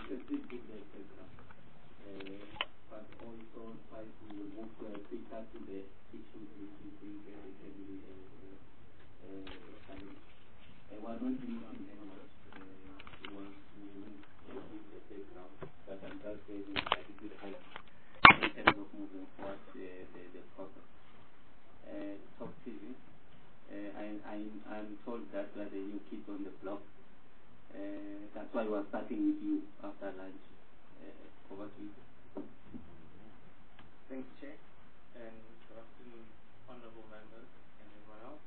bit different background. But also try to move quicker to the issues which we think can be challenged. We're not limiting anyone. We want to give the background, but I'm just saying that it will help in terms of moving forward the process. Talk TV. I'm told that we are the new kids on the block. That's why we're starting with you after lunch. Over to you. Thanks, Chair, and good afternoon, honourable members and everyone else.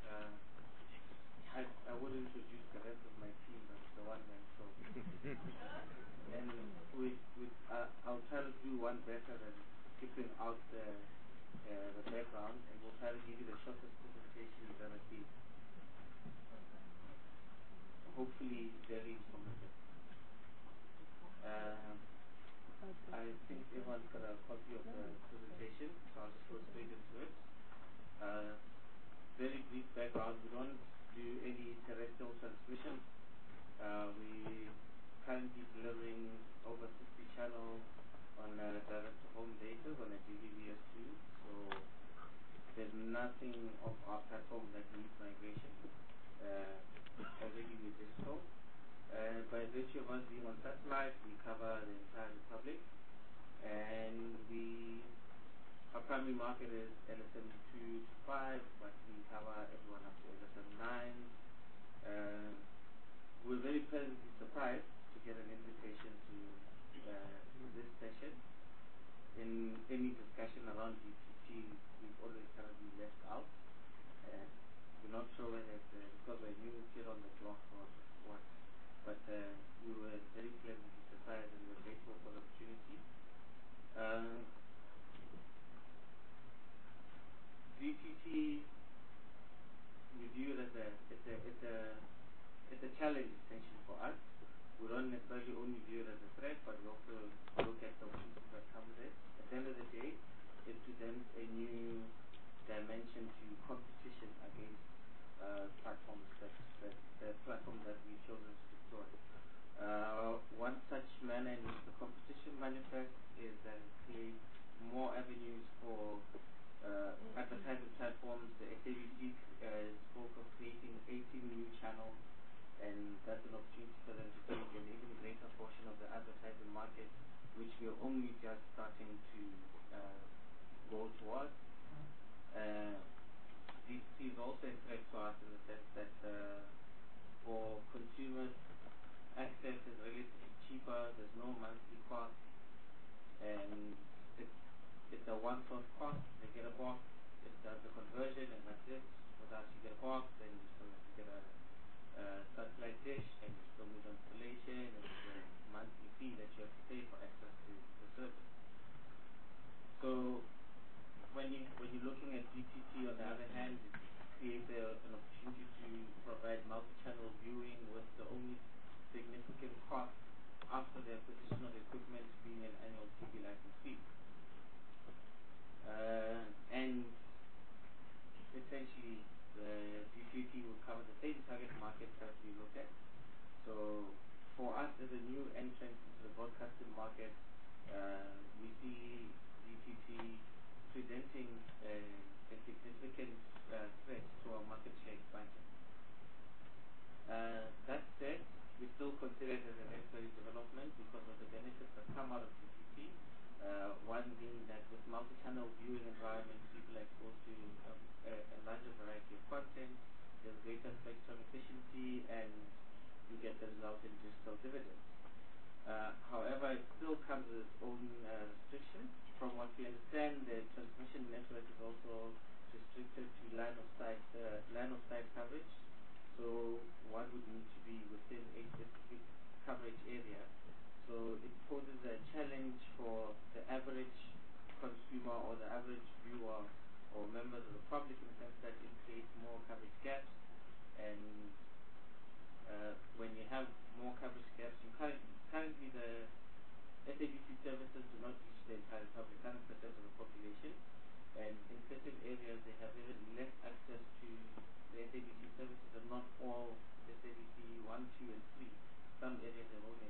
I would introduce the rest of my team, but it's the one-man show. And I'll try to do one better than skipping out the background, and we'll try to give you the shortest presentation you've ever seen. Hopefully very informative. I think everyone's got a copy of the presentation, so I'll just go straight into it. Very brief background. We don't do any terrestrial transmission. We currently delivering over 60 channels on direct-to-home basis on a DVB-S2. So there's nothing of our platform that needs migration. Already with digital. By virtue of us being on satellite, we cover the entire republic, and our primary market is LSM 2 to 5, but we cover everyone up to LSM 9. We're very pleasantly surprised to get an invitation to this session. In any discussion around DTT, we've already currently left out. We're not sure whether it's because we're new kid on the block or what, but we were very pleasantly surprised and we're grateful for the opportunity. DTT, we view it as it's a challenge essentially for us. We don't necessarily only view it as a threat, but we also look at the opportunities that come with it. At the end of the day, it presents a new dimension to competition against platforms the platform that we've chosen to deploy. One such manner in which the competition manifests is that it creates more avenues for advertising platforms. The SABC spoke of creating 18 new channels, and that's an opportunity for them to take an even greater portion of the advertising market, which we're only just starting to go towards. DTT is also a threat to us in the sense that for consumers, access is relatively cheaper, there's no monthly cost, and it's a one-source cost. They get a box, it does the conversion, and that's it. Without you get a box, then you still have to get a satellite dish, and you still need installation, and it's a monthly fee that you have to pay for access to the service. So when you're looking at DTT, on the other hand, it creates an opportunity to provide multi-channel viewing with the only significant cost after the acquisition of equipment being an annual TV license fee. And essentially, the DTT will cover the same target market that we look at. So for us as a new entrant into the broadcasting market, we see DTT presenting a significant threat to our market share expansion. That said, we still consider it as a necessary development because of the benefits that come out of DTT. One being that with multi-channel viewing environments, people are exposed to a larger variety of content, there's greater spectrum efficiency, and you get the result in digital dividends. However, it still comes with its own restrictions. From what we understand, the transmission network is also restricted to line of sight coverage. So one would need to be within a specific coverage area. So it poses a challenge for the average consumer or the average viewer or members of the public in the sense that it creates more coverage gaps. And when you have more coverage gaps, currently the SABC services do not reach the entire public, 100% of the population. And in certain areas, they have even less access to the SABC services, and not all SABC 1, 2, and 3. Some areas have only SABC 1,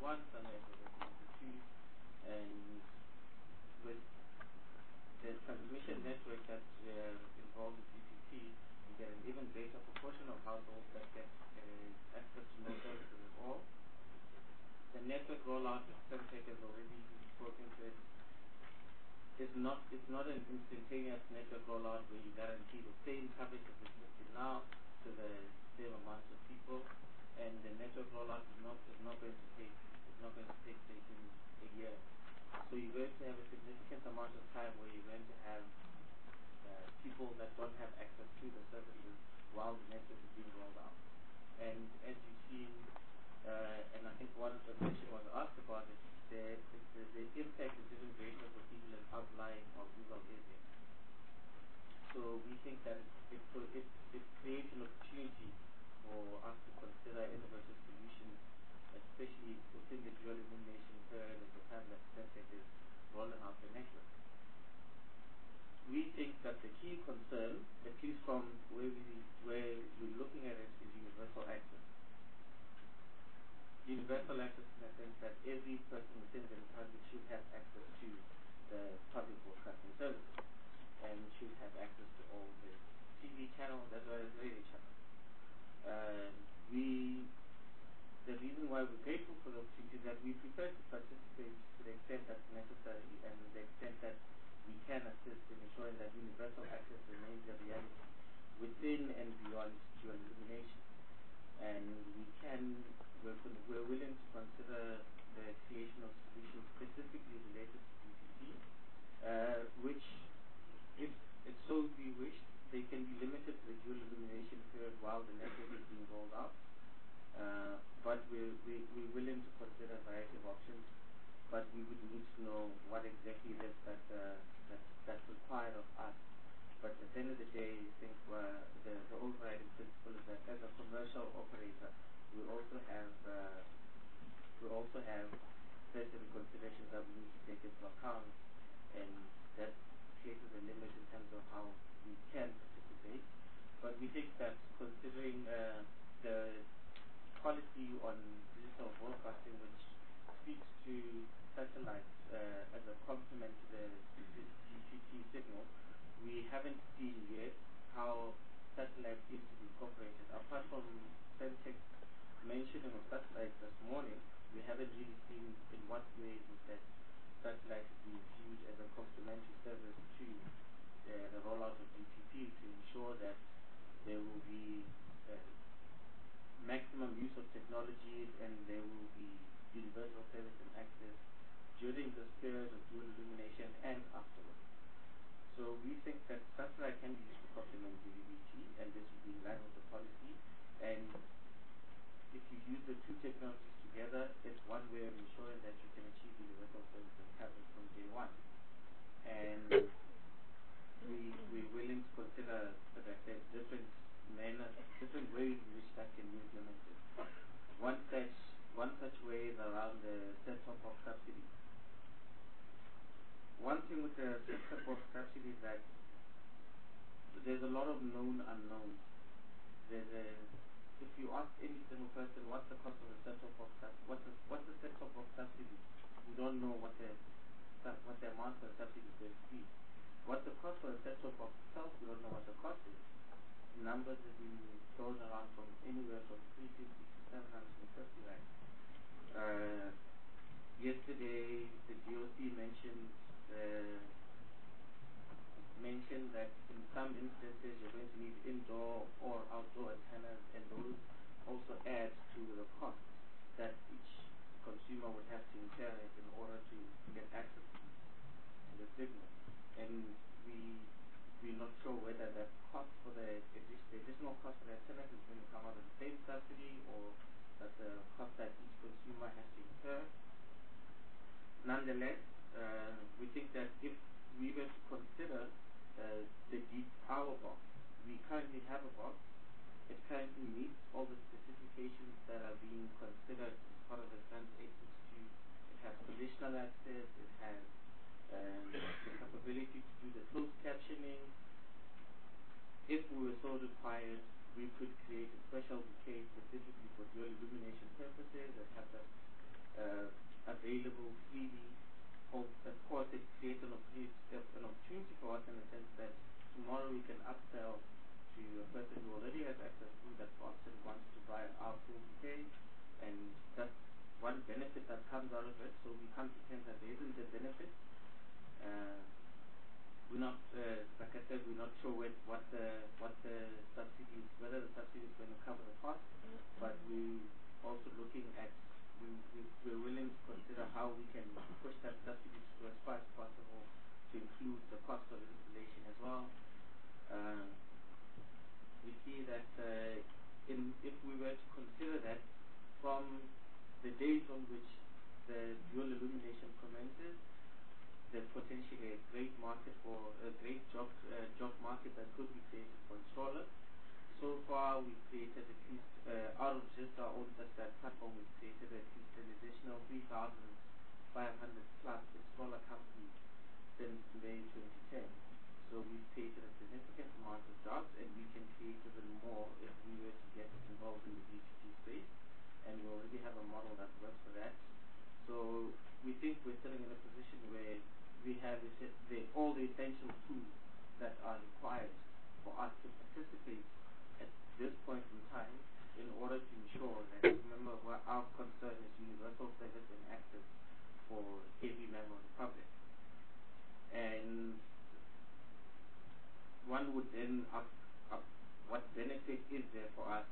1, some have the version 2, and with the transmission network that involves BCP, you get an even greater proportion of households that get access to no services at all. The network rollout that Semtech has already spoken to it it's not an instantaneous network rollout where you guarantee the same coverage as existing now to the same amount of people, and the network rollout is not going to take place in a year. So you're going to have a significant amount of time where you're going to have people that don't have access to the services while the network is being rolled out. And as you've seen, and I think one of the question was asked about it, the impact is even greater for people in outlying or rural areas. So we think that it creates an opportunity for us to consider innovative solutions, especially within the dual illumination period at the time that Semtech is rolling out the network. We think that the key concern, at least from where we're looking at it, is universal access. Universal access in the sense that every person within the republic should have access to the public broadcasting service and should have access to all the TV channels as well as radio channels. The reason why we're grateful for the opportunity is that we prefer to participate to the extent that's necessary and the extent that we can assist in ensuring that universal access remains a reality within and beyond dual illumination. And we're willing to consider the creation of solutions specifically related to BCP, which, if it's so be wished, they can be limited to the dual illumination period while the network is being rolled out. But we're willing to consider a variety of options, but we would need to know what exactly it is that's required of us. But at the end of the day, I think the overriding principle is that as a commercial operator, we also have certain considerations that we need to take into account, and that places a limit in terms of how we can participate. But we think that considering the policy on digital broadcasting, which speaks to satellites as a complement to the DCT signal, we haven't seen yet how satellite is to be incorporated. Apart from Semtech mentioning of satellites this morning, we haven't really seen in what way that satellite is being viewed as a complementary service to the rollout of BCP to ensure that there will be maximum use of technologies and there will be universal service and access during this period of dual illumination and afterwards. So we think that satellite can be used to complement DVB-T, and this will be in line with the policy. And if you use the two technologies together, it's one way of ensuring that you can achieve universal service and coverage from day one. And we're willing to consider, as I said, different ways in which that can be implemented. One such way is around the set-top box subsidy. One thing with the set-top box subsidy is that there's a lot of known unknowns. If you ask any single person what's the cost of a set-top box, what's the set-top box subsidy, we don't know what the amount of the subsidy is going to be. What's the cost of a set-top box itself, we don't know what the cost is. Numbers have been thrown around from anywhere from 350 to 750 rand. Yesterday, the DOC mentioned that in some instances you're going to need indoor or outdoor antennas, and those also add to the cost that each consumer would have to incur in order to get access to the signal. And we're not sure whether that cost for the additional cost for the antennas is going to come out of the same subsidy or that the cost that each consumer has to incur. Nonetheless, we think that if we were to consider the deep power box, we currently have a box. It currently meets all the specifications that are being considered as part of the Trans 862. It has conditional access. It has the capability to do the closed captioning. If we were so required, we could create a special bouquet specifically for dual illumination purposes that has available freely. Of course, it creates an opportunity for us in the sense that tomorrow we can upsell to a person who already has access to that box and wants to buy our full bouquet, and that's one benefit that comes out of it. So we can't pretend that there isn't a benefit. We're not, like I said, we're not sure what the subsidy, whether the subsidy is going to cover the cost, but we're also looking at, we're willing to consider how we can push that subsidy to as far as possible to include the cost of installation as well. We see that if we were to consider that from the date on which the dual illumination commences, there's potentially a great market for a great job market that could be created for installers. So far, we've created at least, out of just our own that platform, we've created at least an additional 3,500 plus installer companies since May 2010. So we've created a significant amount of jobs, and we can create even more if we were to get involved in the B2B space. And we already have a model that works for that. So we think we're sitting in a position where we have all the essential tools that are required for us to participate at this point in time in order to ensure that, remember, our concern is universal service and access for every member of the public. And one would then what benefit is there for us?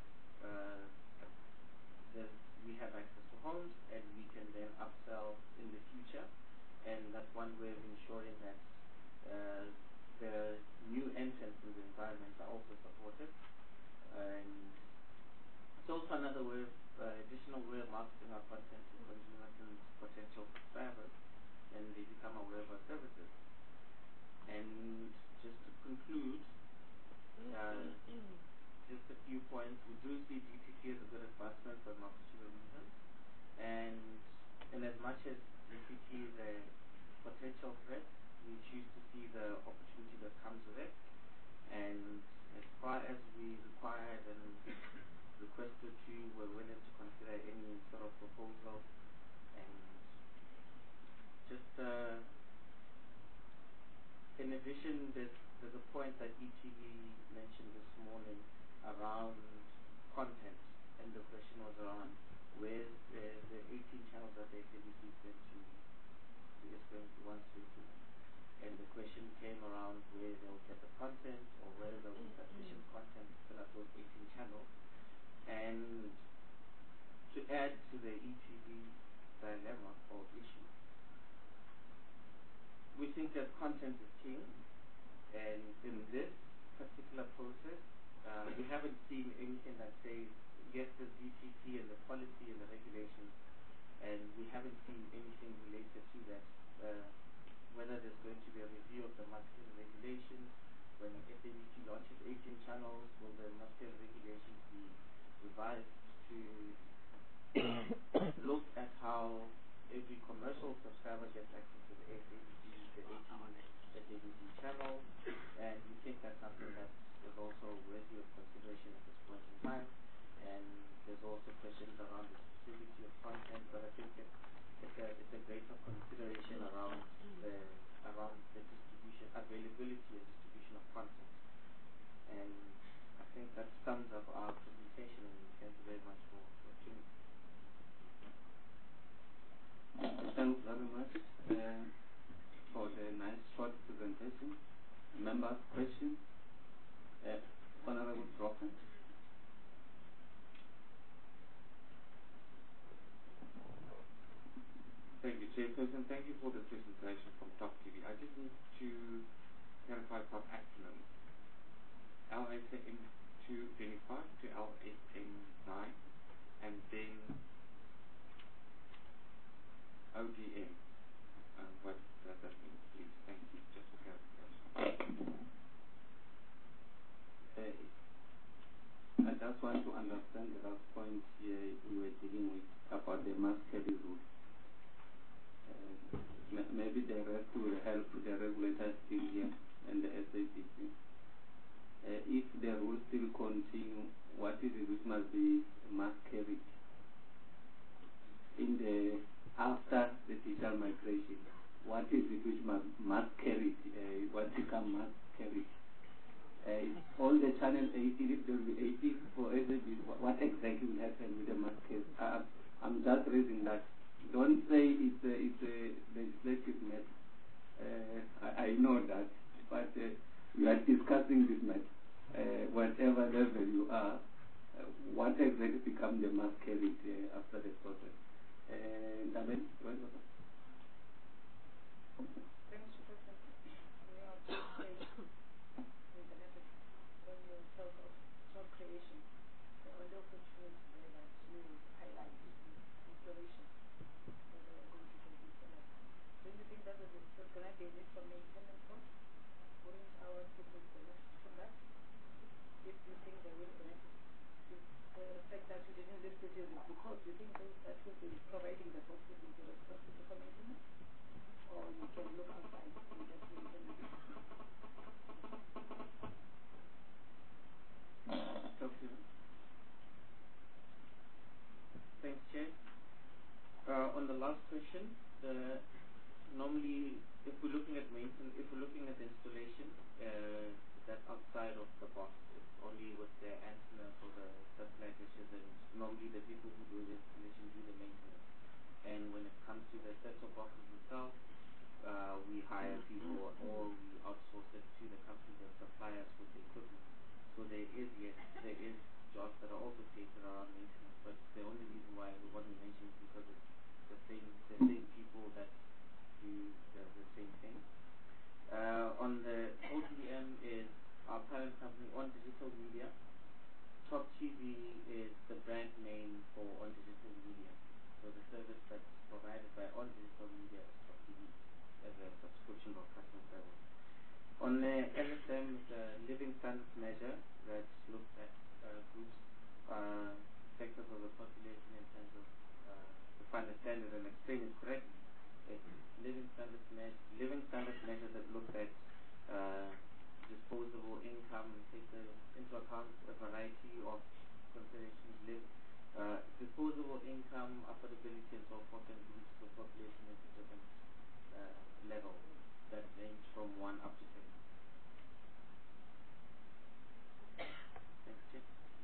We have access to homes, and we can then upsell in the future, and that's one way of ensuring that the new entrants in the environment are also supported. And it's also another way of, additional way of marketing our content to consumers and potential subscribers, and they become aware of our services. And just to conclude, just a few points. We do see DTT as a good advancement for a multitude of reasons, and in as much as DTT is a potential threat, we choose to see the opportunity that comes with it. And as far as we required and requested to, we're willing to consider any sort of proposal. And just in addition, there's a point that ETV mentioned this morning around content, and the question was around where the 18 channels that the SABC is going to want to implement. And the question came around where they'll get the content, or whether there will be sufficient content to fill up those 18 channels. And to add to the ETV dilemma or issue, we think that content is king, and in this particular process, we haven't seen anything that says, yes, the DTT and the policy and the regulations, and we haven't seen anything related to that, whether there's going to be a review of the marketing regulations. When SABC launches 18 channels, will the marketing regulations be revised to look at how every commercial subscriber gets access to the 18 SABC channels? And we think that's something that is also worthy of consideration at this point in time. And there's also questions around the exclusivity of content, but I think it's a greater consideration around the distribution, availability and distribution of content. And I think that sums up our presentation, and thank you very much for tuning in. Thanks very much for the nice short presentation. Members, questions? Honorable Brocken. Thank you, Chairperson. Thank you for the presentation from Top TV. I just need to clarify some acronyms. L8M225 to L8M9, and then ODM. What does that mean, please? Thank you. Just for clarification. I just want to understand the last point here we were dealing with about the masquerade rule. Maybe the rest will help the regulators still here and the SABC. If the rules still continue, what is it which must be masquerade? In the process. Damen, right? Thanks, Professor. We are just with the method when you talk of job creation. The only opportunity there that you highlight is installation. So they are going to do this a lot. Do you think that there's going to be a need for maintenance costs? Wouldn't our people benefit from that? If you think they will benefit, is the fact that you didn't list it here because you think those that will be providing the boxes will be responsible for maintenance? Or you can look outside and get maintenance? Thanks, Chair. On the last question, normally, if we're looking at maintenance, if we're looking at installation, that's outside of the box. It's only with the antennas or the satellite dishes, and normally the people who do the installation do the maintenance. And when it comes to the set-top boxes themselves, we hire people or we outsource it to the companies and suppliers with the equipment. So there is jobs that are also created around maintenance, but the only reason why we want to mention is because it's the same people that do the same thing. On the ODM is our parent company On Digital Media. Top TV is the brand name for On Digital Media. So the service that's provided by On Digital Media is Top TV as a subscription broadcasting service. On the LSM, the Living Standards Measure that looks at groups, sectors of the population in terms of, if I understand it and explain it correctly, it's living standards measure that looks at disposable income, takes into account a variety of considerations, disposable income, affordability, and so forth, and groups of population into different levels that range from 1 up to 10. Thanks, Chair.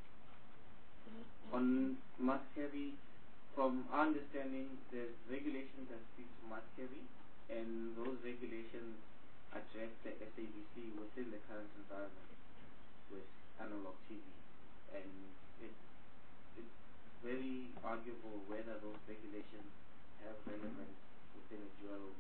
On must carry, from our understanding, there's regulations that speak to must carry, and those regulations address the SABC within the current environment with analog TV. And it's very arguable whether those regulations have relevance within a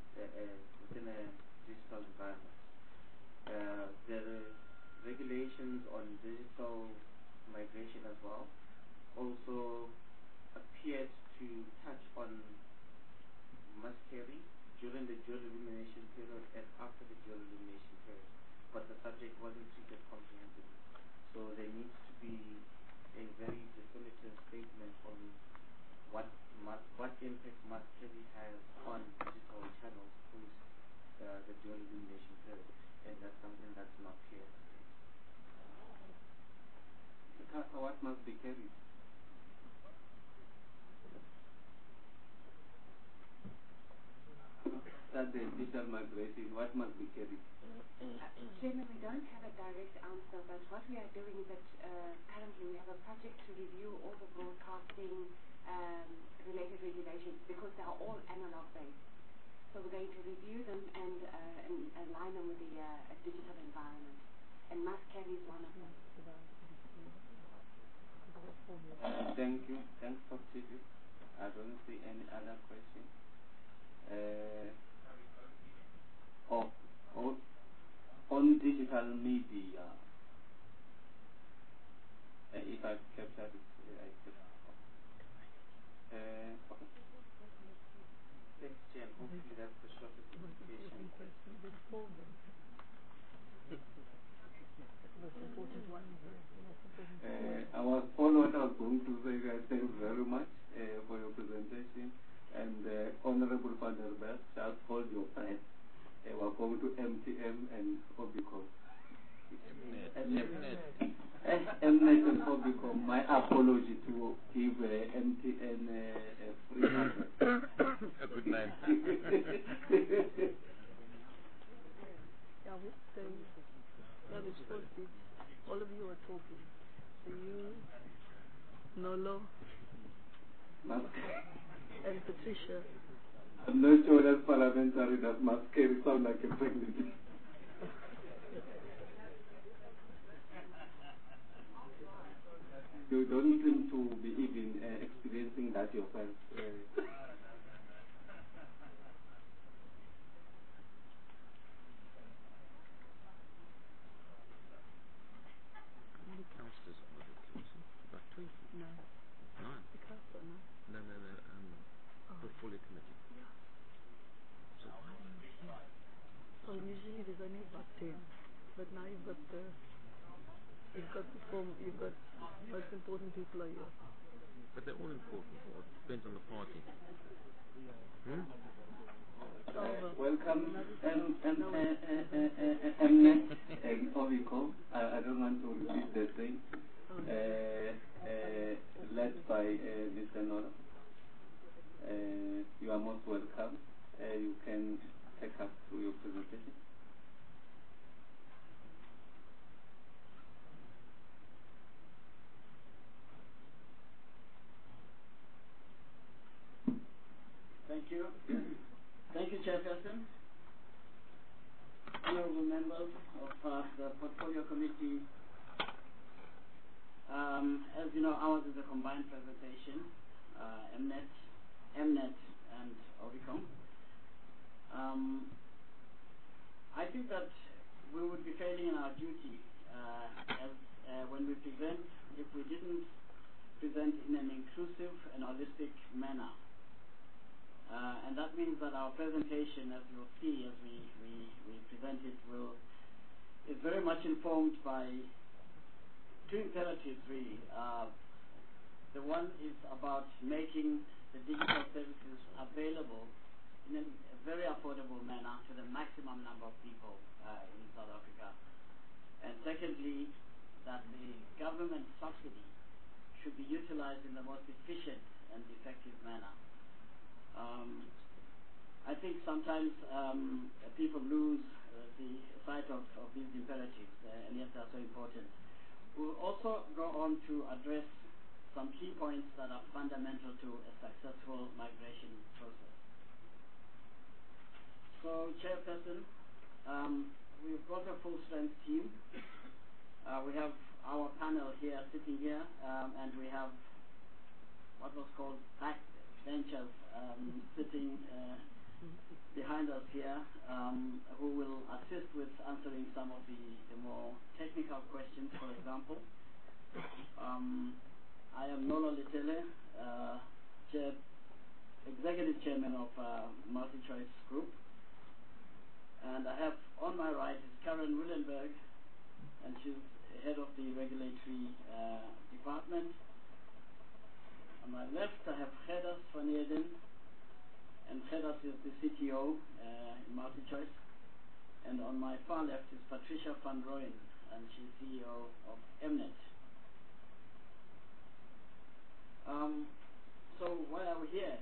digital environment. There are regulations on digital migration as well, also appears to touch on must carry during the dual illumination period and after the dual illumination period, but the subject wasn't treated comprehensively. So there needs to be a very definitive statement on what impact must carry has on digital channels post the dual illumination period, and that's something that's not clear. What must be carried? That the digital migration, what must be carried? Chairman, we don't have a direct answer, but what we are doing is that currently we have a project to review all the broadcasting related regulations because they are all analog based. So we're going to review them and align them with the digital environment. And must carry is one of them. Thank you. Thanks for Chief. I don't see any other question. On digital media, if I've captured it, I said, okay. Thanks, Jen. Hopefully that's the shortest communication. All what I was going to say, guys, thanks very much for your presentation. And Honorable Van der Berg, just hold your breath. We're going to MTM and Obicom. Mnet and Obicom. My apology to give MTN a free advert. A good night. That is first it. All of you are talking. So you, Nolo, and Patricia. I'm not sure that parliamentary that must carry sound like a pregnancy. You don't seem to be even experiencing that yourself. How many councillors are there, Clarissa? About 20? No. 9? The council, no. No, portfolio committee. So why are you here? Well, usually there's only about 10. But now you've got the most important people are here. But they're all important. Well, it depends on the party. Hmm? Welcome, Mnet and Ovico. I don't want to repeat the thing. Led by Mr. Nora. You are most welcome. You can take us through your presentation. Thank you. Thank you, Chairperson. Honorable members of the Portfolio Committee. As you know, ours is a combined presentation, Mnet and Ovicom. I think that we would be failing in our duty when we present if we didn't present in an inclusive and holistic manner. And that means that our presentation, as you'll see as we present it, is very much informed by two imperatives, really. The one is about making the digital services available in a very affordable manner to the maximum number of people in South Africa. And secondly, that the government subsidy should be utilized in the most efficient and effective manner. I think sometimes people lose the sight of these imperatives, and yet they're so important. We'll also go on to address some key points that are fundamental to a successful migration process. So, Chairperson, we've got a full-strength team. We have our panel here, sitting here, and we have what was called backbenchers sitting behind us here, who will assist with answering some of the more technical questions, for example. I am Nolo Letele, Executive Chairman of MultiChoice Group. And I have on my right is Karen Willenberg, and she's head of the regulatory department. On my left, I have Gerdas van Eden, and Gerdas is the CTO in MultiChoice. And on my far left is Patricia van Rooyen, and she's CEO of Mnet. So why are we here?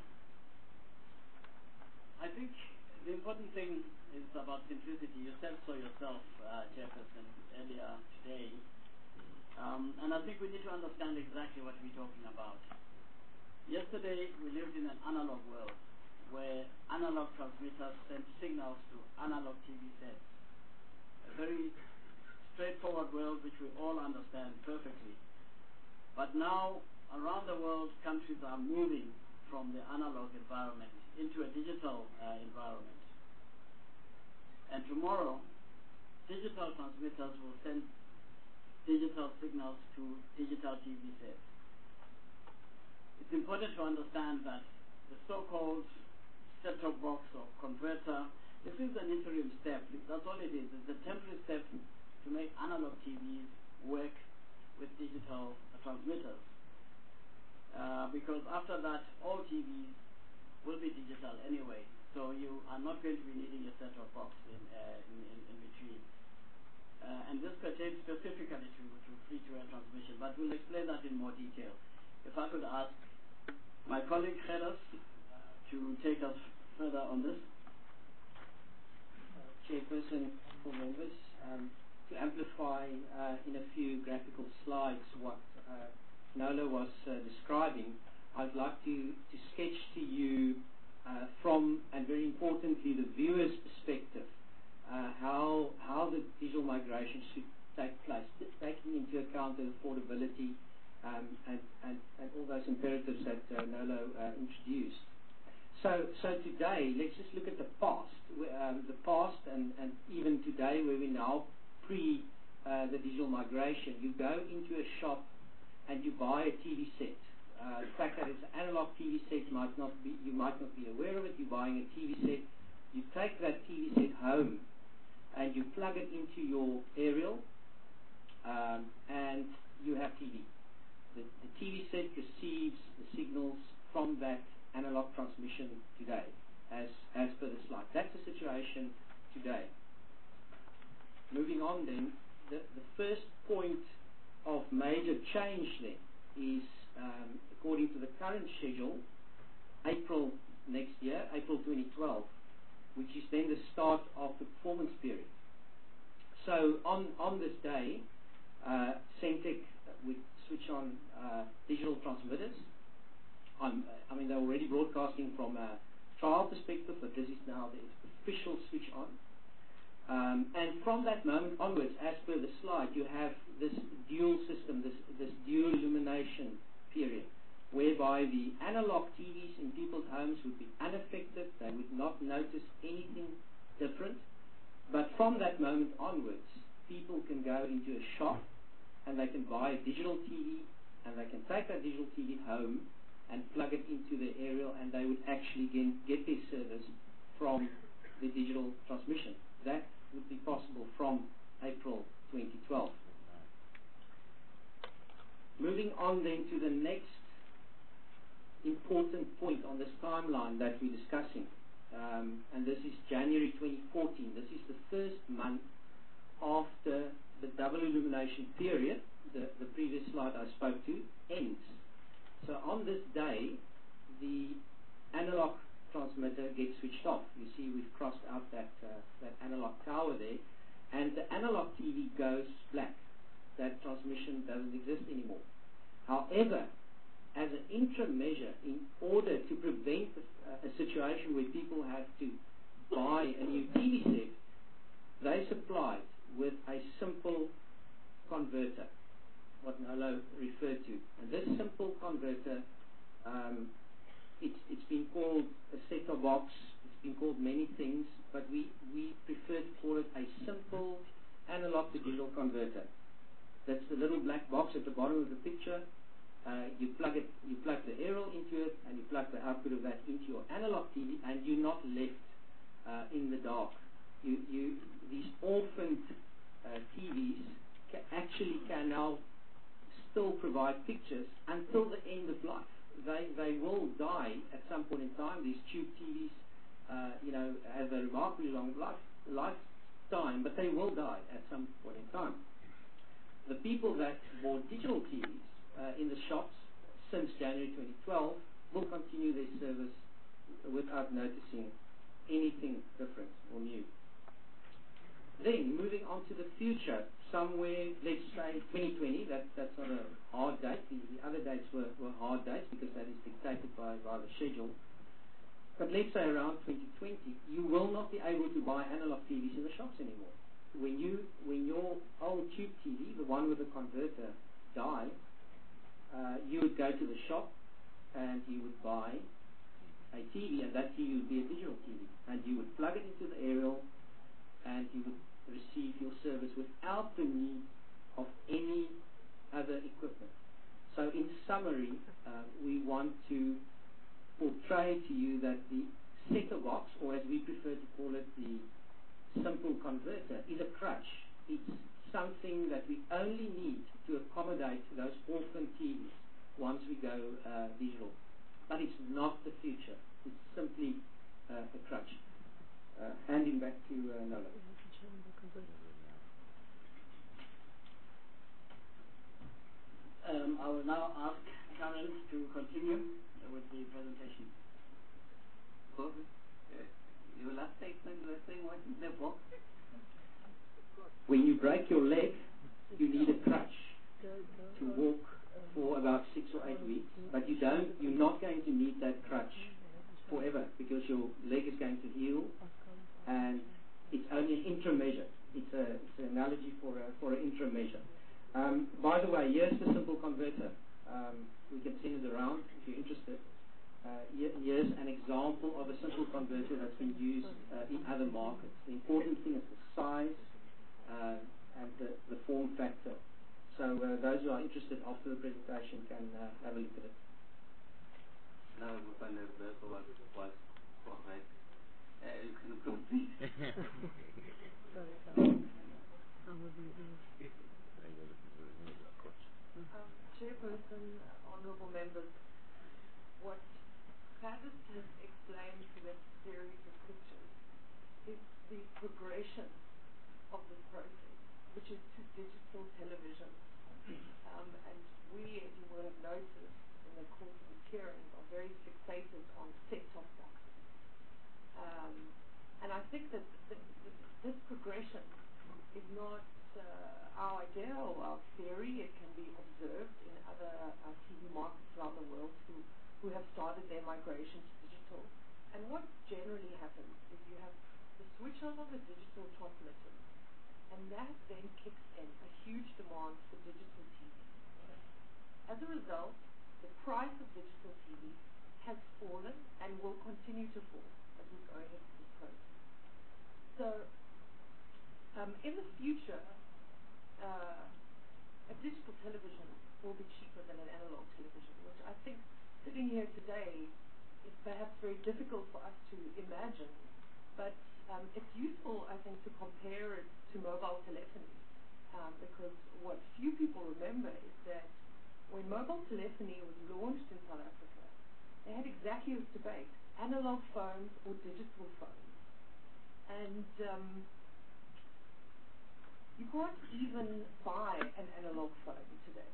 I think the important thing is about simplicity. You said so yourself, Chairperson, earlier today. And I think we need to understand exactly what we're talking about. Yesterday, we lived in an analog world where analog transmitters sent signals to analog TV sets. A very straightforward world which we all understand perfectly. But now, around the world, countries are moving from the analog environment into a digital environment. And tomorrow, digital transmitters will send digital signals to digital TV sets. It's important to understand that the so-called set-top box or converter, this is an interim step. That's all it is. It's a temporary step to make analog TVs work with digital transmitters. Because after that, all TVs will be digital anyway. So you are not going to be needing a set-top box in between. And this pertains specifically to free-to-air transmission, but we'll explain that in more detail. If I could ask my colleague Gerdas to take us further on this. Chairperson, for members, to amplify in a few graphical slides what Nolo was describing, I'd like to sketch to you from, and very importantly, the viewer's perspective, how the digital migration should take place, taking into account the affordability and all those imperatives that Nolo introduced. So today, let's just look at the past. And even today, where we now pre the digital migration, you go into a shop and you buy a TV set. The fact that it's an analog TV set you might not be aware of it. You're buying a TV set. You take that TV set home and you plug it into your aerial, and you have TV. The TV set receives the signals from that analog transmission today, as per the slide. That's the situation today. Moving on then, the first point of major change then is, according to the current schedule, April next year, April 2012, which is then the start of the performance period. So on this day, Centec would switch on digital transmitters. They're already broadcasting from a trial perspective, but this is now the official switch on. And from that moment onwards, as per the slide, you have this dual system, this dual illumination period, whereby the analog TVs in people's homes would be unaffected. They would not notice anything different. But from that moment onwards, people can go into a shop and they can buy a digital TV, and they can take that digital TV home and plug it into the aerial, and they would actually get their service from the digital transmission. That would be possible from April 2012. Moving on then to the next important point on this timeline that we're discussing, and this is January 2014. This is the first month after the double illumination period, the previous slide I spoke to, ends. So on this day, the analog transmitter gets switched off. You see we've crossed out that analog tower there, and the analog TV goes black. That transmission doesn't exist anymore. However, as an interim measure, in order to prevent a situation where people have to buy a new TV set, they supplied with a simple converter, what Nolo referred to. And this simple converter, it's been called a set-top box, it's been called many things, but we prefer to call it a simple analog to digital converter. That's the little black box at the bottom of the picture. You plug the aerial into it, and you plug the output of that into your analog TV, and you're not left in the dark. These orphaned TVs can now still provide pictures until the end of life. They will die at some point in time. These tube TVs, have a remarkably long lifetime, but they will die at some point in time. The people that bought digital TVs in the shops since January 2012 will continue their service without noticing anything different or new. Then, moving on to the future, somewhere, let's say 2020, that's not a hard date. The other dates were hard dates because that is dictated by the schedule. But let's say around 2020, you will not be able to buy analog TVs in the shops anymore. When your old tube TV, the one with the converter, died, you would go to the shop and you would buy a TV, and that TV would be a digital TV, and you would plug it into the aerial, and you would receive your service without the need of any other equipment. So in summary, we want to portray to you that the set-top box, or as we prefer to call it, the simple converter, is a crutch. It's something that we only need to accommodate those orphan TVs once we go digital. But it's not the future. It's simply a crutch. Handing back to Nolo. I will now ask Karen to continue with the presentation. Your last statement, you were saying what is the box? When you break your leg, you need a crutch to walk for about 6 or 8 weeks, but you're not going to need that crutch forever, because your leg is going to heal, and it's only an interim measure. It's an analogy for an interim measure. By the way, here's the simple converter. We can send it around if you're interested. Here's an example example of a simple converter that's been used in other markets. The important thing is the size and the form factor. So those who are interested after the presentation can have a look at it. Now Van der Berg was correct. You can proceed. Sorry, Carl. How would you do? Chairperson, honourable members, what Gladys has explained through that series of pictures is the progression of this process, which is to digital television. And we, as you will have noticed in the course of this hearing, are very fixated on set-top boxes. And I think that this progression is not our idea or our theory. It can be observed in other TV markets around the world who have started their migration to digital. And what generally happens is you have the switch on of the digital transmitter, and that then kicks in a huge demand for digital TV. As a result, the price of digital TV has fallen and will continue to fall as we go ahead with this process. So, in the future, a digital television will be cheaper than an analog television, which I think sitting here today is perhaps very difficult for us to imagine, but it's useful, I think, to compare it to mobile telephony, because what few people remember is that when mobile telephony was launched in South Africa, they had exactly this debate, analog phones or digital phones. And you can't even buy an analog phone today.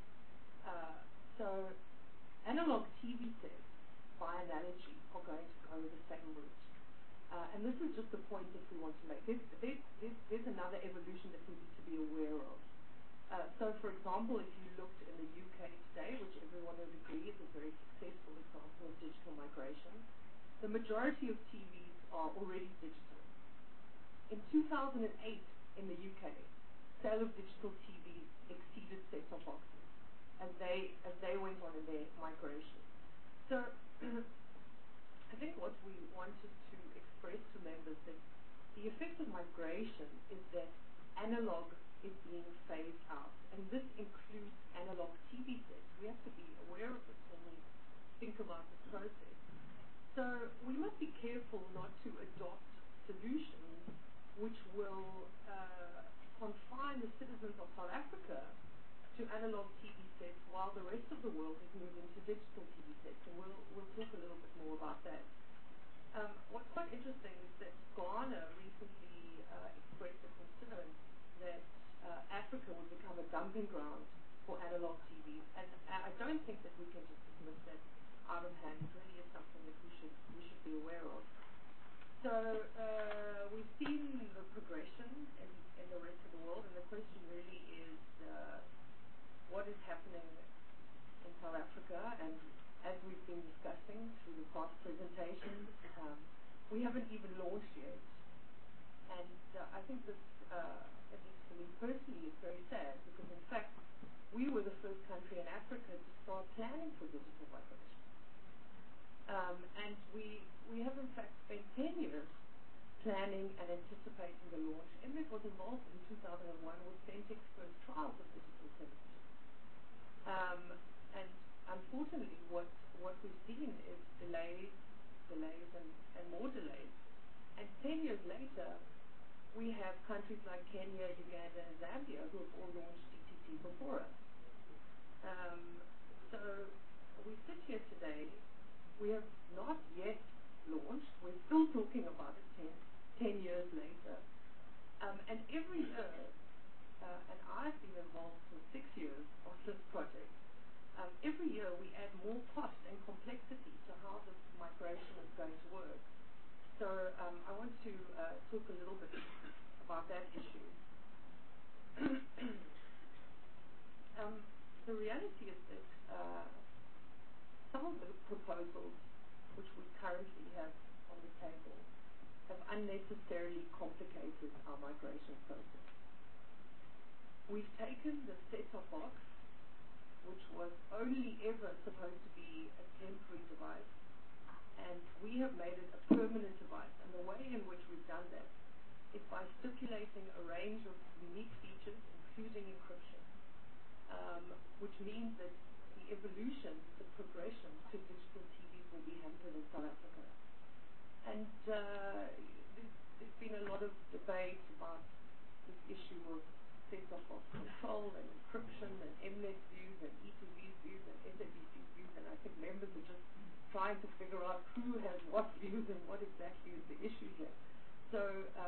So analog TV sets, by analogy, are going to go the same route. And this is just the point that we want to make. There's another evolution that we need to be aware of. So, for example, if you looked in the UK today, which everyone would agree is a very successful example of digital migration, the majority of TVs are already digital. In 2008, in the UK, sale of digital TVs exceeded set-top boxes as they went on in their migration. So, I think what we wanted to express to members that the effect of migration is that analog is being phased out, and this includes analog TV sets. We have to be aware of this when we think about this process. So we must be careful not to adopt solutions which will confine the citizens of South Africa to analog TV sets while the rest of the world is moving to digital TV sets, and we'll talk a little bit more about that. What's quite interesting is that Ghana recently expressed a concern that Africa would become a dumping ground for analog TVs, and I don't think that we can just dismiss that out of hand. It really is something that we should be aware of. So we've seen the progression in the rest of the world, and the question really is what is happening in South Africa. And as we've been discussing through the past presentations, we haven't even launched yet. And I think this, at least for me personally, is very sad, because in fact we were the first country in Africa to start planning for digital migration. And we have in fact spent 10 years planning and anticipating the launch. MNET was involved in 2001 with Centex's first trials of digital television. And unfortunately what we've seen is delays and more delays. And 10 years later, we have countries like Kenya, Uganda, and Zambia who have all launched DTT before us. So we sit here today. We have not yet launched. We're still talking about it 10 years later. And every year, and I've been involved for 6 years on this project, every year we add more cost and complexity to how this migration is going to work. So I want to talk a little bit about that issue. The reality is that some of the proposals which we currently have on the table have unnecessarily complicated our migration process. We've taken the set-top box, which was only ever supposed to be a temporary device, and we we have made it a permanent device. And the way in which we've done that is by stipulating a range of unique features, including encryption, which means that the evolution, the progression to digital TVs will be hampered in South Africa. And there's been a lot of debate about this issue of set-top box control and encryption and Mnet views and E2V views and SABC views, and I think members are just trying to figure out who has what views and what exactly is the issue here. So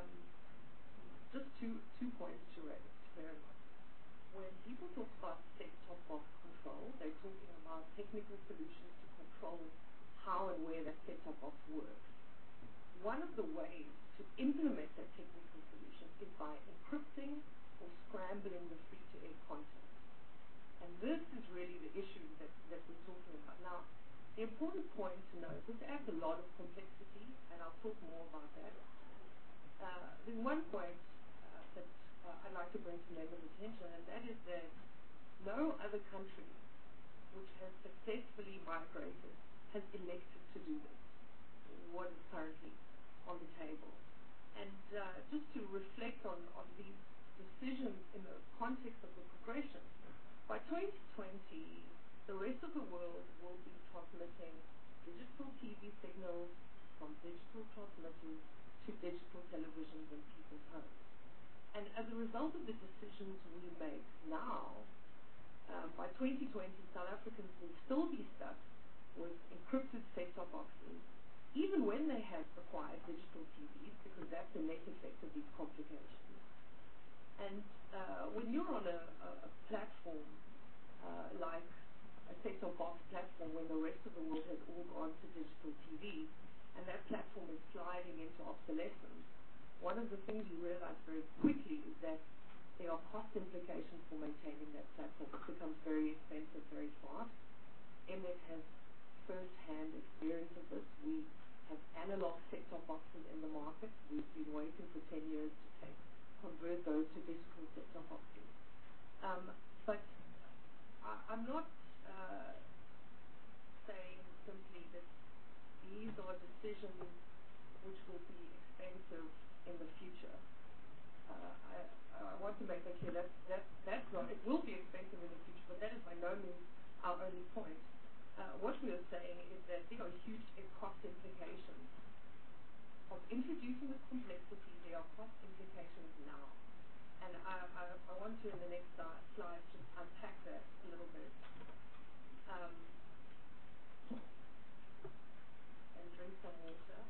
just two points to bear in mind. When people talk about set-top box control, they're talking about technical solutions to control how and where that set-top box works. One of the ways to implement that technical solution is by encrypting or scrambling the free-to-air content. And this is really the issue that we're talking about. Now, the important point to note, this adds a lot of complexity, and I'll talk more about that. There's one point that I'd like to bring to members' attention, and that is that no other country which has successfully migrated has elected to do this, what is currently on the table. And just to reflect on these decisions in the context of the progression, by 2020, the rest of the world will be transmitting digital TV signals from digital transmitters to digital televisions in people's homes. And as a result of the decisions we make now, by 2020, South Africans will still be stuck with encrypted set-top boxes, even when they have acquired digital TVs, because that's the net effect of these complications. And when you're on a platform like a set-top box platform, when the rest of the world has all gone to digital TV, and that platform is sliding into obsolescence, one of the things you realize very quickly is that there are cost implications for maintaining that platform. It becomes very expensive very fast. Mnet has first-hand experience of this. We have analog set-top boxes in the market. We've been waiting for 10 years to convert those to digital set-top boxes. But I'm not saying simply that these are decisions which will be expensive in the future. I want to make that clear. That's not. It will be expensive in the future, but that is by no means our only point. What we are saying is that there are huge cost implications of introducing this complexity. There are cost implications now. And I want to, in the next slide, just unpack that a little bit. And drink some water.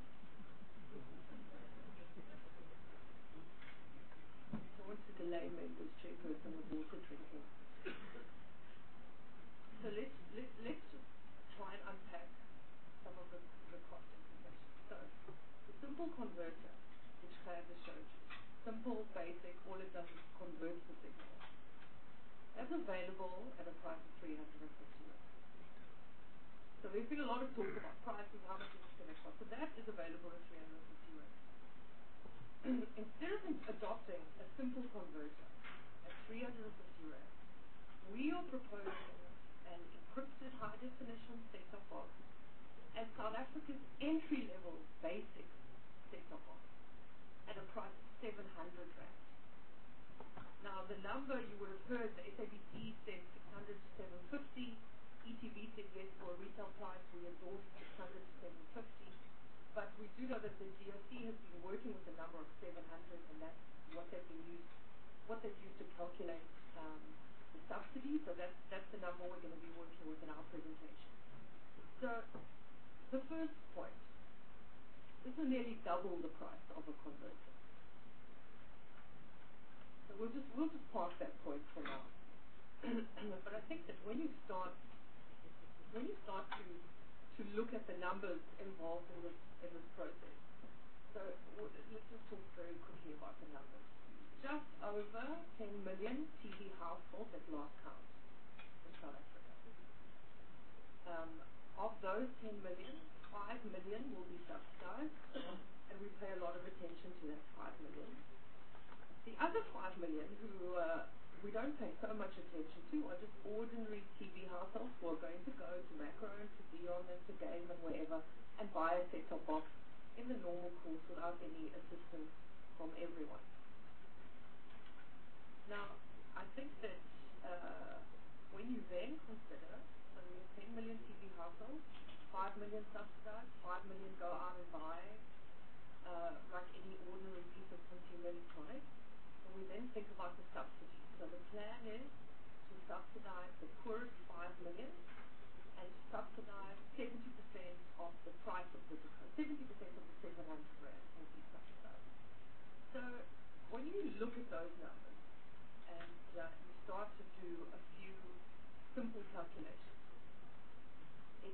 I want to delay members' chairperson with water drinking. So let's just try and unpack some of the cost implications. So the simple converter, which Claire has showed you, simple, basic, all it does is convert the signal. That's available at a price of 350 rand. So there's been a lot of talk about prices, how much is it going to cost. So that is available at 350 rand. Instead of adopting a simple converter at 350 rand, we are proposing an encrypted high-definition set-top box as South Africa's entry-level basic set-top box at a price of 700 rand. Now, the number you would have heard, the SABC said 600 to 750. ETV said yes for a retail price. We endorsed 600 to 750. But we do know that the GOC has been working with a number of 700, and that's what they've used to calculate the subsidy. So that's the number we're going to be working with in our presentation. So the first point, this will nearly double the price of a converter. So we'll just park that point for now. But I think that when you start to look at the numbers involved in this process, so let's just talk very quickly about the numbers. Just over 10 million TV households at last count in South Africa. Of those 10 million, 5 million will be subsidized, and we pay a lot of attention to that 5 million. The other 5 million who we don't pay so much attention to are just ordinary TV households who are going to go to Macro and to Dion and to Game and wherever and buy a set-top box in the normal course without any assistance from everyone. Now, I think that when you then consider, so we have 10 million TV households, 5 million subsidized, 5 million go out and buy like any ordinary piece of consumer electronics, and we then think about the subsidy. So the plan is to subsidize the poorest 5 million and to subsidize 70% of the price of the decoder. 70% of the 700 rand will be subsidized. So when you look at those numbers and you start to do a few simple calculations, it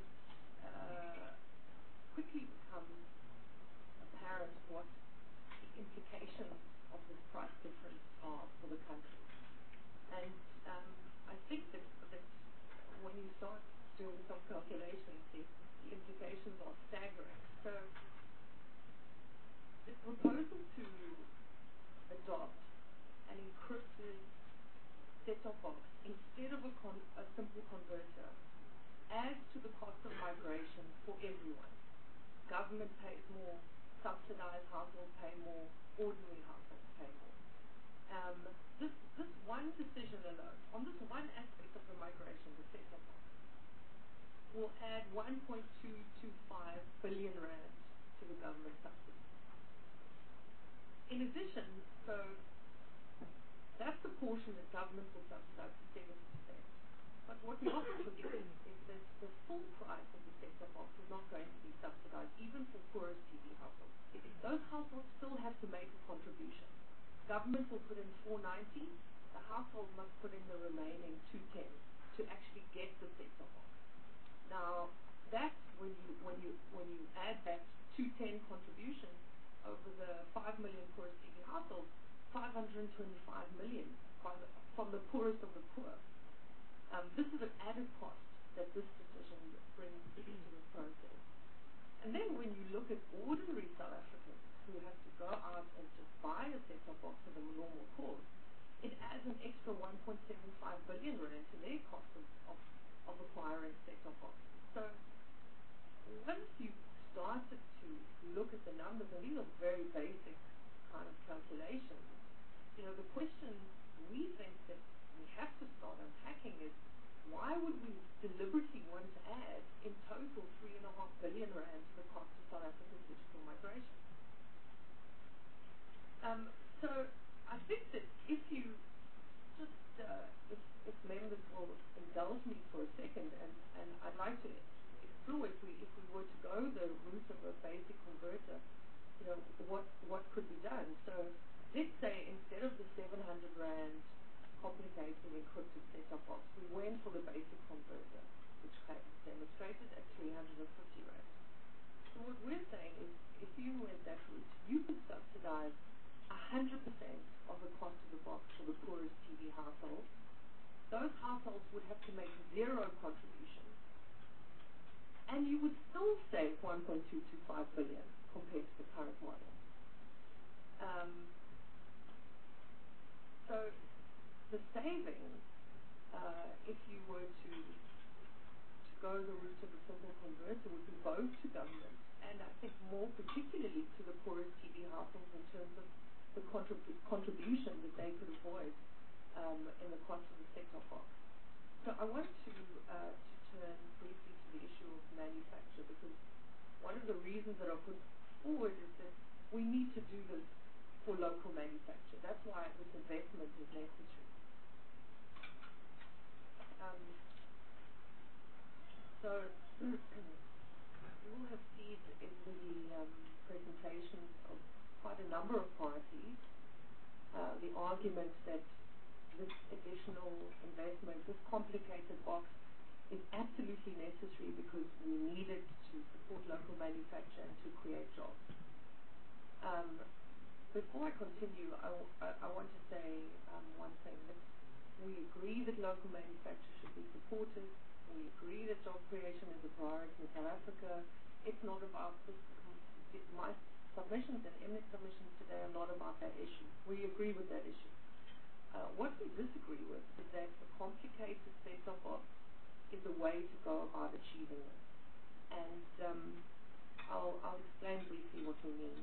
quickly becomes apparent what the implications of this price difference are for the country. And I think that when you start doing some calculations, the implications are staggering. So the proposal to adopt an encrypted set-top box instead of a simple converter adds to the cost of migration for everyone. Government pays more, subsidized households pay more, ordinary households pay more. This one decision alone, on this one aspect of the migration, the set-top box, will add 1.225 billion rand to the government subsidy. In addition, so that's the portion that government will subsidize to 70%. But what we often forget is that the full price of the set-top box is not going to be subsidized, even for poorest TV households. Those households still have to make a contribution. Government will put in 490, the household must put in the remaining 210 to actually get the set-top box. Now, that's when you add that 210 contribution over the 5 million poorest TV households, 525 million from the poorest of the poor. This is an added cost that this decision brings into the process. And then when you look at ordinary South Africans who have to go out and just buy a set-top box in the normal course, it adds an extra 1.75 billion rand to their cost of acquiring set-top boxes. So once you've started to look at the numbers, and these are very basic kind of calculations, the question we think that we have to start unpacking is, why would we deliberately want to add in total 3.5 billion rand to the cost of South Africa's digital migration? So I think that if you just, if members will indulge me for a second, and I'd like to explore if we were to go the route of a basic converter, what could be done. So let's say instead of the 700 rand complicated encrypted set-top box, we went for the basic converter, which demonstrated at 350 rand. So what we're saying is, if you went that route, you could subsidize 100% of the cost of the box for the poorest TV households. Those households would have to make zero contribution, and you would still save 1.225 billion compared to the current model. So the savings, if you were to go the route of a simple converter, would be both to government and I think more particularly to the poorest TV households in terms of the contribution that they could avoid in the cost of the set-top box. So I want to turn briefly to the issue of manufacture, because one of the reasons that are put forward is that we need to do this for local manufacture. That's why this investment is necessary. So you will have seen in the presentations of quite a number of parties the argument that this additional investment, this complicated box, is absolutely necessary because we need it to support local manufacture and to create jobs. Before I continue, I want to say one thing, that we agree that local manufacture should be supported. We agree that job creation is a priority in South Africa. It's not about this. My submissions and MNET submissions today are not about that issue. We agree with that issue. What we disagree with is that a complicated set-top box is a way to go about achieving this. And I'll explain briefly what we mean.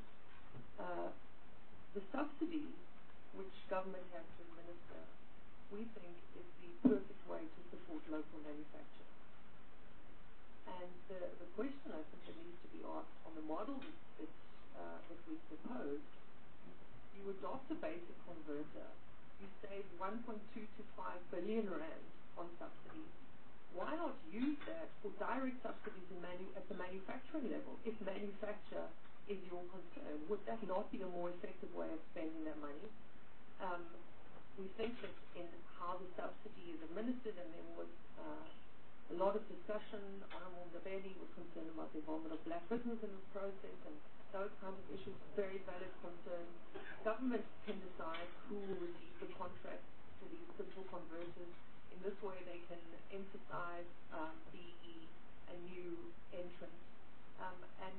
The subsidy which government has to administer, we think, is the perfect way to support local manufacturing. And the question I think that needs to be asked on the model that we propose, you adopt a basic converter, you save 1.2 to 5 billion rand on subsidies. Why not use that for direct subsidies at the manufacturing level? If manufacture is your concern, would that not be a more effective way of spending that money? We think that in how the subsidy is administered, and there was a lot of discussion. Honorable Ndabeni was concerned about the involvement of black business in this process, and those kinds of issues are very valid concerns. Government can decide who will receive the contract for these simple converters. In this way, they can emphasize BE, a new entrant. And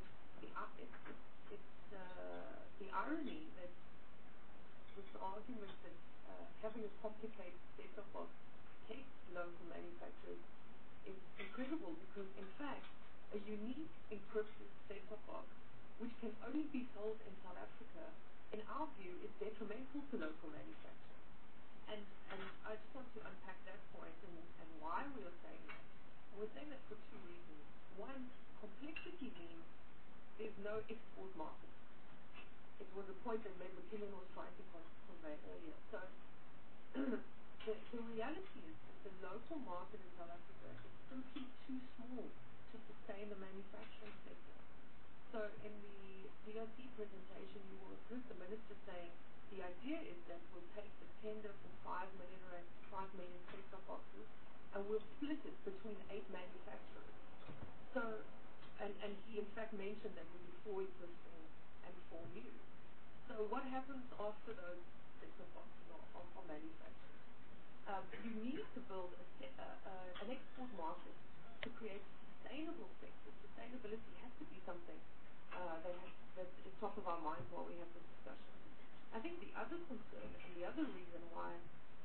the irony that this argument that having a complicated set-top box protects local manufacturers is incredible, because in fact a unique encrypted set-top box which can only be sold in South Africa, in our view, is detrimental to local manufacturers. And I just want to unpack that point and why we are saying that. And we're saying that for two reasons. One, complexity means there's no export market. It was a point that Member Killian was trying to convey earlier. So the reality is that the local market in South Africa is simply too small to sustain the manufacturing sector. So in the DRC presentation, you will have heard the minister saying the idea is that we'll take the tender for 5 million set-top boxes, and we'll split it between 8 manufacturers. So, and he in fact mentioned that will be 4 existing and 4 new. So what happens after those set-top boxes are manufactured? You need to build an export market to create a sustainable sector. Sustainability has to be something that is top of our minds while we have this discussion. I think the other concern and the other reason why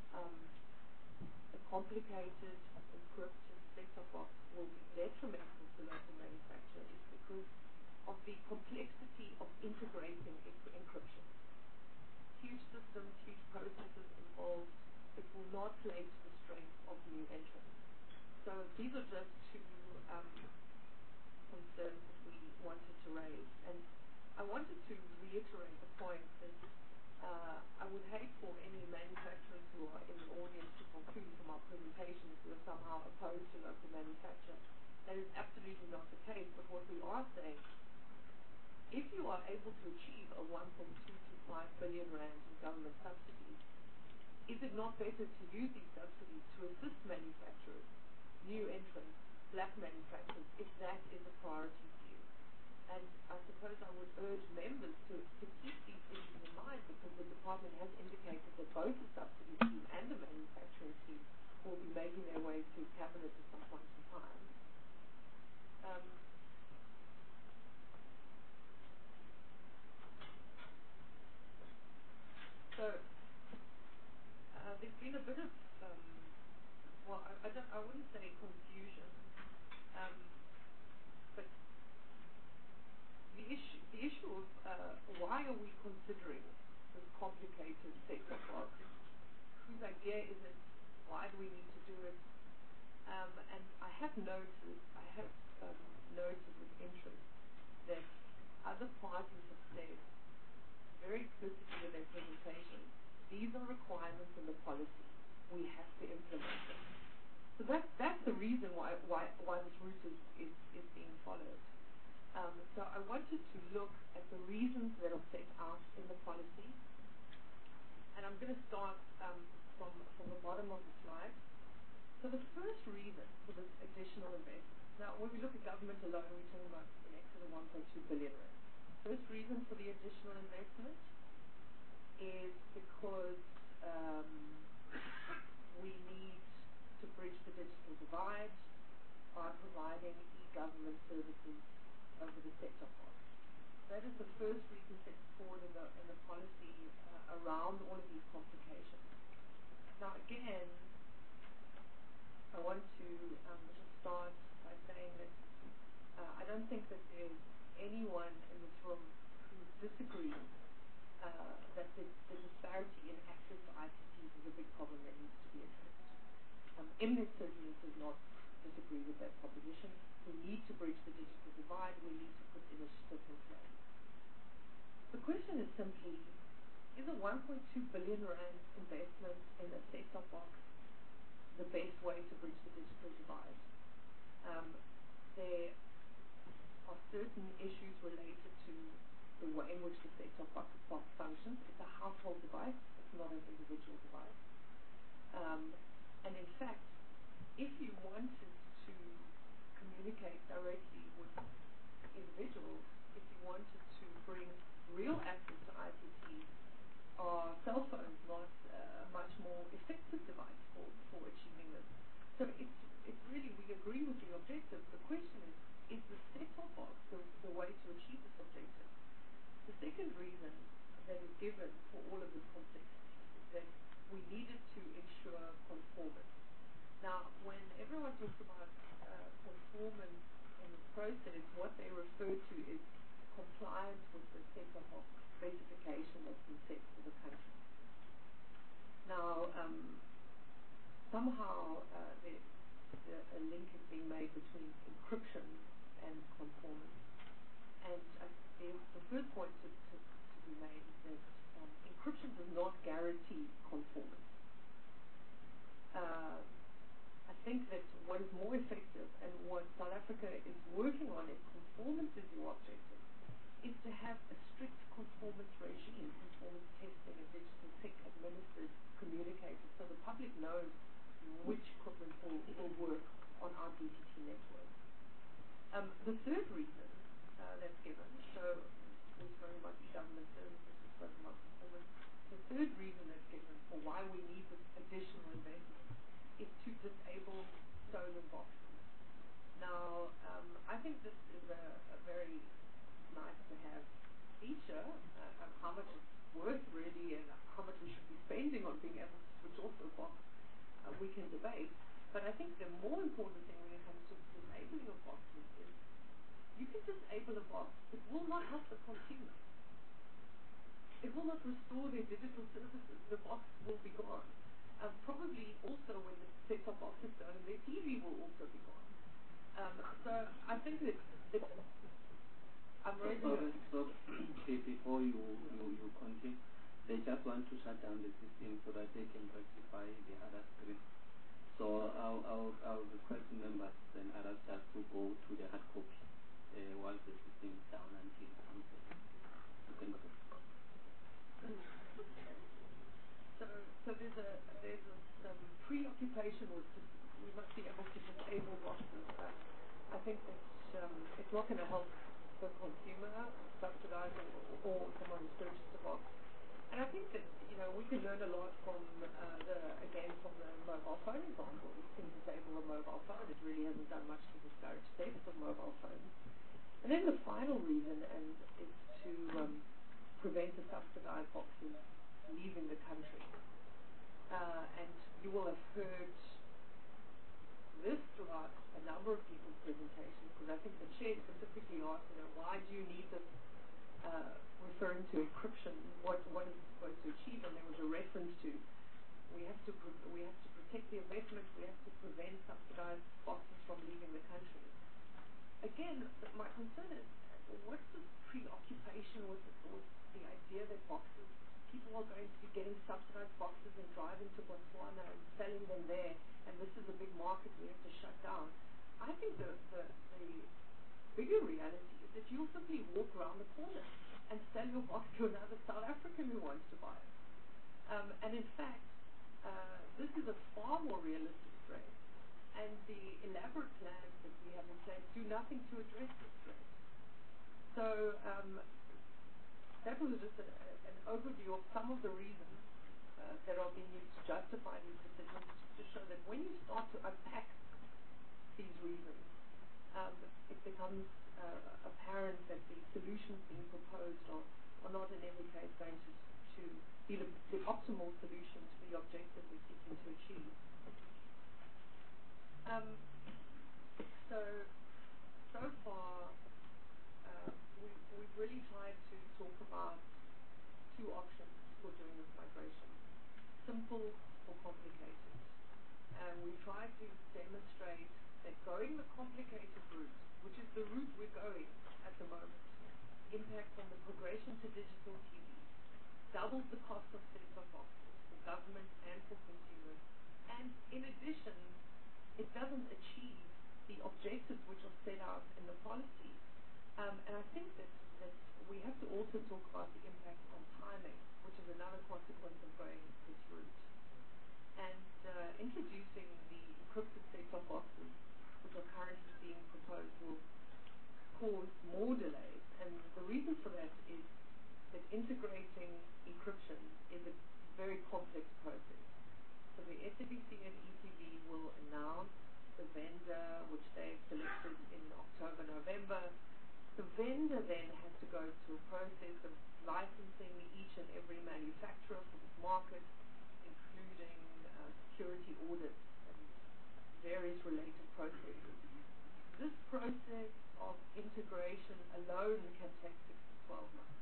a complicated, encrypted set-top box will be detrimental to local manufacturers is because of the complexity of integrating encryption. Huge systems, huge processes involved. It will not play to the strength of new entrants. So these are just two concerns that we wanted to raise. And I wanted to reiterate the point that I would hate for any manufacturers who are in the audience to conclude from our presentation that we are somehow opposed to local manufacture. That is absolutely not the case. But what we are saying, if you are able to achieve a 1.225 billion rand in government subsidies, is it not better to use these subsidies to assist manufacturers, new entrants, black manufacturers, if that is a priority for you? And I suppose I would urge members to keep these issues in mind, because the department has indicated that both the subsidy scheme and the manufacturing scheme will be making their way to cabinet at some point in time. So there's been a bit of, I wouldn't say confusion, but the issue of why are we considering this complicated set-top box? Whose idea is it? Why do we need to do it? And I have noted with interest that other parties have said very explicitly in their presentation, these are requirements in the policy. We have to implement them. So that's the reason why this route is being followed. So I wanted to look at the reasons that are set out in the policy, and I'm going to start from the bottom of the slide. So the first reason for this additional investment, now when we look at government alone, we're talking about in excess of 1.2 billion rand. First reason for the additional investment is because we need to bridge the digital divide by providing e-government services over the set-top box. That is the first reason set forward in the policy around all of these complications. Now again, I want to just start by saying that I don't think that there's anyone in this room who disagrees that the disparity in access to ICTs is a big problem that needs to be addressed. MNET certainly does not disagree with that proposition. We need to bridge the digital divide. We need to put initiatives in place. The question is simply, is a 1.2 billion rand investment in a set-top box the best way to bridge the digital divide? There are certain issues related to the way in which the set-top box functions. It's a household device. It's not an individual device. And in fact, if you wanted to communicate directly with individuals, if you wanted to bring real access to ICT, are cell phones not a much more effective device for achieving this? So it's really, we agree with the objective. The question is the set-top box the way to achieve this objective? The second reason that is given for all of this complexity is that we needed to ensure conformance. Now, when everyone talks about conformance in this process, what they refer to is compliance with the set-top box specification that's been set for the country. Now, somehow a link is being made between encryption and conformance. And the first point to be made is that encryption does not guarantee conformance. I think that what is more effective and what South Africa is working on, if conformance is your objective, is to have a strict conformance regime, conformance testing, a digital tech administered communicator, so the public knows which equipment will work on our DTT network. The third reason that's given, so we've spoken about government services, we've spoken about performance. The third reason that's given for why we need this additional investment is to disable stolen boxes. Now, I think this is a very nice to have feature. How much it's worth really, and how much we should be spending on being able to switch off the box, we can debate. But I think the more important thing when it comes to disabling of boxes is you can disable a box. It will not help the consumer. It will not restore their digital services. The box will be gone. Probably also when the set-top box is done, their TV will also be gone. So I think that I'm raising So before you continue, they just want to shut down the system so that they can rectify the other screen. So I'll request members and others just to go to the hard copy while the system is down until it comes back. You can go. So there's some preoccupation with we must be able to disable boxes. I think that it's not going to help the consumer subsidizing or someone who's purchased a box. And I think that we can learn a lot from the mobile phone example. You can disable a mobile phone. It really hasn't done much to discourage sales of mobile phones. And then the final reason is to prevent the subsidized boxes leaving the country. And you will have heard this throughout a number of people's presentations, because I think the chair specifically asked, why do you need this, referring to encryption, what is it supposed to achieve? And there was a reference to we have to protect the investment, we have to prevent subsidized boxes from leaving the country. Again, my concern is, what's the preoccupation with the idea that people are going to be getting subsidized boxes and driving to Botswana and selling them there, and this is a big market we have to shut down? I think the bigger reality is that you'll simply walk around the corner and sell your box to another South African who wants to buy it. And in fact, this is a far more realistic threat, and the elaborate plans that we have in place do nothing to address this threat. So that was just an overview of some of the reasons that are being used to justify these decisions, to show that when you start to unpack these reasons, it becomes apparent that the solutions being proposed are not in every case going to to be the optimal solution to the objective we're seeking to achieve. So far, we've really tried to talk about two options for doing this migration: simple or complicated. And we tried to demonstrate that going the complicated route, which is the route we're going at the moment, impacts on the progression to digital TV, doubles the cost of set-top boxes for government and for consumers, and in addition, it doesn't achieve the objectives which are set out in the policy. And I think that we have to also talk about the impact on timing, which is another consequence of going this route. And introducing the encrypted set-top boxes, which are currently being proposed, will cause more delays. And the reason for that is that integrating encryption is a very complex process. So the SABC and ETV will announce the vendor which they've selected in October, November. The vendor then has to go through a process of licensing each and every manufacturer for this market, including security audits and various related processes. This process of integration alone can take 6 to 12 months.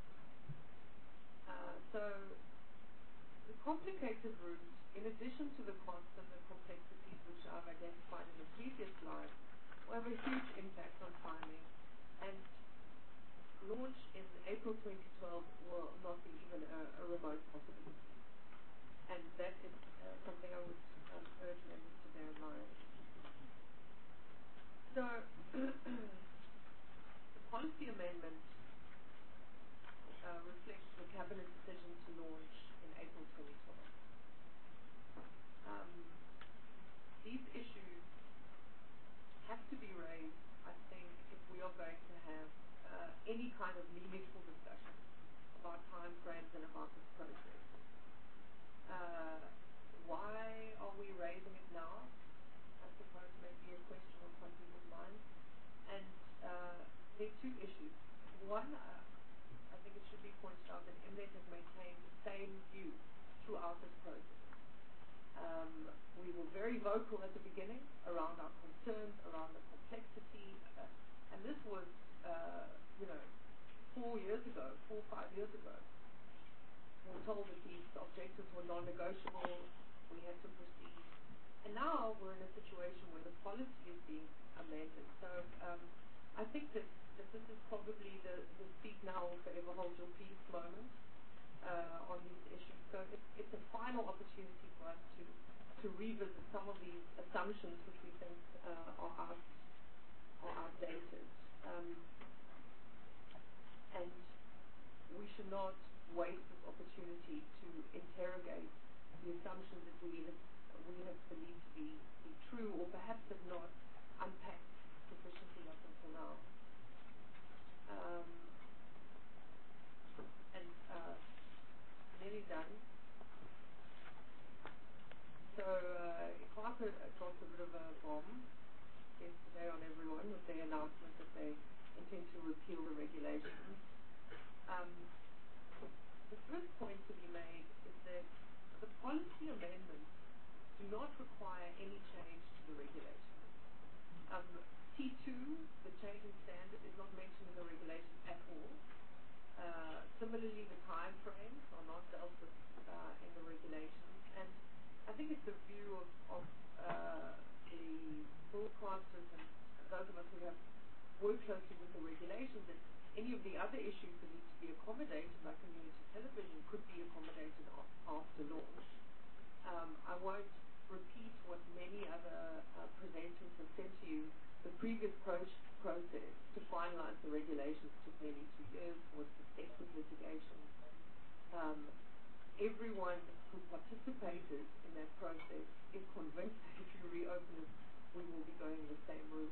So the complicated route, in addition to the cost and the complexities which I've identified in the previous slide, will have a huge impact on timing, and launch in April 2012 will not be even a remote possibility. And that is something I would urge members to bear in mind. So, the policy amendment reflects the Cabinet decision to launch in April 2012. These issues have to be raised, I think, if we are going to have any kind of meaningful discussion about time frames and about this process. Why are we raising it now? I suppose maybe a question on some people's minds. And there are two issues. One, I think it should be pointed out that MNET has maintained the same view throughout this process. We were very vocal at the beginning around our concerns, around the complexity, and this was, 4 years ago, 4 or 5 years ago. We were told that these objectives were non-negotiable, we had to proceed. And now we're in a situation where the policy is being amended. So I think that this is probably the speak now or forever hold your peace moment on these issues. So it's a final opportunity for us to revisit some of these assumptions which we think are outdated. And we should not waste this opportunity to interrogate the assumptions that we have believed to be true, or perhaps have not unpacked sufficiently up until now. Nearly done. So ICASA dropped a bit of a bomb yesterday on everyone with their announcement that they intend to repeal the regulations. The first point to be made is that the policy amendments do not require any change to the regulations. T2, the change in standard, is not mentioned in the regulation at all. Similarly, the time frames are not dealt with in the regulations. And I think it's the view of the broadcasters and those of us who have worked closely with the regulations that any of the other issues that need to be accommodated, like community television, could be accommodated after launch. I won't repeat what many other presenters have said to you. The previous process to finalize the regulations took nearly 2 years, was suspected litigation. Everyone who participated in that process is convinced that if you reopen it, we will be going the same route.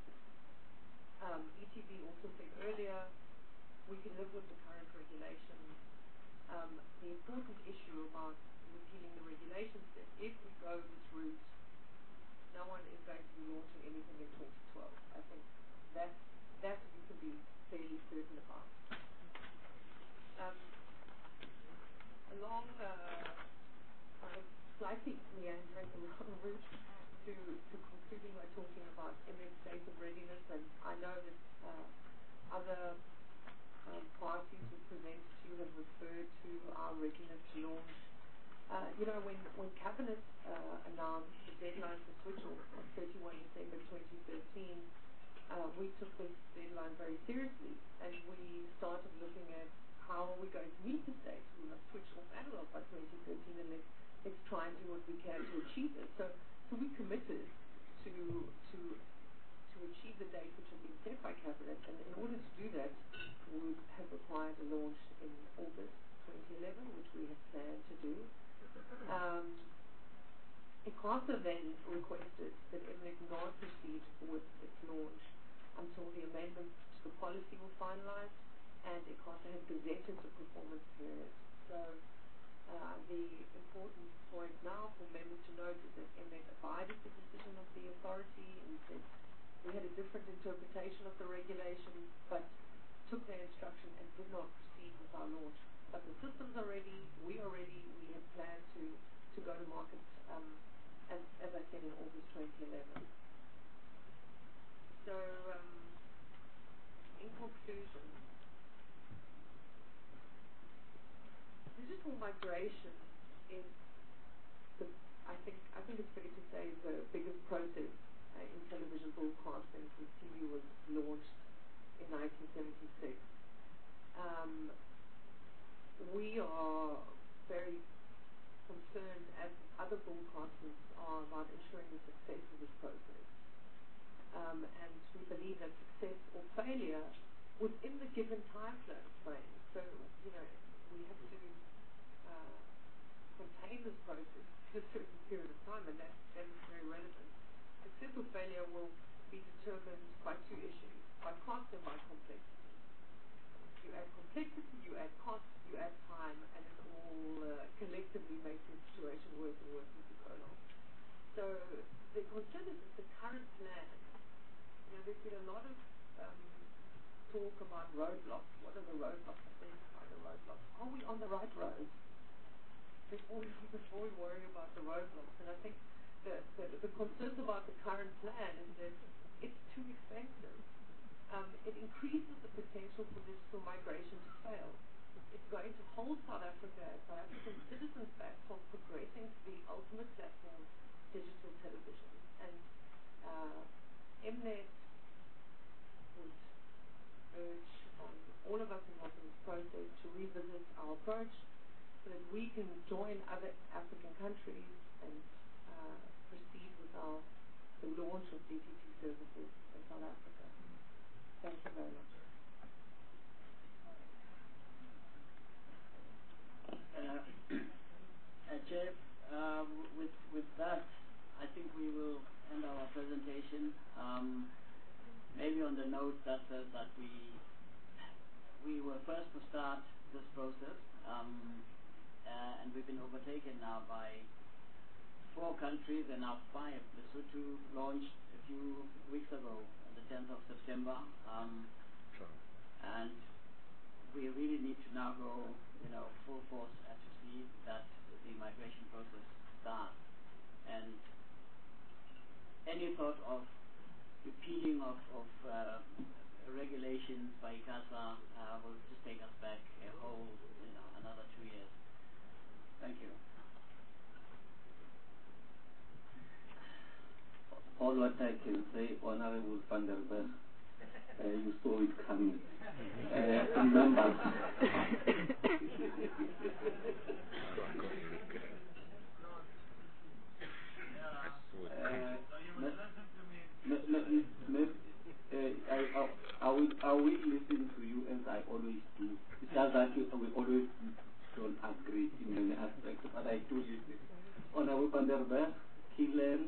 ETV also said earlier, we can live with the current regulations. The important issue about repealing the regulations is that if we go this route, no one is going to be launching anything in 2012. I think that we can be fairly certain about. A presented to you have referred to our readiness to launch. When Cabinet announced the deadline for switch off on 31 December 2013, we took this deadline very seriously, and we started looking at how are we going to meet this date. We must switch off analog by 2013, and let's try and do what we can to achieve it. So we committed to achieve the date which had been set by Cabinet, and in order to do that, we would have required a launch in August 2011, which we had planned to do. ICASA then requested that MNET not proceed with its launch until the amendments to the policy were finalized and ICASA had gazetted the performance period. So the important point now for members to note is that MNET abided the decision of the authority and said we had a different interpretation of the regulation, but took their instruction and did not proceed with our launch. But the systems are ready, we are ready, we have planned to go to market, as I said, in August 2011. So, in conclusion, digital migration is, I think it's fair to say, the biggest process in television broadcasting since TV was launched in 1976. We are very concerned, as other broadcasters are, about ensuring the success of this process. And we believe that success or failure within the given time frame. So, we have to contain this process to a certain period of time, and that is very relevant. Success or failure will be determined by two issues, by cost and by complexity. You add complexity, you add cost, you add time, and it all collectively makes the situation worse and worse as you go along. So the concern is that the current plan, there's been a lot of talk about roadblocks. What are the roadblocks? Identify the roadblocks. Are we on the right road? Before we worry about the roadblocks. And I think the concerns about the current plan is that it's too expensive. It increases the potential for digital migration to fail. It's going to hold South African citizens back from progressing to the ultimate platform, digital television. And MNET would urge on all of us involved in this process to revisit our approach so that we can join other African countries and proceed with the launch of DTT services in South Africa. Thank you very much. Chair, with that, I think we will end our presentation. Maybe on the note that we were first to start this process, and we've been overtaken now by 4 countries and now 5. Lesotho launched a few weeks ago, on the 10th of September, and we really need to now go, full force to see that the migration process starts. And any thought of repealing of regulations by ICASA will just take us back a whole, another 2 years. Thank you. All what I can say, Honorable van der Berg, you saw it coming. Remember, I will listen to you as I always do. It's just that we always don't agree in many aspects, but I do listen. Honorable van der Berg, Kilian,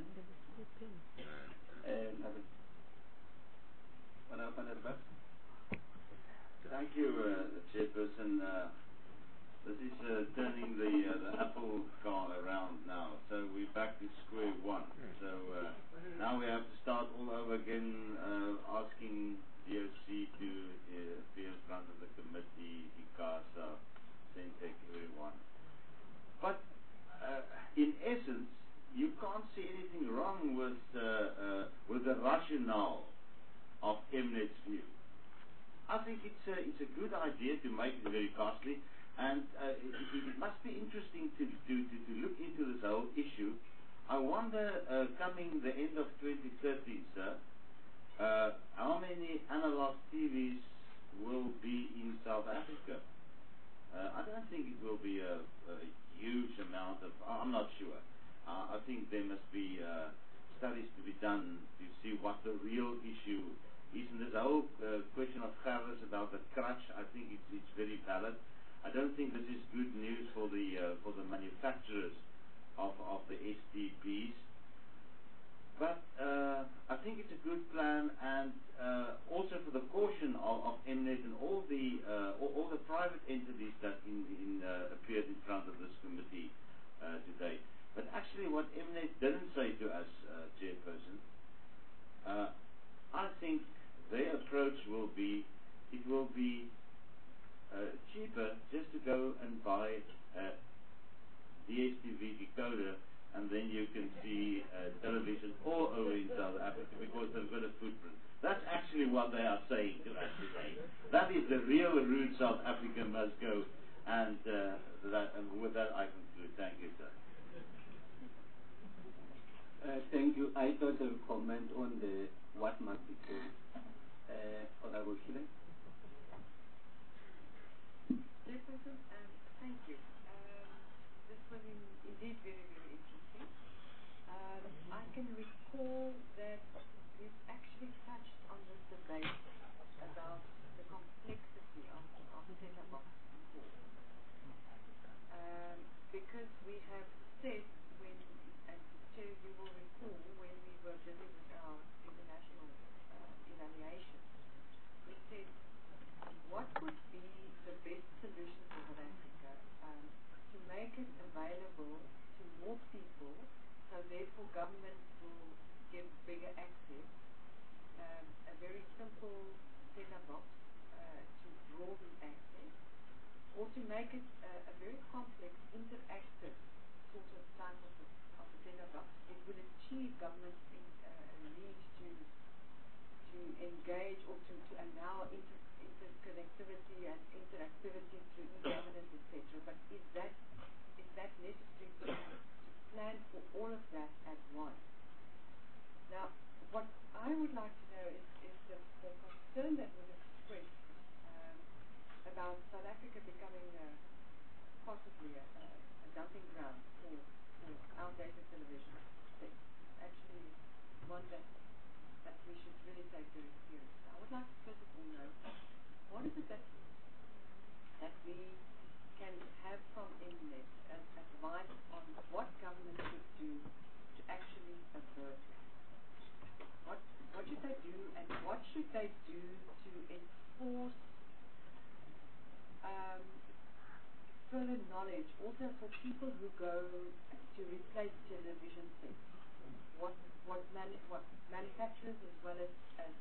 and Honorable van der Berg. Thank you, Chairperson. This is turning the apple cart around now. So we're back to square one. So now we have to start all over again, asking DOC to appear in front of the committee, ICASA, Centec, everyone. But in essence, you can't see anything wrong with the rationale of MNET's view. I think it's a good idea to make it very costly, and it must be interesting to look into this whole issue. I wonder, coming the end of 2013, sir, how many analog TVs will be in South Africa? I don't think it will be a huge amount of. I'm not sure. I think there must be studies to be done to see what the real issue is. And this whole question of Gerris about the crutch, I think it's very valid. I don't think this is good news for the manufacturers of the STBs. But I think it's a good plan, and also for the caution of Mnet and all the private entities that appeared in front of this committee today. But actually, what Mnet didn't say to us, Chairperson, I think their approach will be cheaper just to go and buy DSTV decoder, and then you can see television all over in South Africa because they've got a footprint. That's actually what they are saying to us today. That is the real route South Africa must go, and with that I conclude. Thank you, sir. Thank you. I thought I'll comment on what must be done. Honorable Sheila. Chairperson, thank you. This was indeed very, very interesting. I can recall that we've actually touched on this debate about the complexity of set-up boxes before. Because we have said, and Chair, you will recall, when we were busy with our international evaluation, we said, what would be the best solution for South Africa to make it available to more people, so therefore government will give bigger access? A very simple set-up box to broaden access, or to make it a very complex, interactive sort of type of a set-up box. It would achieve government's need to engage or to allow interconnectivity and interactivity through e-governance, etc. But is that necessary to plan for all of that at once? Now, what I would like to know is the concern that was expressed about South Africa becoming possibly a dumping ground for outdated television. It's actually one that we should really take very seriously. I would like to first of all know, what is it that we can have from Mnet as advice on what government should do to actually avert that? What should they do, and what should they do to enforce further knowledge also for people who go to replace television sets? What manufacturers as well as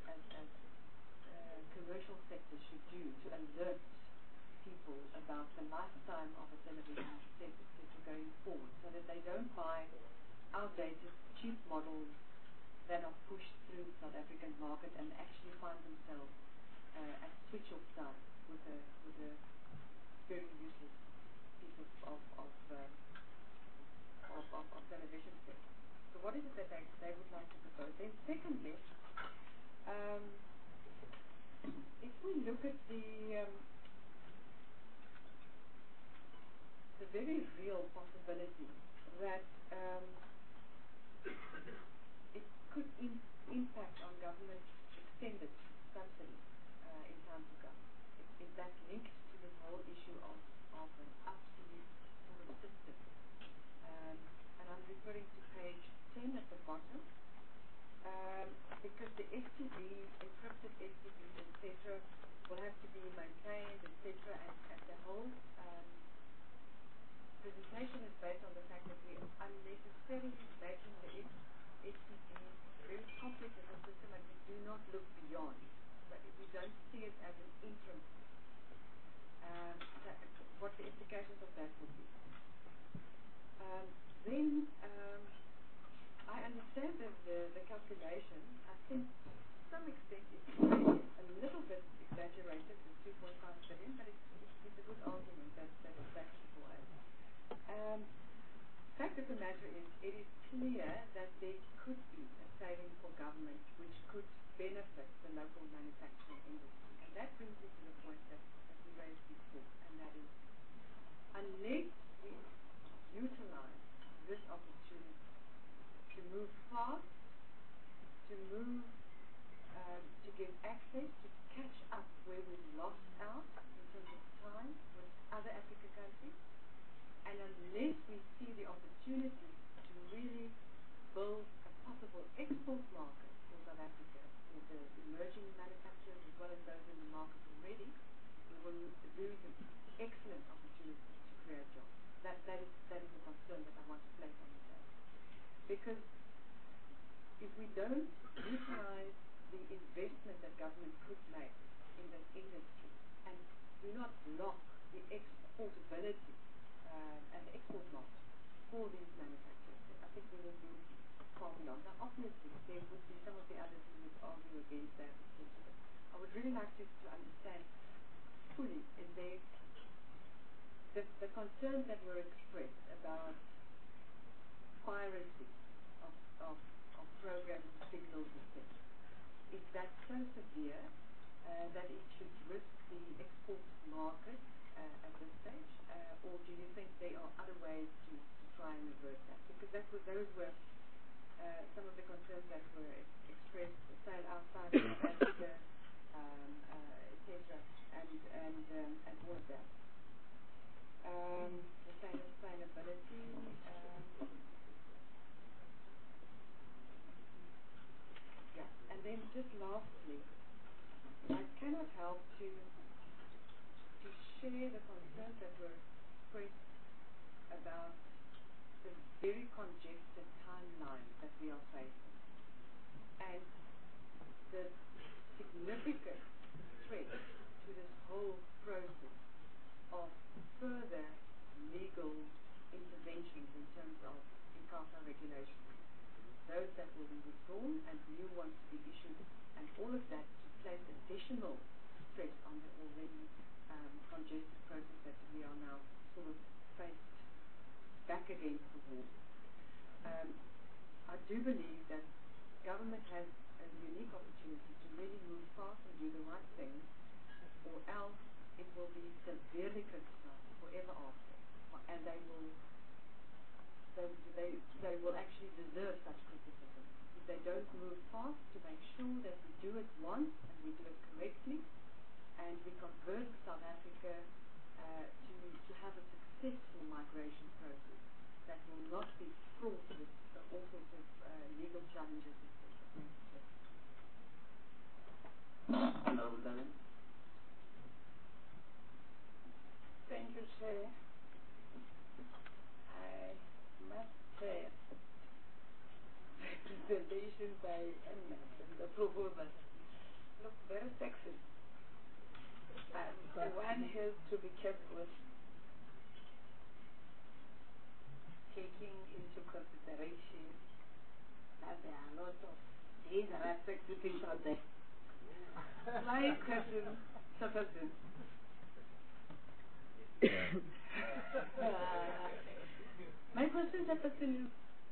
commercial sectors should do to alert people about the lifetime of a television set, etc., going forward, so that they don't buy outdated, cheap models that are pushed through the South African market and actually find themselves at switch-off time with a very useless piece of television set. So what is it that they would like to propose? Then secondly, if we look at the very real possibility that it could impact on government extended subsidies in times to come. Is that linked to this whole issue of an absolute sort of system? And I'm referring to page 10 at the bottom, because the STB, encrypted STBs, etc., will have to be maintained, etc., and the whole presentation is based on the fact that we are unnecessarily making the STB very complex as a system, and we do not look beyond. But we don't see it as an interim. What the implications of that would be. Then I understand the calculation. I think some extent it's maybe a little bit exaggerated, the 2.5 billion, but it's a good argument that it's actually for us. Fact of the matter is, it is clear that there could be a saving for government which could benefit the local manufacturing industry. And that brings me to the point that we raised before, and that is, unless we utilize this opportunity to move fast, to move, to get access, to catch up where we lost out in terms of time with other African countries, and unless we see the opportunity to really build a possible export market for South Africa, for the emerging manufacturers as well as those in the market already, we will lose an excellent opportunity to create jobs. That is a concern that I want to place on the table. Because if we don't utilize the investment that government could make in this industry and do not block the exportability and the export market for these manufacturers, I think we will move far beyond. Now, obviously, there would be some of the others who would argue against that, etc. I would really like to understand fully in there the concerns that were expressed about piracy of programs, signals, etc. Is that so severe that it should risk the export market at this stage, or do you think there are other ways to try and avert that? Because those were some of the concerns that were expressed, the sale outside of Africa, etc., and all of that. Sustainability. And then just lastly, I cannot help to share the concerns that were expressed about the very congested timeline that we are facing and the significant threat to this whole process of further legal interventions in terms of ICASA regulations. Those that will be withdrawn and new ones to be issued, and all of that to place additional stress on the already congested process that we are now sort of faced back against the wall. I do believe that government has a unique opportunity to really move fast and do the right thing, or else it will be severely criticized forever after, and they will actually deserve such criticism if they don't move fast to make sure that we do it once and we do it correctly, and we convert South Africa to have a successful migration process that will not be fraught with all sorts of legal challenges, etc. Honorable Darren. Thank you, Chair. I must say, the presentation by Mnet and the proposal look very sexy. But one has to be careful with taking into consideration that there are a lot of dangerous sexy things out there. My question, Chairperson. My question, Chairperson, is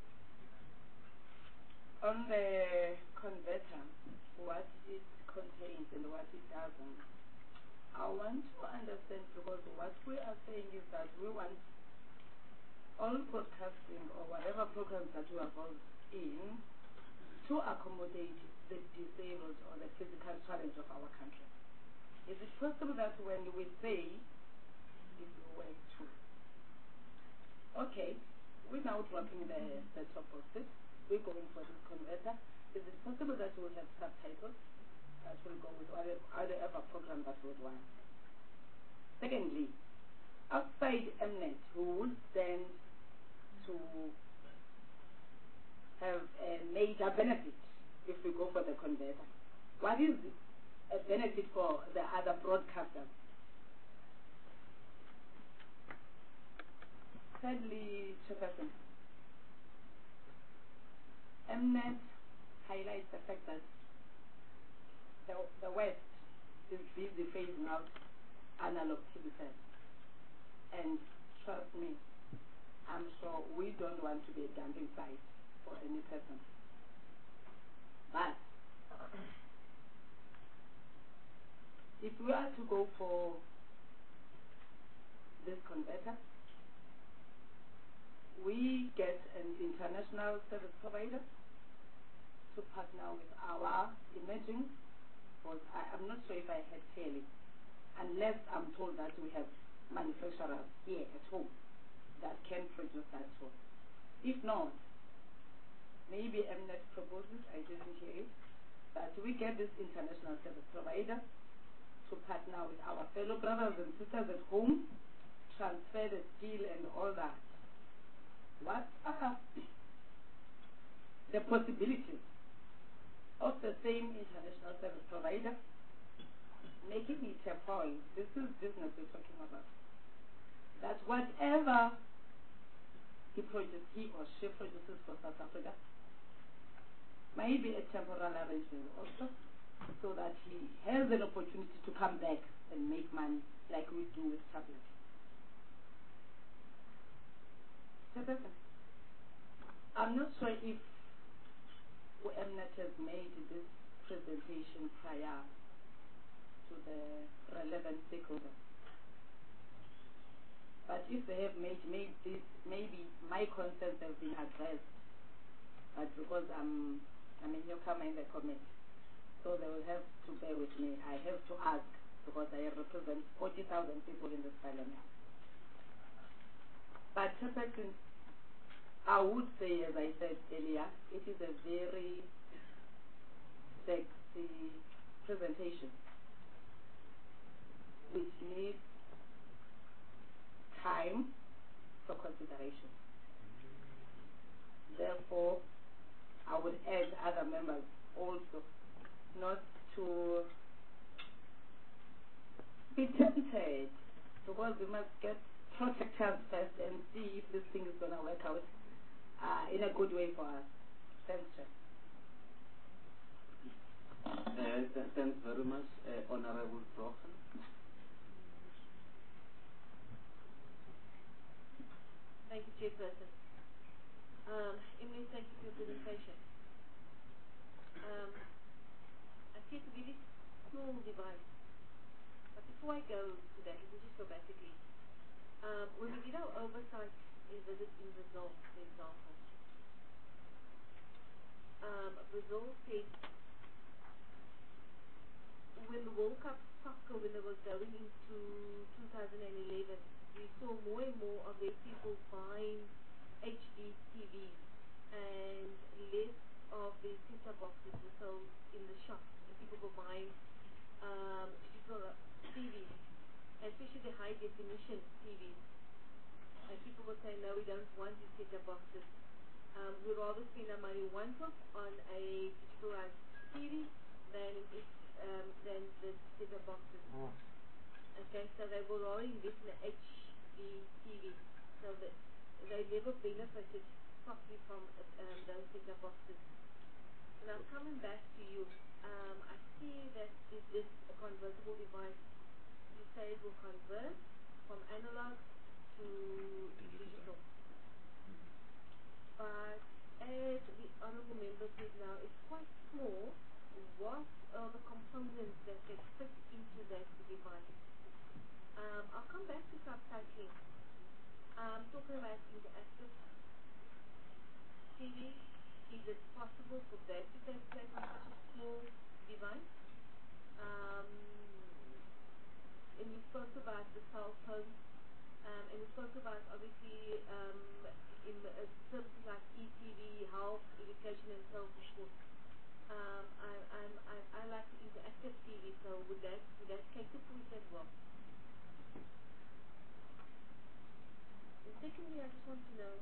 on the converter, what it contains and what it doesn't. I want to understand, because what we are saying is that we want all broadcasting or whatever programs that we are involved in to accommodate the disabled or the physical challenge of our country. Is it possible that when we say if we were to, okay, we're now dropping the top boxes, we're going for this converter, is it possible that we'll have subtitles that will go with whatever program that we would want? Secondly, outside Mnet, who would stand to have a major benefit if we go for the converter? What is a benefit for the other broadcasters? Thirdly, Chairperson, Mnet highlights the fact that the West is busy phasing out analog TV sets. And trust me, I'm sure we don't want to be a dumping site for any person. But if we are to go for this converter, we get an international service provider to partner with our imaging, because I'm not sure if I heard clearly, unless I'm told that we have manufacturers here at home that can produce that tool. If not, maybe Mnet proposes, I didn't hear it, that we get this international service provider to partner with our fellow brothers and sisters at home, transfer the skill and all that. What are the possibilities of the same international service provider making it a point, this is business we're talking about, that whatever he or she produces for South Africa may be a temporal arrangement also, so that he has an opportunity to come back and make money like we do with tablets. I'm not sure if Mnet has made this presentation prior to the relevant stakeholders. But if they have made this, maybe my concerns have been addressed. But because I'm a newcomer in the committee, so they will have to bear with me. I have to ask, because I represent 40,000 people in this parliament. But Chairperson, I would say, as I said earlier, it is a very sexy presentation, which needs time for consideration. Therefore, I would urge other members also not to be tempted, because we must get protectors first and see if this thing is going to work out in a good way for us. Thanks, Chair. Thanks very much, Honorable Brochen. Thank you, Chairperson. Emily, thank you for your presentation. I see it's a really small device. But before I go to that, let me just go basically. When we did our oversight in visit in Brazil, for example, Brazil said when the World Cup soccer, when it was going into 2011, we saw more and more of their people buying HD TVs and less of the set-top boxes were sold in the shops, and people were buying digital TVs, especially the high definition TVs. And people would say, no, we don't want these set-top boxes. We'd rather spend our money once off on a digitalized TV than the set-top boxes. Okay, so they will rather invest in the HD TV, so that they never benefited properly from those set-top boxes. Now, coming back to you, I see that this is a convertible device. You say it will convert from analog to digital. But as the honorable member said now, it's quite small. What are the components that get fit into that device? I'll come back to subtitling. Talking about interactive TV, is it possible for that to take place on such a small device? And we spoke about the cell phone, and we spoke about obviously in services like eTV, health, education, and so forth. I like the interactive TV, so would that cater for it as well? And secondly, I just want to know,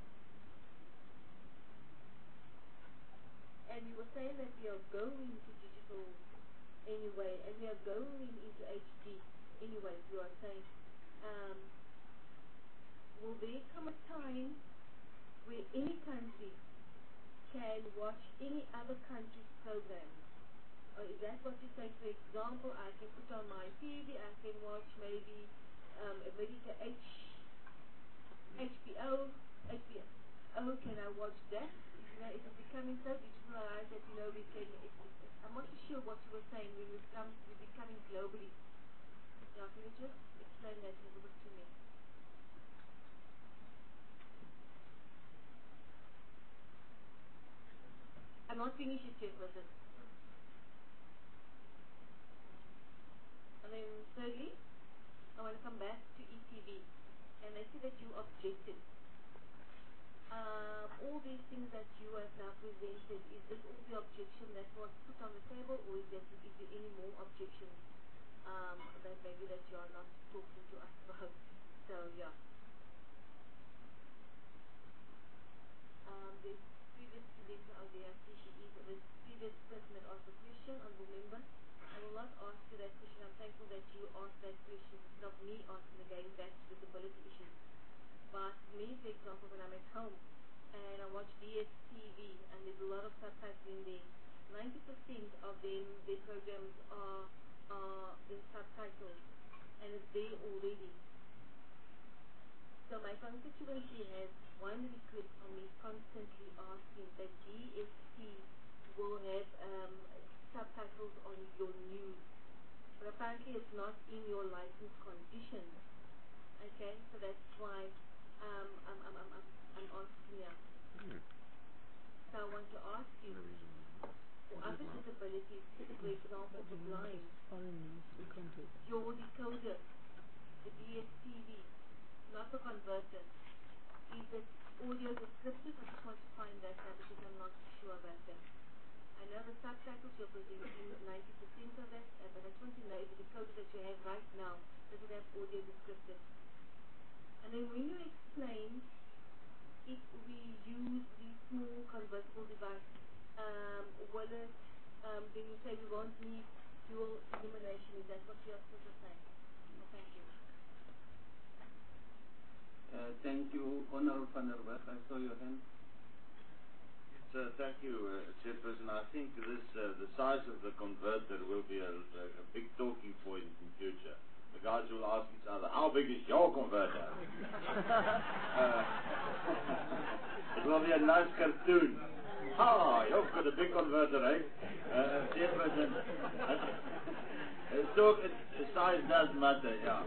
and you were saying that we are going to digital anyway, and we are going into HD anyway, you are saying, will there come a time where any country can watch any other country's programs Or is that what you say? For example, I can put on my TV, I can watch maybe America HBO, can I watch that? Is it becoming so digitalized that, we can, I'm not too sure what you were saying when we're becoming globally. Yeah, can you just explain that a little bit to me? I'm not finished yet with it. And then thirdly, I want to come back to ETV. And I see that you objected. All these things that you have now presented, is this all the objection that was put on the table, or is there any more objections that maybe that you are not talking to us about? So, yeah. The previous presenter out there, I see she is the previous person that asked the question, honorable member. I will not ask you that question. I'm thankful that you asked that question. It's not me asking again that disability issue. But me, for example, when I'm at home and I watch DSTV and there's a lot of subtitles in there, 90% of them, their programs are the subtitles, and it's there already. So my constituency has one request from me constantly asking that DST will have subtitles on your news. But apparently it's not in your license conditions. Okay, so that's why I'm asking you. So I want to ask you, for other disabilities, for example, the blind, your decoder, the DSTV, not the converter, is it audio descriptive? I just want to find that out because I'm not sure about that. I know the subtitles you're presenting 90% of that, but I just want to know if the decoder that you have right now, does it have audio descriptive? And then when you explain if we use the small convertible device, will it, then you say we won't need dual illumination. Is that what you are supposed to say? Oh, thank you. Thank you, Honorable Van der Berg. I saw your hand. Thank you, Chairperson. I think this the size of the converter will be a big talking point in future. The guys will ask each other, how big is your converter? It will be a nice cartoon. You've got a big converter, eh? Chairperson. Size does matter, yeah.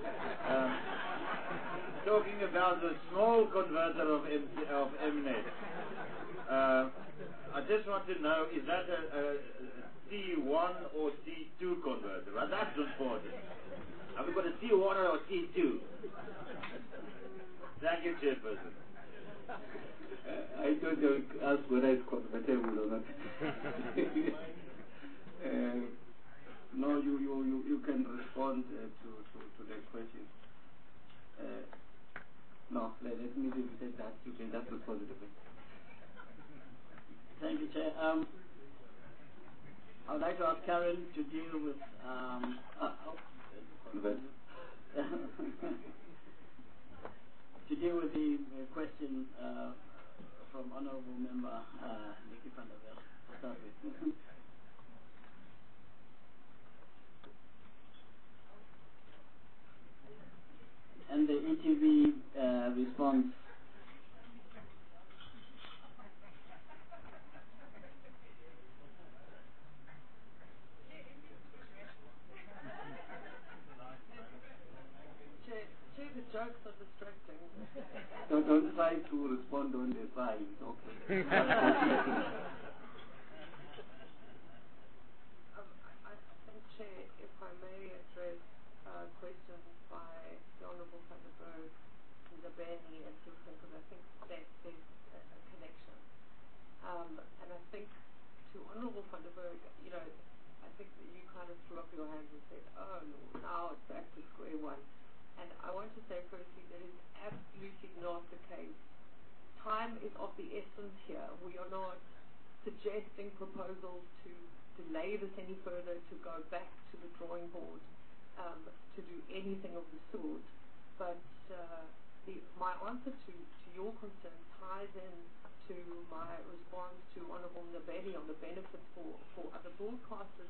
Talking about the small converter of Mnet. I just want to know, is that a T1 or T2 converter? Well, that's important. Have we got a T1 or a T2? Thank you, Chairperson. I thought you would ask whether it's convertible or not. No, you can respond to the question. No, let me take that. You can just respond to the question. Thank you, Chair. I would like to ask Karen to deal with to deal with the question from Honourable Member Nikki van der Berg to start with. And the ETV response. The jokes are distracting. So don't try to respond on the side, okay? I think, Chair, if I may address questions by the Honourable Van der Berg, Zabeni and Hilton, because I think that there's a connection. And I think to Honourable Van der Berg, I think that you kind of threw up your hands and said, oh, no, now it's back to square one. And I want to say firstly that is absolutely not the case. Time is of the essence here. We are not suggesting proposals to delay this any further, to go back to the drawing board, to do anything of the sort. But my answer to your concern ties in to my response to Honourable Nabeni on the benefits for other broadcasters.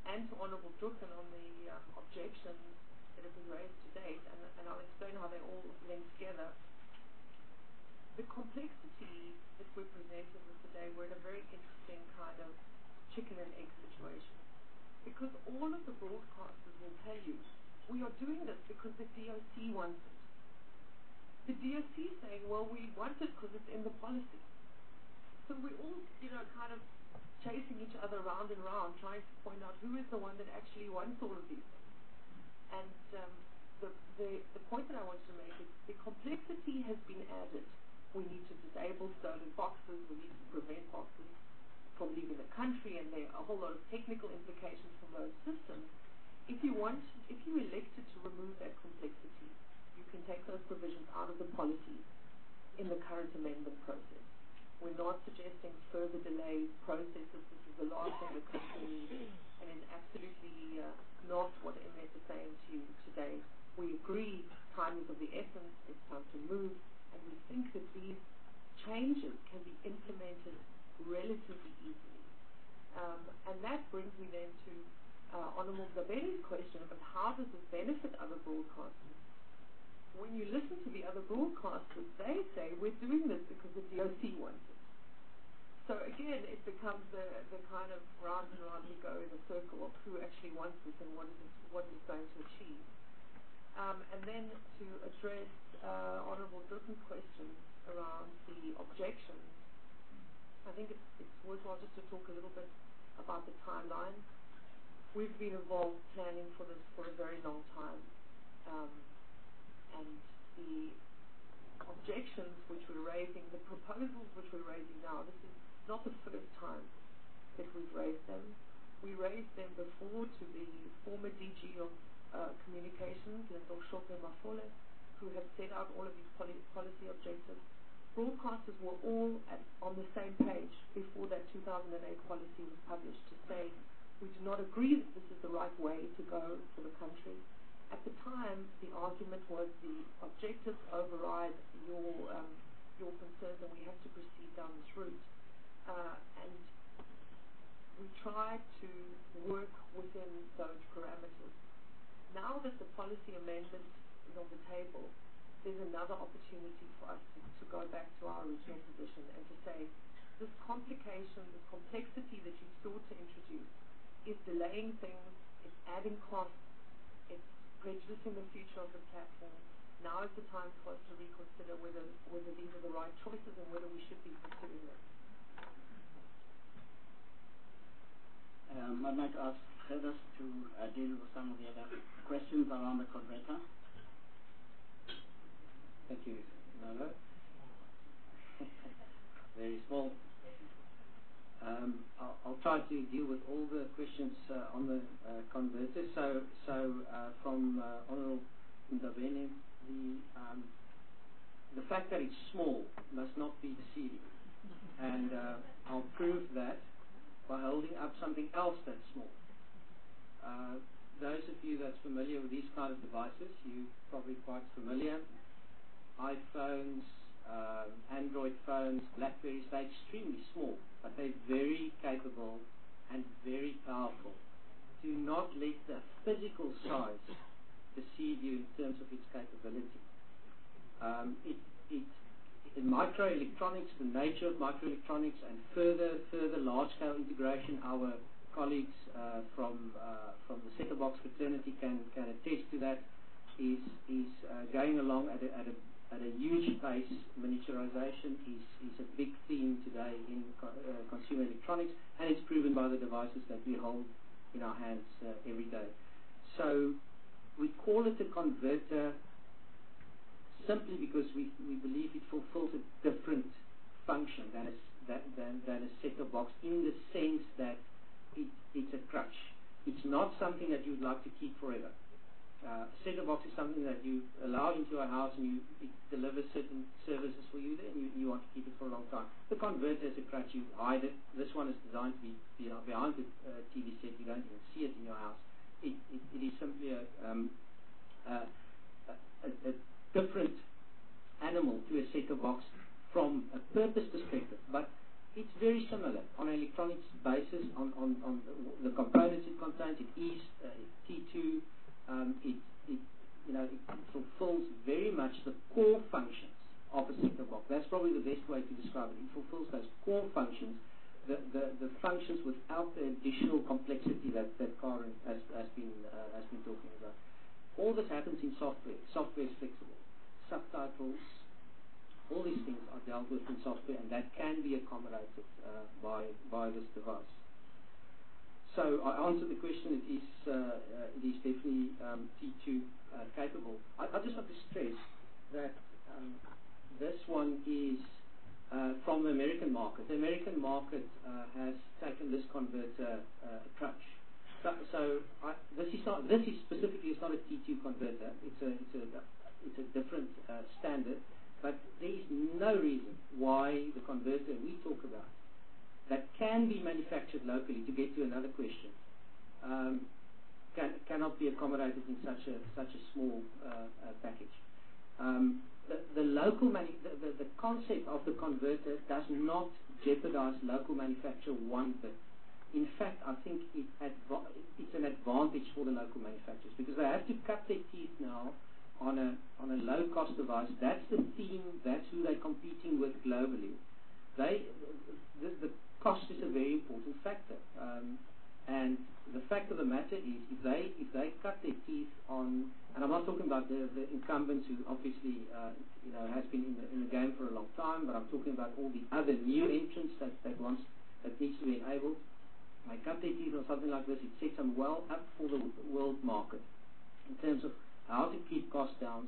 and to Honourable Drucken on the objections that have been raised to date, and I'll explain how they all link together. The complexity that we're presented with today, we're in a very interesting kind of chicken and egg situation. Because all of the broadcasters will tell you, we are doing this because the DOC wants it. The DOC saying, well, we want it because it's in the policy. So we're all, kind of chasing each other round and round, trying to point out who is the one that actually wants all of these things. And the point that I wanted to make is the complexity has been added. We need to disable stolen boxes. We need to prevent boxes from leaving the country, and there are a whole lot of technical implications from those systems. If you elected to remove that complexity, you can take those provisions out of the policy in the current amendment process. We're not suggesting further delayed processes. This is the last thing the country needs, and is absolutely not what MS is saying to you today. We agree time is of the essence, it's time to move, and we think that these changes can be implemented relatively easily. And that brings me then to Honourable Zabeli's question about how does this benefit other broadcasters? When you listen to the other broadcasters, they say we're doing this because the DOC wants it. So again, it becomes the kind of round and round we go in a circle of who actually wants this and what it's going to achieve. And then to address Honourable Drucken's question around the objections, I think it's worthwhile just to talk a little bit about the timeline. We've been involved planning for this for a very long time. And the objections which we're raising, the proposals which we're raising now, this is not the first time that we've raised them. We raised them before to the former DG of Communications, Lindor Shope Mafole, who had set out all of these policy objectives. Broadcasters were all on the same page before that 2008 policy was published to say, we do not agree that this is the right way to go for the country. At the time, the argument was the objectives override your concerns and we have to proceed down this route. And we tried to work within those parameters. Now that the policy amendment is on the table, there's another opportunity for us to go back to our original position and to say, this complication, this complexity that you sought to introduce is delaying things, it's adding costs, it's prejudicing the future of the platform. Now is the time for us to reconsider whether these are the right choices and whether we should be pursuing them. I'd like to ask Gerdes to deal with some of the other questions around the converter. Thank you, Nolo. Very small. I'll try to deal with all the questions on the converter. So from Honourable Ndabeni, the fact that it's small must not be deceiving. And I'll prove that by holding up something else that's small. Those of you that's familiar with these kind of devices, you're probably quite familiar. iPhones, Android phones, Blackberries, they're extremely small, but they're very capable and very powerful. Do not let the physical size deceive you in terms of its capability. Microelectronics, the nature of microelectronics, and further large-scale integration, our colleagues from the set-top box fraternity can attest to that, is going along at a huge pace. Miniaturization is a big theme today in consumer electronics, and it's proven by the devices that we hold in our hands every day. So we call it a converter simply because we believe it fulfills a different function than a set-top box, in the sense that it's a crutch. It's not something that you'd like to keep forever. A set-top box is something that you allow into a house and it delivers certain services for you there, and you want to keep it for a long time. The converter is a crutch, you hide it. This one is designed to be behind the TV set, you don't even see it in your house. It is simply a different animal to a set-top box from a purpose perspective. But It's very similar on an electronics basis on the components it contains. It is T2. It fulfills very much the core functions of a set-top box. That's probably the best way to describe it. It fulfills those core functions, the functions without the additional complexity that Karen has been talking about. All this happens in software. Software is flexible. Subtitles, all these things are dealt with in software, and that can be accommodated by this device. So I answered the question. It is definitely T2 capable. I just want to stress that this one is from the American market. The American market has taken this converter approach. So this is specifically, it's not a T2 converter. It's a different standard. But there is no reason why the converter we talk about that can be manufactured locally, to get to another question, cannot be accommodated in such a small package. The concept of the converter does not jeopardize local manufacture one bit. In fact, I think it's an advantage for the local manufacturers, because they have to cut their teeth now on a low-cost device. That's the theme. That's who they're competing with globally. The cost is a very important factor, and the fact of the matter is, if they cut their teeth on, and I'm not talking about the incumbents who obviously has been in the game for a long time, but I'm talking about all the other new entrants that needs to be enabled. They cut their teeth on something like this. It sets them well up for the world market in terms of how to keep costs down.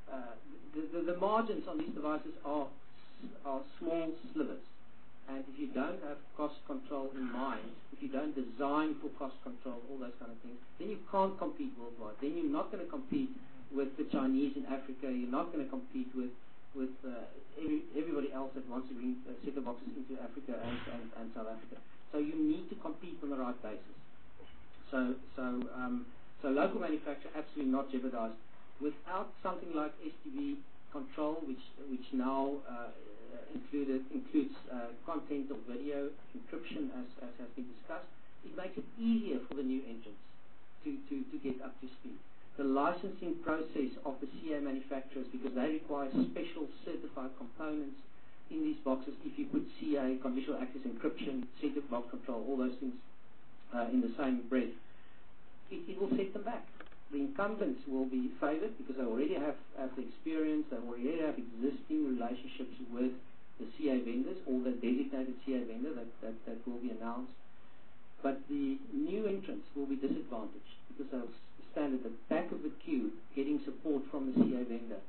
The margins on these devices are small slivers. And if you don't have cost control in mind, if you don't design for cost control, all those kind of things, then you can't compete worldwide. Then you're not going to compete with the Chinese in Africa. You're not going to compete with everybody else that wants to bring set-top boxes into Africa and South Africa. So you need to compete on the right basis. So local manufacture absolutely not jeopardized. Without something like STB control, which now includes content of video encryption, as has been discussed, it makes it easier for the new entrants to get up to speed. The licensing process of the CA manufacturers, because they require special certified components in these boxes. If you put CA, conditional access encryption, set-top box control, all those things in the same breath, it will set them back. The incumbents will be favored because they already have the experience, they already have existing relationships with the CA vendors or the designated CA vendor that will be announced. But the new entrants will be disadvantaged because they'll stand at the back of the queue getting support from the CA vendor.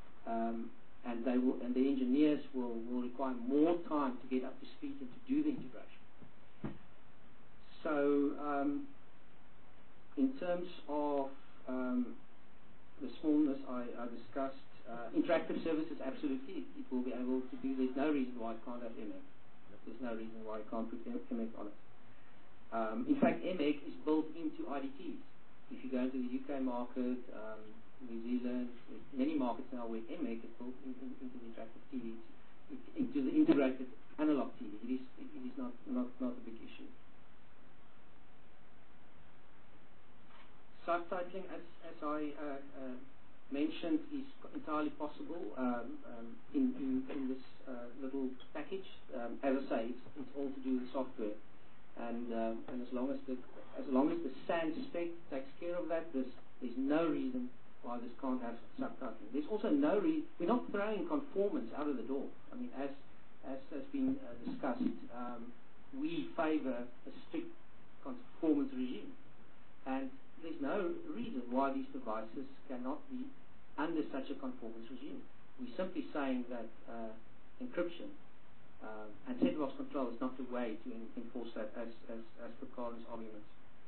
And the engineers will require more time to get up to speed and to do the integration. So in terms of the smallness I discussed, interactive services, absolutely, it will be able to do. There's no reason why it can't have MX. There's no reason why it can't put MX on it. In fact, MX is built into IDTs. If you go into the UK market, New Zealand, many markets now where MX is built into the interactive TV, into the integrated analog TV. It is not a big issue. Subtitling, as I mentioned, is entirely possible in this little package. As I say, it's all to do with software, and as long as the SAN spec takes care of that, there's no reason why this can't have subtitling. There's also no reason. We're not throwing conformance out of the door. I mean, as has been discussed, we favour a strict conformance regime, and there's no reason why these devices cannot be under such a conformance regime. We're simply saying that encryption and set-top box control is not the way to enforce that, as per Karen's arguments.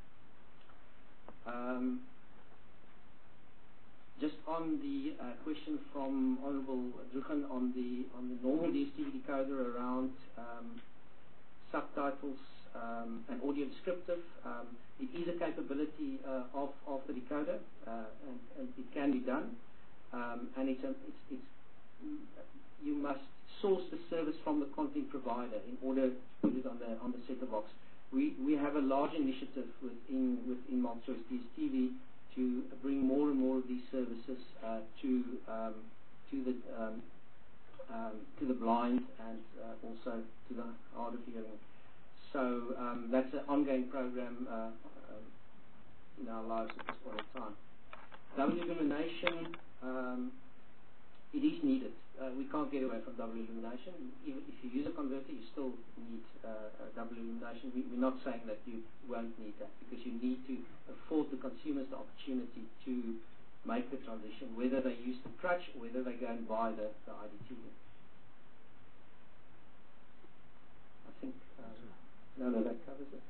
Just on the question from Honourable Drugan on the normal DSTV decoder around subtitles and audio descriptive, it is a capability of the decoder, and it can be done. And you must source the service from the content provider in order to put it on the set-top box. We have a large initiative within MultiChoice DStv to bring more and more of these services to the blind and also to the hard of hearing. So that's an ongoing program in our lives at this point in time. Double illumination, it is needed. We can't get away from double illumination. Even if you use a converter, you still need double illumination. We're not saying that you won't need that, because you need to afford the consumers the opportunity to make the transition, whether they use the crutch or whether they go and buy the IDT. I think that covers it.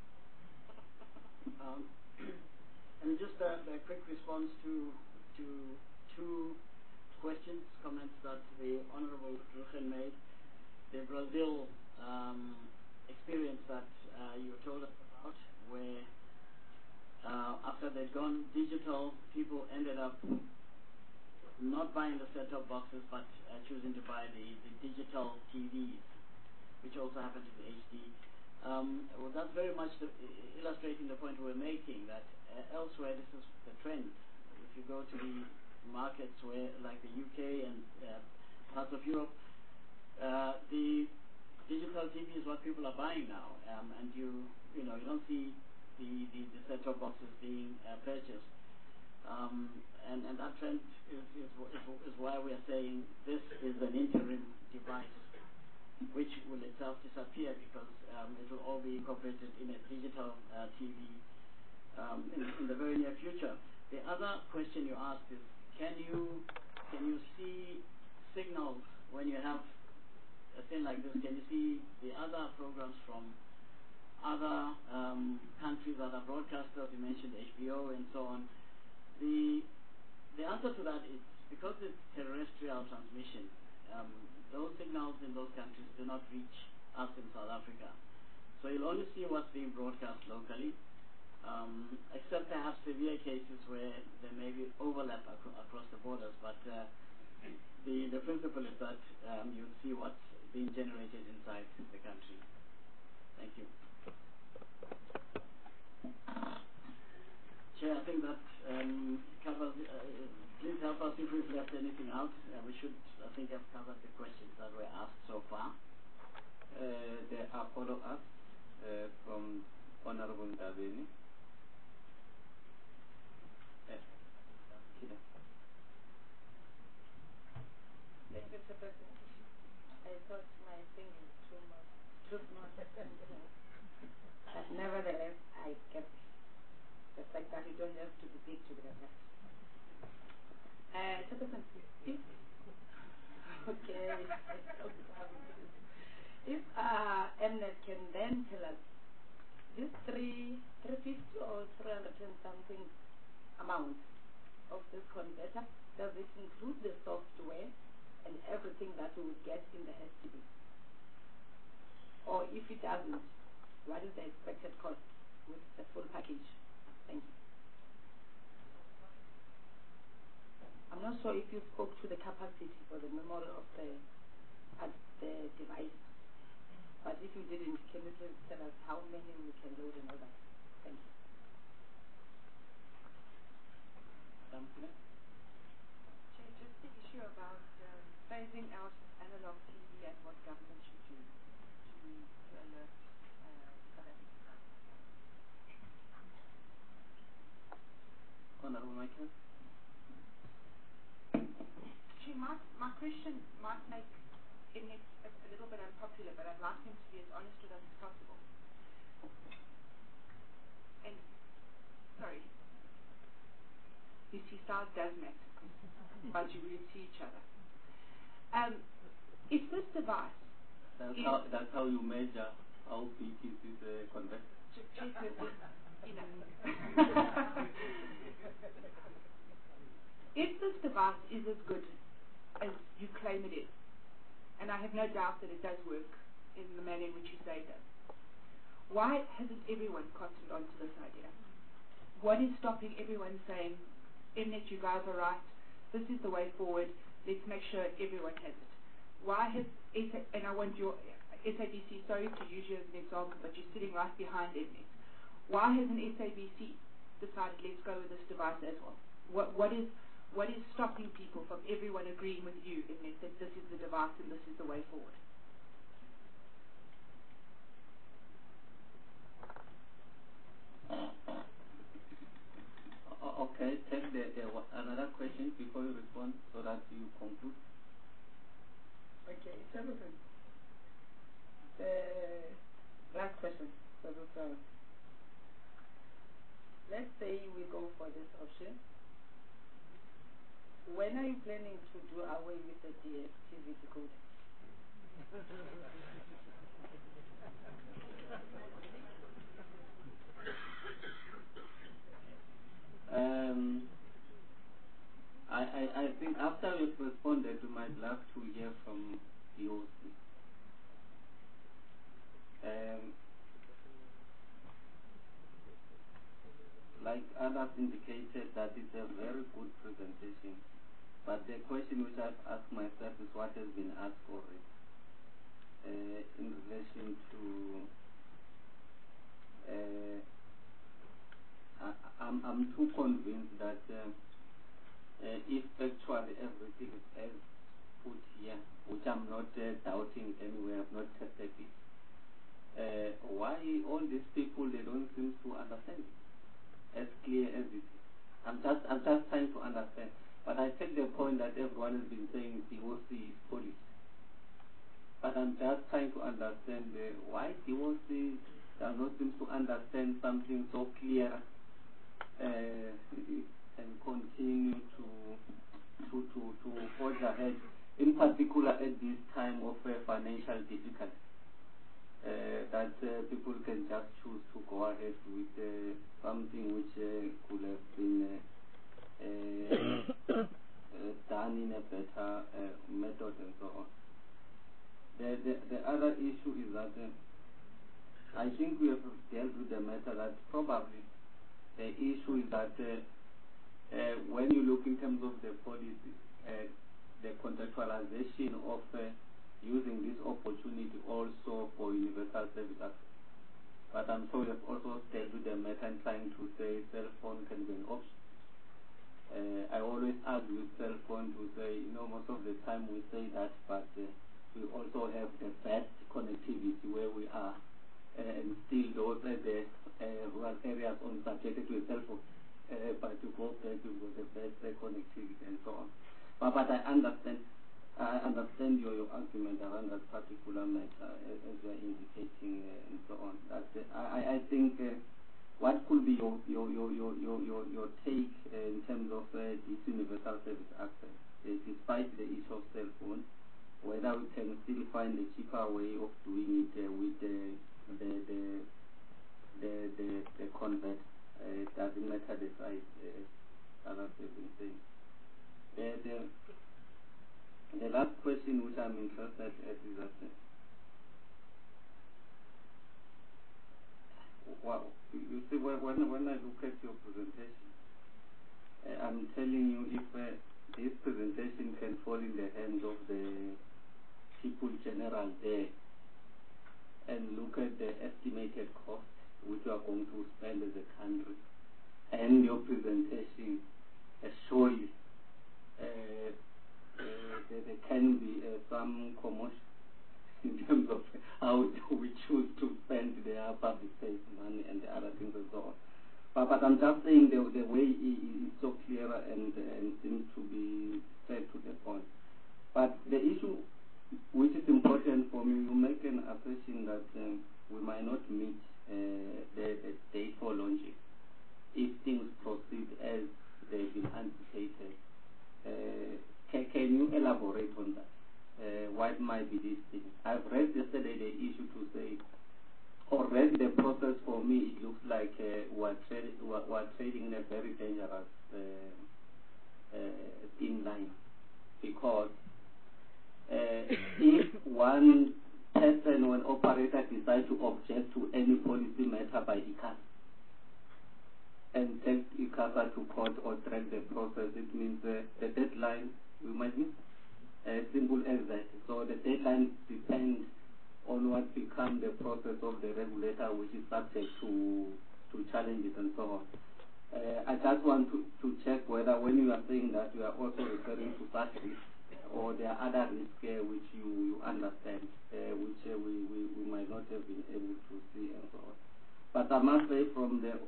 And just a quick response to two questions, comments that the Honorable Ruchen made. The Brazil experience that you told us about, where after they'd gone digital, people ended up not buying the set-top boxes, but choosing to buy the digital TVs, which also happened to the HD. Well, that's very much illustrating the point we're making, that elsewhere this is the trend. If you go to the markets where, like the UK and parts of Europe, the digital TV is what people are buying now, and you don't see the set-top boxes being purchased, and that trend is why we are saying this is an interim device, which will itself disappear, because it will all be incorporated in a digital TV in the very near future. The other question you asked is, can you see signals when you have a thing like this? Can you see the other programs from other countries, other broadcasters? You mentioned HBO and so on. The answer to that is, because it's terrestrial transmission, those signals in those countries do not reach us in South Africa. So you'll only see what's being broadcast locally, except perhaps severe cases where there may be overlap across the borders. But the principle is that you'll see what's being generated inside the country. Thank you. Chair, I think that covers. Please help us if we've left anything out. We should, I think, have covered the questions that were asked so far. There are follow-ups from Honorable Ndabeni. Thank you, Mr. President. I thought my thing is too small. But nevertheless, I get the fact that you don't have to be big to be the best. Okay. If Mnet can then tell us this 350 or 300 and something amount of this converter, does it include the software and everything that we would get in the STB? Or if it doesn't, what is the expected cost with the full package? Thank you. I'm not sure if you spoke to the capacity for the memory of the device, but if you didn't, can you please tell us how many we can load and all that? Thank you. Just the issue about phasing out analog TV and what government should do to alert South Africa. Honorable Michael. My question might make it a little bit unpopular, but I'd like him to be as honest with us as possible. And, sorry, you see, size does matter, but you really see each other. If this device... That's how you measure how big is this converter. If this device is as good as you claim it is, and I have no doubt that it does work in the manner in which you say it does, why hasn't everyone cottoned onto this idea? What is stopping everyone saying, Mnet, you guys are right, this is the way forward, let's make sure everyone has it? why has and I want your SABC, sorry to use you as an example, but you're sitting right behind MNET. Why hasn't SABC decided let's go with this device as well? What is stopping people from everyone agreeing with you, MNET, that this is the device and this is the way forward? Okay, take another question before you respond so that you conclude. Okay, Jonathan. Last question. Let's say we go for this option. When are you planning to do away with the DSTV decoder? I think after you've responded, we might love to hear from you. Like others indicated, that it's a very good presentation. But the question which I've asked myself is what has been asked already in relation to I'm too convinced that if actually everything is as put here, which I'm not doubting anyway, I've not tested it, why all these people, they don't seem to understand it as clear as it is. I'm just trying to understand. But I take the point that everyone has been saying DOC is policy. But I'm just trying to understand why DOC does not seem to understand something so clear and continue to forge ahead, in particular at this time of financial difficulty. That people can just choose to go ahead with something which could have been done in a better method and so on. The other issue is that I think we have dealt with the matter that probably the issue is that when you look in terms of the policy, the contextualization of using this opportunity also for universal service access. But I'm sure you've also dealt with the matter and trying to say cell phone can be an option. I always argue with cell phone to say, most of the time we say that, but we also have the best connectivity where we are, and still those are the rural areas only subjected to a cell phone. But to go back, we've got the best connectivity and so on. But I understand your argument around that particular matter, as you are indicating and so on. That I think what could be your take in terms of this universal service access, despite the issue of cell phone, whether we can still find a cheaper way of doing it with the convert. It doesn't matter the size, as I've been saying. The last question which I'm interested at is that you see, when I look at your presentation, I'm telling you, if this presentation can fall in the hands of the people general there and look at the estimated cost which you are going to spend as a country, and your presentation shows there can be some commotion in terms of how we choose to spend their public space money and the other things and so on. But I'm just saying the way is so clear and seems to be straight to the point. But the issue which is important for me, you make an assertion that we might not meet the date for launching if things proceed as they've been anticipated. Can you elaborate on that? What might be this thing? I've read yesterday the issue to say, already the process for me, it looks like we're trading in a very dangerous thin line, because if one person or an operator decides to object to any policy matter by ICASA and take ICASA to court or drag the process, it means the deadline we might miss. As simple as that. So So the deadline depends on what becomes the process of the regulator, which is subject to challenges and so on. I just want to check whether when you are saying that you are also referring to such risks, or there are other risks which you understand, which we might not have been able to see and so on. But I must say from the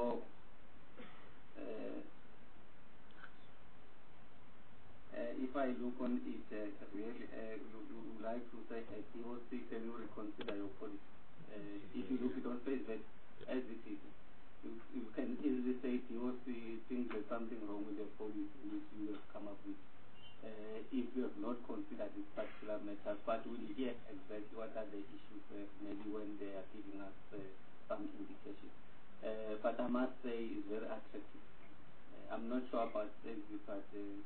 if I look on it, really, you would like to say, DOC, can you reconsider your policy? If you look at on face that as it is, you can easily say DOC thinks there's something wrong with the policy which you have come up with. If you have not considered this particular matter, but we'll hear exactly what are the issues, maybe when they are giving us some indication. But I must say it's very attractive. I'm not sure about safety, but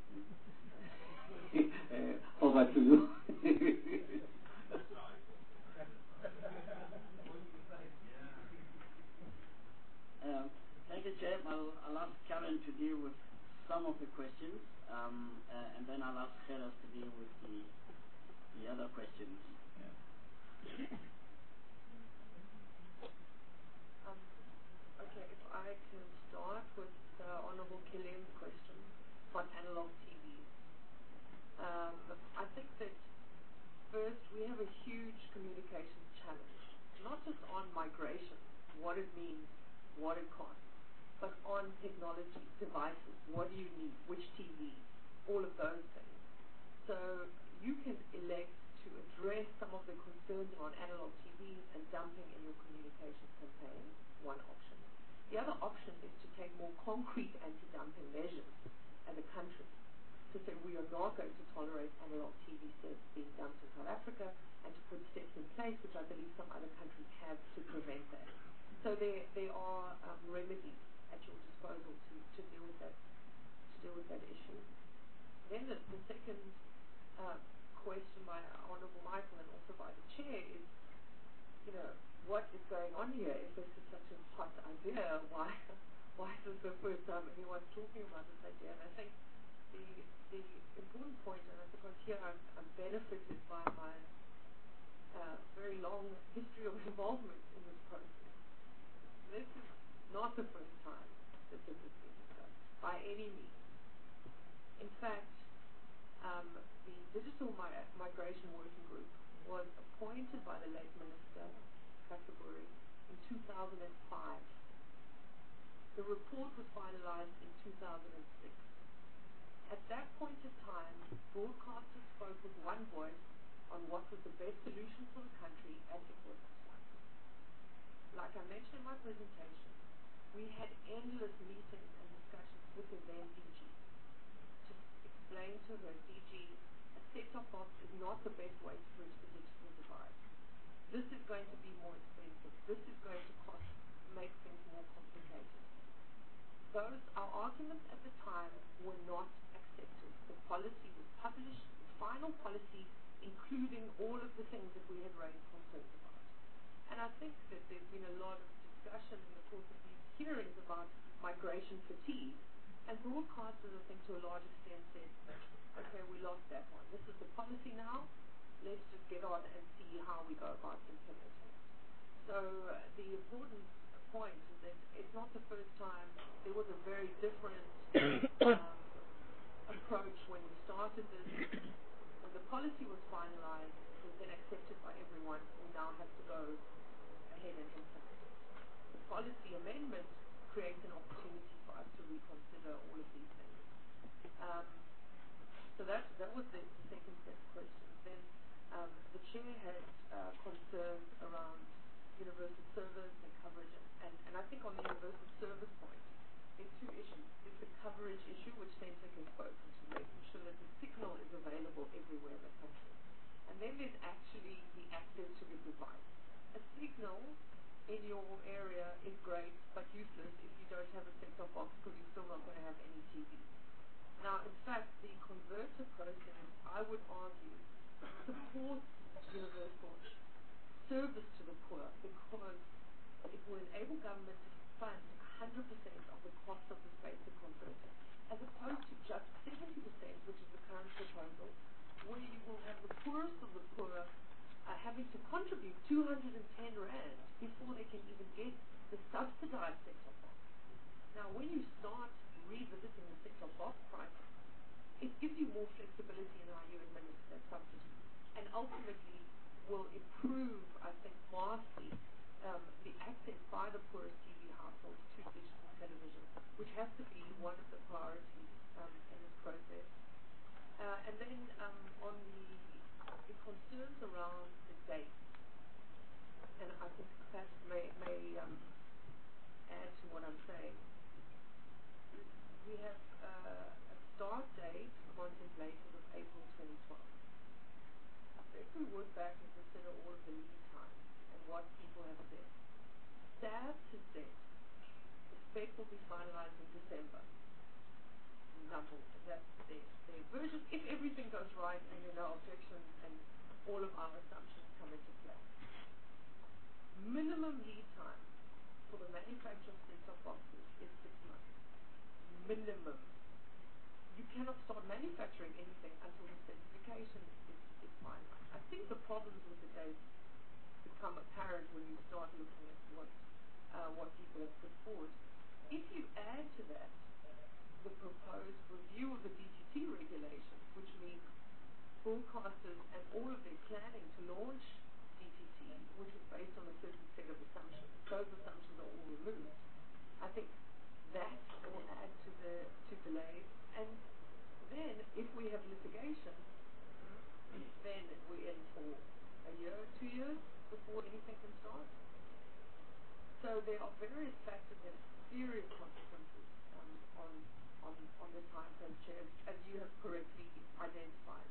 over to you. Thank you, Chair. I'll ask Karen to deal with some of the questions, and then I'll ask Gerard to deal with the other questions. Okay, if I can start with Honorable Killian's question on analog TV. I think that first we have a huge communications challenge, not just on migration, what it means, what it costs, but on technology, devices, what do you need, which TV, all of those things. So you can elect to address some of the concerns around analog TVs and dumping in your communications campaign, one option. The other option is to take more concrete anti-dumping measures as a country, to say we are not going to tolerate analog TV sets being dumped in South Africa, and to put steps in place, which I believe some other countries have, to prevent that. So there are remedies at your disposal to deal with that issue. Then the second question by Honourable Michael and also by the Chair is, what is going on here? If this is such a hot idea, why is this the first time anyone's talking about this idea? And I think the important point, and I suppose here I'm benefited by my very long history of involvement in this process. This is not the first time that this has been discussed, by any means. In fact, the Digital Migration Working Group was appointed by the late Minister Katliburi in 2005. The report was finalized in 2006. At that point in time, broadcasters spoke with one voice on what was the best solution for the country, and it was this one. Like I mentioned in my presentation, we had endless meetings and discussions with the then DG to explain to her, DG, a set-top box is not the best way to bridge the digital divide. This is going to be more expensive. This is going to make things more complicated. Our arguments at the time were not accepted. The policy was published, the final policy, including all of the things that we had raised concerns about. And I think that there's been a lot of discussion in the course of these hearings about migration fatigue, and broadcasters, I think, to a large extent said, okay, we lost that one. This is the policy now. Let's just get on and see how we go about implementing it. So the important point is that it's not the first time. There was a very different approach when we started this. When the policy was finalized, it was then accepted by everyone. We now have to go ahead and implement it. The policy amendment creates an opportunity for us to reconsider all of these things. So that was the second set of questions. Then the Chair had concerns around universal service and coverage, and I think on the universal service point, there's two issues. There's the coverage issue, which Centric has spoken to, making sure that the signal is available everywhere in the country. And then there's actually the access to the device. A signal in your area is great, but useless if you don't have a set-top box, because you're still not going to have any TV. Now, in fact, the converter process, I would argue, supports universal service to the poor, because it will enable government to fund 100% of the cost of this basic converter, as opposed to just 70%, which is the current proposal, where you will have the poorest of the poor are having to contribute 210 rand before they can even get the subsidized set-top box. Now, when you start revisiting the set-top box pricing, it gives you more flexibility in how you administer that subsidy, and ultimately will improve, I think, vastly the access by the poorest TV households to digital television, which has to be one of the priorities in this process. And then on the concerns around the date, and I think that may add to what I'm saying. We have a start date contemplated of April 2012. If we work back and consider all of the lead times and what people have said, SAB has said the spec will be finalized in December. Number one, that's their version, if everything goes right and there are no objections and all of our assumptions come into play. Minimum lead time for the manufacture of set-top boxes is 6 months. Minimum. You cannot start manufacturing anything until the specification is finalized. I think the problems with the dates become apparent when you start looking at what people have put forward. If you add to that the proposed review of the DTT regulations, which means broadcasters and all of their planning to launch DTT, which is based on a certain set of assumptions, those assumptions are all removed. I think that will add to delays. And then, if we have litigation, then we're in for a year, 2 years before anything can start. So there are various factors that have serious consequences on the time frame, Chair, as you have correctly identified.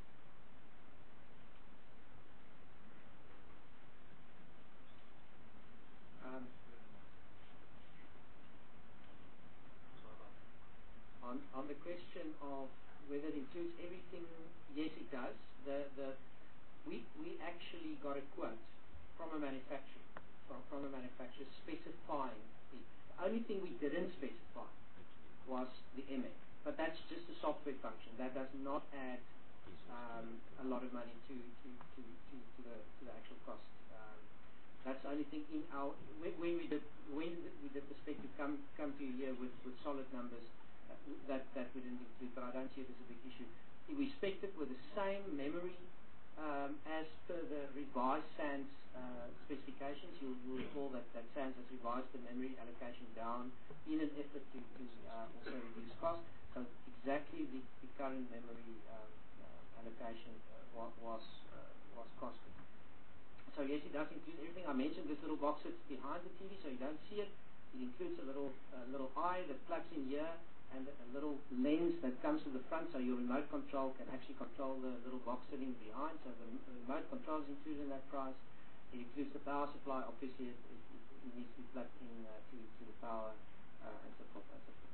On the question of whether it includes everything, yes, it does. We actually got a quote from a manufacturer, specifying it. The only thing we didn't specify was the MX, but that's just a software function. That does not add a lot of money to the actual cost. That's the only thing in our when we did the spec to come to you here with solid numbers. That we didn't include, but I don't see it as a big issue. We spec'd it with the same memory as per the revised SANS specifications. You'll recall that SANS has revised the memory allocation down in an effort to also reduce cost. So exactly the current memory allocation was costed. So yes, it does include everything. I mentioned this little box that's behind the TV, so you don't see it. It includes a little eye that plugs in here, and a little lens that comes to the front, so your remote control can actually control the little box sitting behind. So the remote control is included in that price. It includes the power supply. Obviously, it needs to be plugged in to the power and so forth.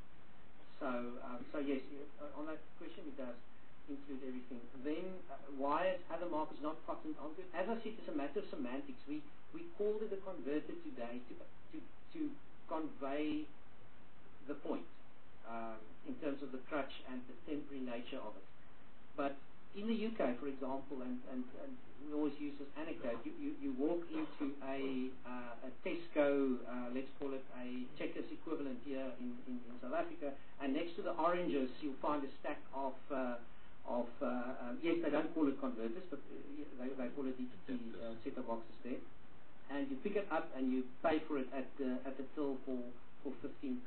So yes, on that question, it does include everything. Then why is other markets not cotton on good? As I said, it's a matter of semantics. We called it a converter today to convey the point. In terms of the crutch and the temporary nature of it. But in the UK, for example, and we always use this anecdote, you walk into a Tesco, let's call it a Checkers equivalent here in South Africa, and next to the oranges you'll find a stack of yes, they don't call it converters, but they call it DTT set-top boxes there. And you pick it up and you pay for it at the till for £15.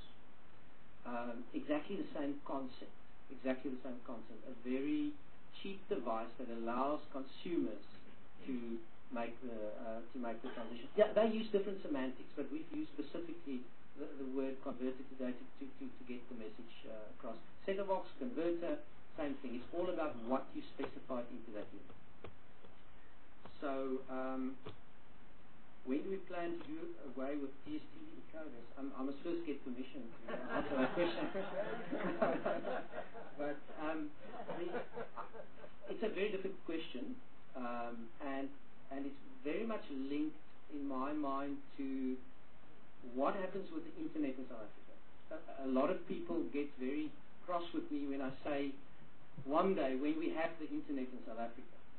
Exactly the same concept. A very cheap device that allows consumers to make the transition. Yeah, they use different semantics, but we've used specifically the word converter today to get the message across. Set-top box, converter, same thing. It's all about what you specified into that unit. So, when do we plan to do away with DSTV decoders? I must first get permission to answer that question. But it's a very difficult question, and it's very much linked, in my mind, to what happens with the internet in South Africa. A lot of people get very cross with me when I say, one day when we have the internet in South Africa,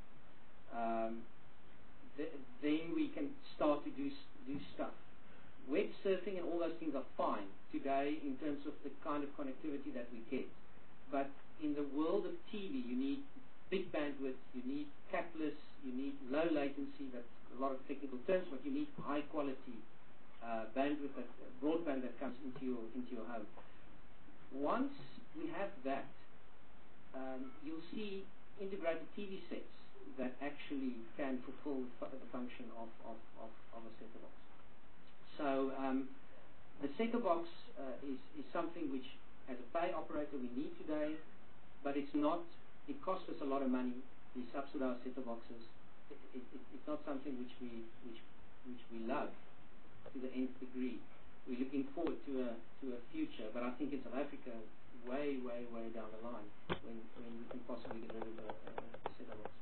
then we can start to do stuff. Web surfing and all those things are fine today in terms of the kind of connectivity that we get. But in the world of TV, you need big bandwidth, you need capless, you need low latency. That's a lot of technical terms, but you need high quality bandwidth, broadband that comes into your home. Once we have that, you'll see integrated TV sets that actually can fulfill the function of a set-top box. So the set-top box is something which, as a pay operator, we need today, but it's not. It costs us a lot of money. We subsidize set-top boxes. It's not something which we love to the nth degree. We're looking forward to a future, but I think in South Africa, way down the line, when we can possibly get rid of a set-top box.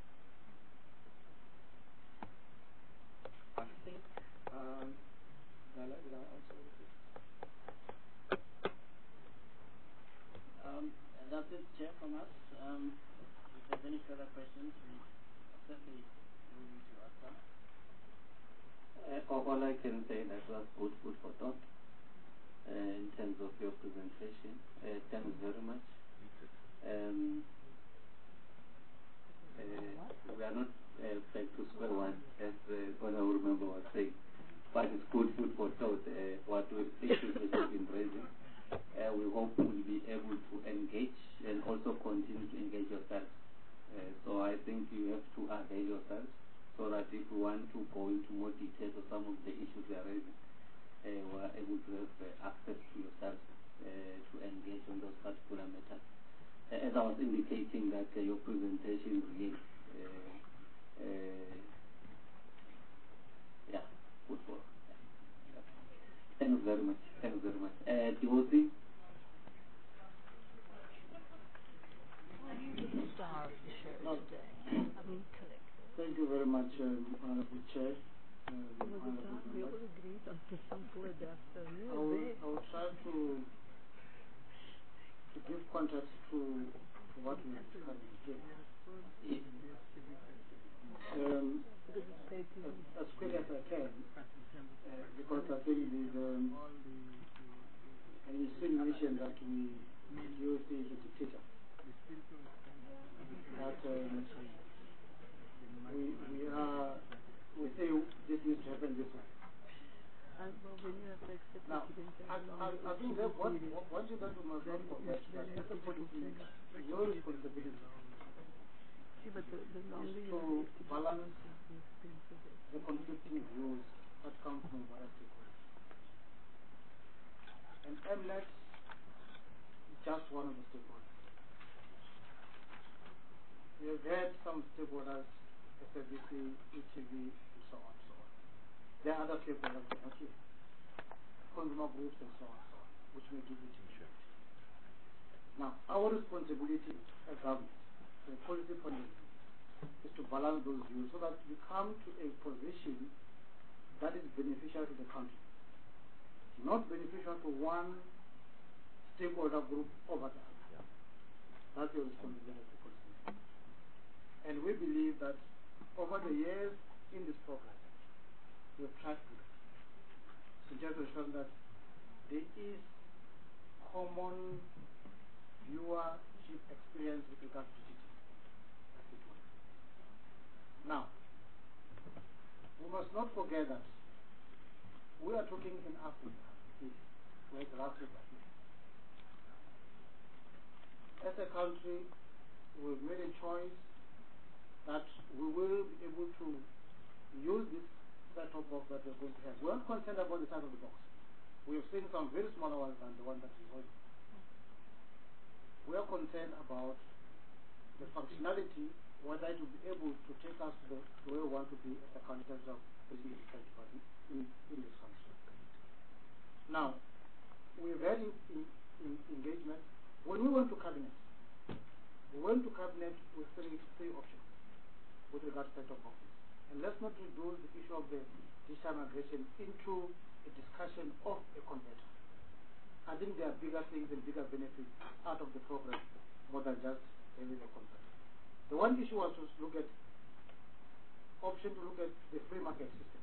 I think. Did I answer the question? That's it, Chair, from us. If there's any further questions, we certainly will need to answer. All I can say that was good food for thought in terms of your presentation. Thanks very much. We are not back to square one, as one I remember was saying, but it's good food for thought. What issues we have been raising. We hope we will be able to engage and also continue to engage yourselves. So I think you have to avail yourselves so that if we want to go into more details of some of the issues we are raising, we are able to have access to yourselves to engage on those particular matters. As I was indicating that your presentation really, good for. Thanks very much. Thanks very much. DOC? Thank you very much, Honorable Chair. I will try to give context to what we are discussing here. As quick as I can, because I think there's an insinuation that we use the dictator. That we say this needs to happen this way. Now, I think that one thing that we must not forget is that as a policymaker, your responsibility is to balance the conflicting views that come from various stakeholders. And MLET is just one of the stakeholders. We have had some stakeholders, SABC, ETV, and so on, so on. There are other stakeholders that are not here. Consumer groups and so on, which may give it to. Now, our responsibility as government, from a policy point of view, is to balance those views so that we come to a position that is beneficial to the country, not beneficial to one stakeholder group over the other. That's your responsibility as a policymaker. And we believe that over the years in this program, we have tried to suggest to show that there is common viewership experience with regard to digital. Now, we must not forget that we are talking in Africa, where the Africa is. As a country, we've made a choice that we will be able to use this set-top box that we're going to have. We aren't concerned about the size of the box. We have seen some very small ones than the one that is going. We are concerned about the functionality, whether it will be able to take us to where we want to be as a country in terms of building the department in this country. Now, we've had engagement. When we went to cabinet with three options with regard to set-top boxes. And let's not reduce the issue of the digital migration into a discussion of a converter. I think there are bigger things and bigger benefits out of the program more than just having a converter. The one issue was to look at option to look at the free market system.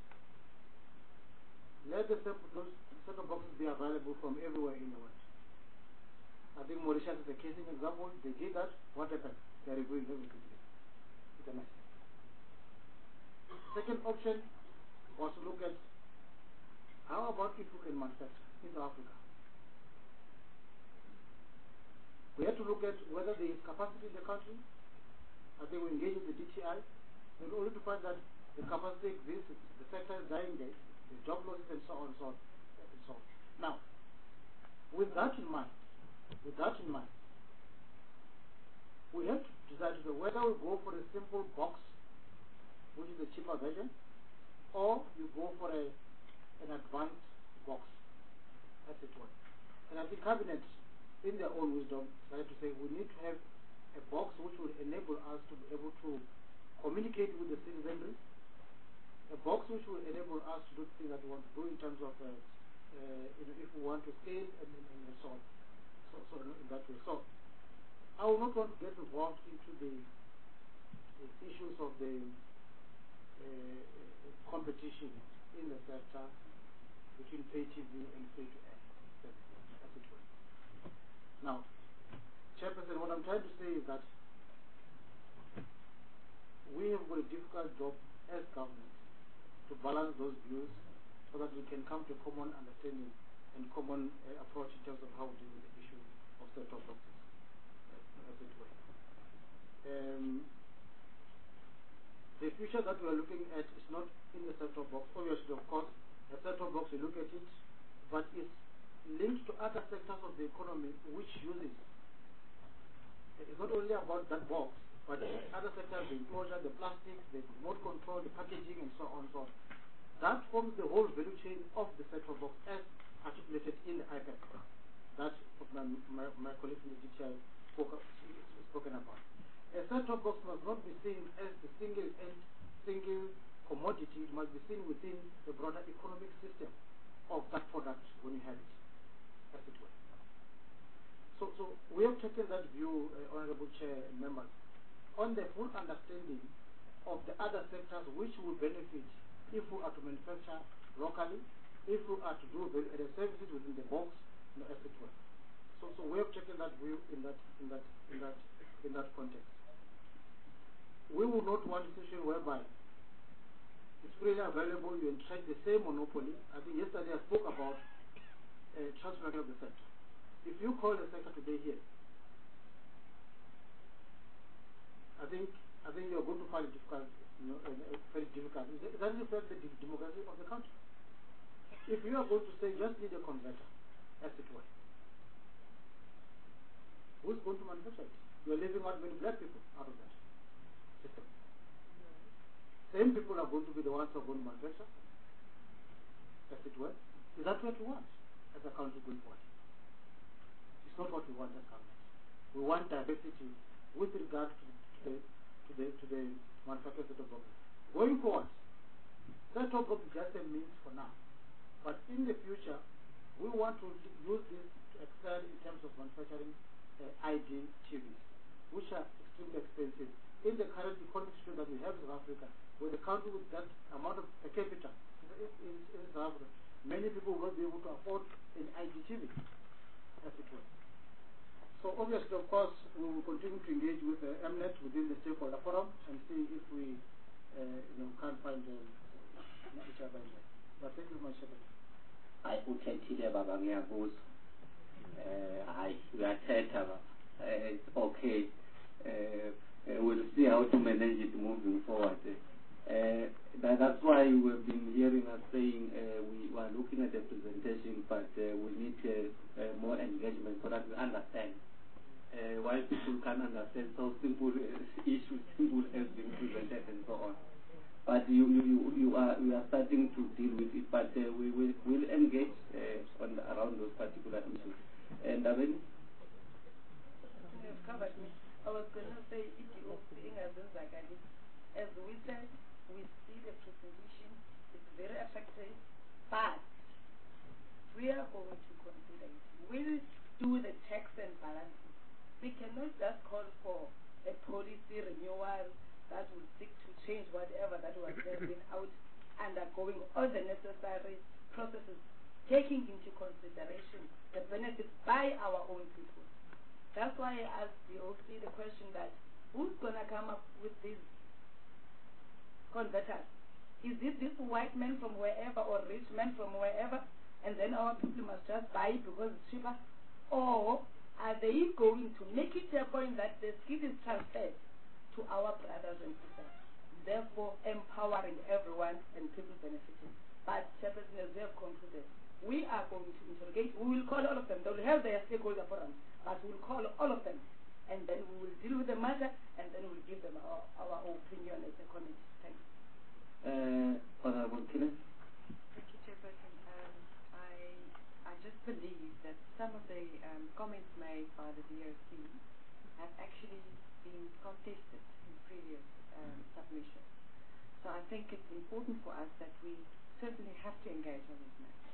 Let the set-top boxes be available from everywhere in the world. I think Mauritius is a case example. They did that. What happened? They are reviewing everything today. It's a mess. Second option was to look at how about if we can manufacture in South Africa. We have to look at whether there is capacity in the country. I think we engage with the DTI in order to find that the capacity exists, the sector is dying there, the job losses and so on and so on and so on. Now, with that in mind, we have to decide whether we go for a simple box, which is a cheaper version, or you go for an advanced box, as it were. And I think Cabinet, in their own wisdom, decided to say we need to have a box which will enable us to be able to communicate with the citizenry, a box which will enable us to do things that we want to do in terms of, if we want to scale and so on. So in that way. So I will not want to get involved into the issues of the competition in the sector between pay TV and pay to air. That's it. Now, Chairperson, what I'm trying to say is that we have got a difficult job as government to balance those views so that we can come to a common understanding and common approach in terms of how we deal with the issue of set-top boxes. As it were. The future that we are looking at is not in the set-top box. Obviously, of course, a set-top box, you look at it, but it's linked to other sectors of the economy which uses. It's not only about that box, but other sectors, the enclosure, the plastics, the remote control, the packaging, and so on and so on. That forms the whole value chain of the set-top box as articulated in the IPAC. That's what my colleague from the DTI spoken about. A set-top box must not be seen as the single commodity. It must be seen within the broader economic system of that product when you have it, as it were. So we have taken that view, Honorable Chair and members, on the full understanding of the other sectors which will benefit if we are to manufacture locally, if we are to do the services within the box, as it were. So we have taken that view in that context. We will not want a situation whereby it's freely available, you entrench the same monopoly. I think yesterday I spoke about transferring of the sector. If you call the sector today here, I think you're going to find it difficult, very difficult. It doesn't reflect the democracy of the country. If you are going to say just need a converter, as it were, who's going to manufacture it? You're leaving out many black people out of that system. Same people are going to be the ones who are going to manufacture, as it were. Is that what we want as a country going forward? It's not what we want as government. We want diversity with regard to the manufacturing set-top boxes. Going forward, set-top box is just a means for now. But in the future, we want to use this to excel in terms of manufacturing ID TVs, which are extremely expensive. In the current economic situation that we have in South Africa, with a country with that amount of per capita in South Africa, many people will not be able to afford an ID TV, as it were. So obviously, of course, we will continue to engage with Mnet within the stakeholder forum and see if we can find each other. But thank you very much. I uthethile baba ngiyabuza. Uyathetha baba. It's okay. We'll see how to manage it moving forward. That's why we've been hearing us saying we are looking at the presentation, but we need more engagement so that we understand. Why people can understand so simple issues, simple as being presented and so on. But you are starting to deal with it, but we will engage around those particular issues. And then you've covered me. I was going to say ETO being as we said, we see the presentation, it's very effective, but we are going to consider it. We'll do the checks and balances. We cannot just call for a policy renewal that will seek to change whatever that was there without undergoing all the necessary processes, taking into consideration the benefits by our own people. That's why I asked the OC the question that who's going to come up with these converters? Is it this white man from wherever or rich man from wherever, and then our people must just buy it because it's cheaper? Or are they going to make it a point that the skill is transferred to our brothers and sisters, therefore empowering everyone and people benefiting? But Chairperson, as we have concluded, we are going to interrogate. We will call all of them. They will have their stakeholder forums, but we will call all of them, and then we will deal with the matter, and then we will give them our opinion as a committee. Thank you. Honorable Kenneth. Thank you, Chairperson. I just believe that some of the comments made by the DOC have actually been contested in previous submissions. So I think it's important for us that we certainly have to engage on this matter.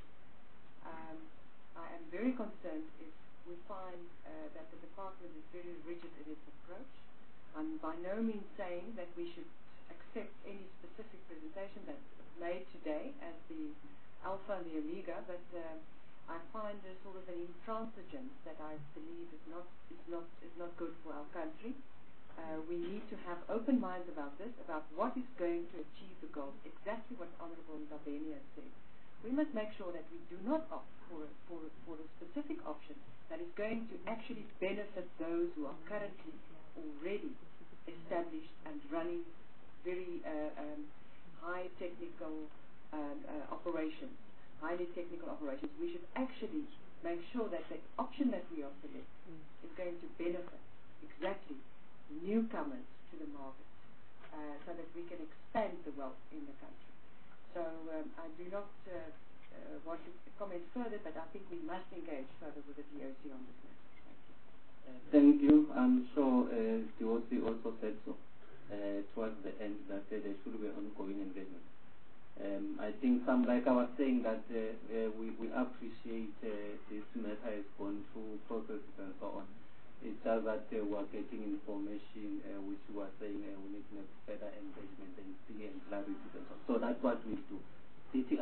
I am very concerned if we find that the department is very rigid in its approach. I'm by no means saying that we should accept any specific presentation that's made today as the alpha and the omega, but I find there's sort of an intransigence that I believe is not good for our country. We need to have open minds about this, about what is going to achieve the goal, exactly what Honorable Ndabeni has said. We must make sure that we do not opt for a specific option that is going to actually benefit those who are currently already established and running very high technical operations, highly technical operations. We should actually make sure that the option that we are selecting is going to benefit exactly newcomers to the market, so that we can expand the wealth in the country. So I do not want to comment further, but I think we must engage further with the DOC on this matter. Thank you. I'm sure the DOC also said so towards the end that there should be ongoing engagement. I think some, like I was saying, that we appreciate this matter has gone through processes and so on. It's just that we are getting information which we are saying we need to make further engagement and see and clarity and so on. So that's what we do. DTI.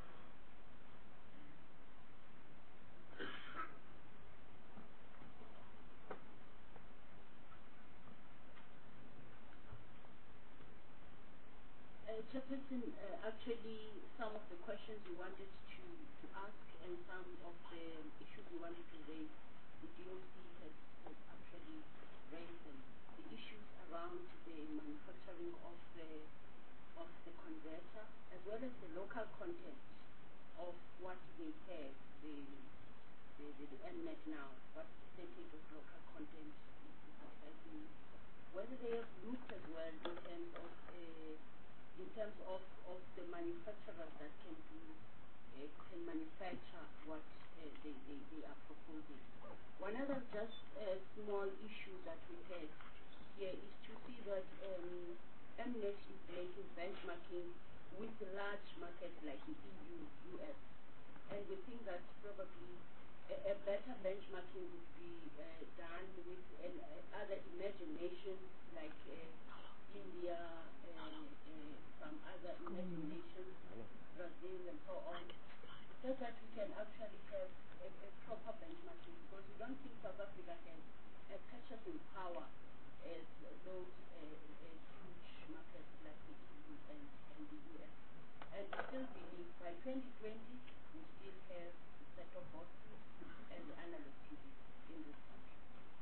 Chairperson, actually some of the questions we wanted to ask and some of the issues we wanted to raise, the DOC has actually raised them. The issues around the manufacturing of the converter, as well as the local content of what they have, the NMET now, what percentage of local content is advertising, whether they have looked as well in terms of the manufacturers that can manufacture what they are proposing. One other just small issue that we have here is to see that MNET is making benchmarking with large markets like the EU, US, and we think that probably a better benchmarking would be done with other emerging nations like India, some other emerging nations, Brazil and so on, so that we can actually have a proper benchmarking, because we don't think South Africa has a purchasing power as those huge markets like the EU and the US. And we still believe by 2020 we still have the set-top boxes and the analog TV in this country.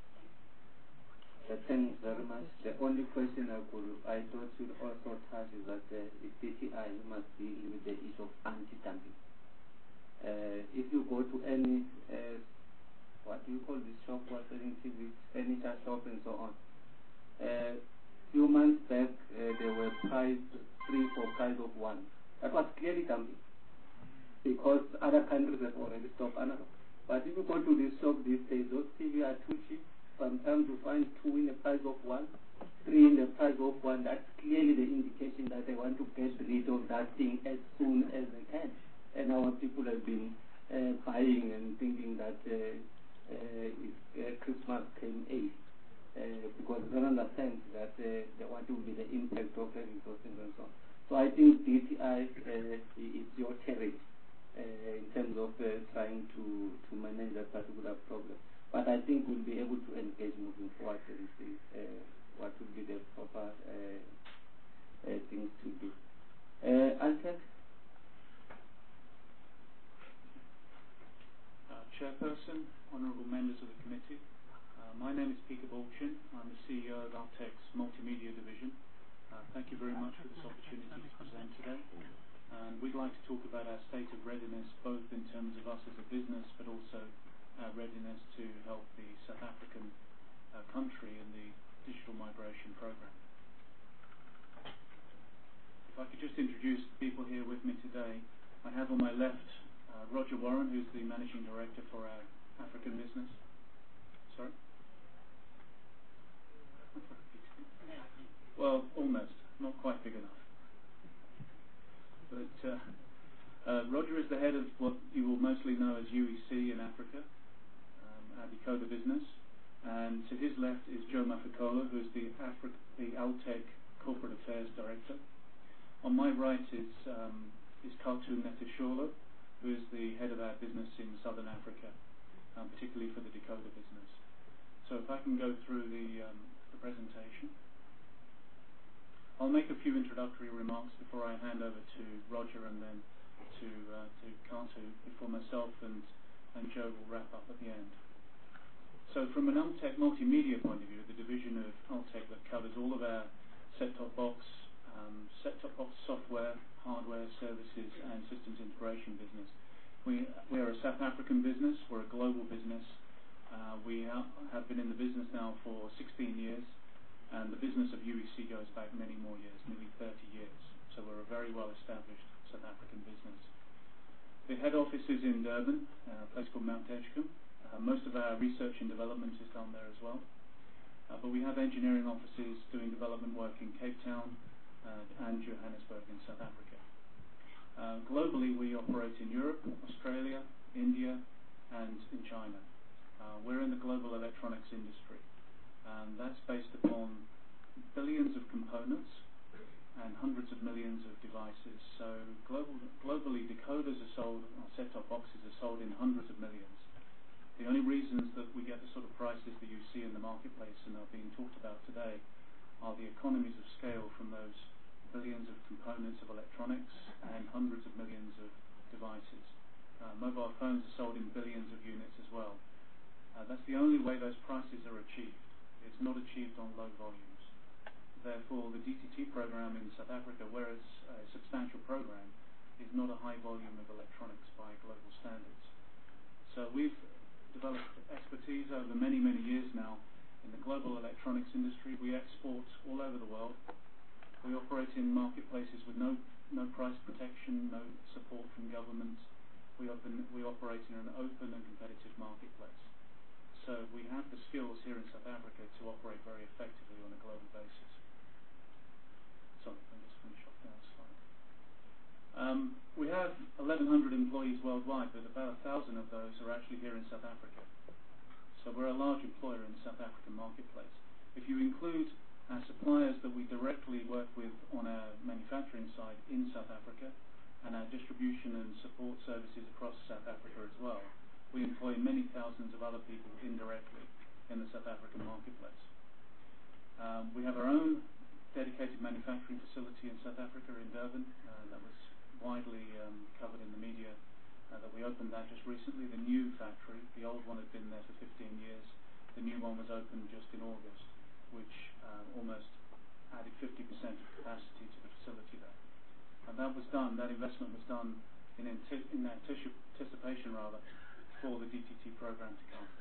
Thanks very much. The only question I thought should also touch is that if DTI must deal with the issue of anti-dumping. If you go to any, what do you call this shop, was selling TV, furniture shop and so on, few months back they were priced 3 for price of 1. That was clearly dumping, because other countries have already stopped analog. But if you go to this shop these days, those TV are too cheap. Sometimes you find 2 in the price of 1, 3 in the price of 1. That's clearly the indication that they want to get rid of that thing as soon as they can. And our people have been buying and thinking that Christmas came 8, because they don't understand that what will be the impact doctor having those things and so on. So I think DTI is your terrain in terms of trying to manage that particular problem. But I think we'll be able to engage moving forward and see what would be the proper things to do. Altec? Chairperson, honourable members of the committee, my name is Peter Bolchin. I'm the CEO of Altec's Multimedia Division. Thank you very much for this opportunity to present today. And we'd like to talk about our state of readiness, both in terms of us as a business, but also our readiness to help the South African country in the digital migration program. If I could just introduce the people here with me today. I have on my left Roger Warren, who's the Managing Director for our African business. Sorry? Well, almost. Not quite big enough. But Roger is the head of what you will mostly know as UEC in Africa, our decoder business. And to his left is Joe Mafikola, who's the Altec Corporate Affairs Director. On my right is Khartoum Netisholo, who is the head of our business in Southern Africa, particularly for the decoder business. So if I can go through the presentation. I'll make a few introductory remarks before I hand over to Roger and then to Khartoum before myself and Joe will wrap up at the end. So from an Altec multimedia point of view, the division of Altec that covers all of our set-top box software, hardware, services and systems integration business. We are a South African business, we're a global business. We have been in the business now for 16 years, and the business of UEC goes back many more years, nearly 30 years. So we're a very well-established South African business. The head office is in Durban, a place called Mount Edgecombe. Most of our research and development is done there as well. But we have engineering offices doing development work in Cape Town and Johannesburg in South Africa. Globally, we operate in Europe, Australia, India, and in China. We're in the global electronics industry. That's based upon billions of components and hundreds of millions of devices. So globally, decoders are sold, or set-top boxes are sold in hundreds of millions. The only reasons that we get the sort of prices that you see in the marketplace and are being talked about today are the economies of scale from those billions of components of electronics and hundreds of millions of devices. Mobile phones are sold in billions of units as well. That's the only way those prices are achieved. It's not achieved on low volumes. Therefore, the DTT program in South Africa, whereas a substantial program, is not a high volume of electronics by global standards. So we've developed expertise over many, many years now in the global electronics industry. We export all over the world. We operate in marketplaces with no price protection, no support from government. We operate in an open and competitive marketplace. So we have the skills here in South Africa to operate very effectively on a global basis. Sorry, I'll just finish off that slide. We have 1,100 employees worldwide, but about 1,000 of those are actually here in South Africa. So we're a large employer in the South African marketplace. If you include our suppliers that we directly work with on our manufacturing side in South Africa and our distribution and support services across South Africa as well, we employ many thousands of other people indirectly in the South African marketplace. We have our own dedicated manufacturing facility in South Africa in Durban that was widely covered in the media that we opened that just recently. The new factory, the old one had been there for 15 years. The new one was opened just in August, which almost added 50% of capacity to the facility there. And that investment was done in anticipation for the DTT program to come.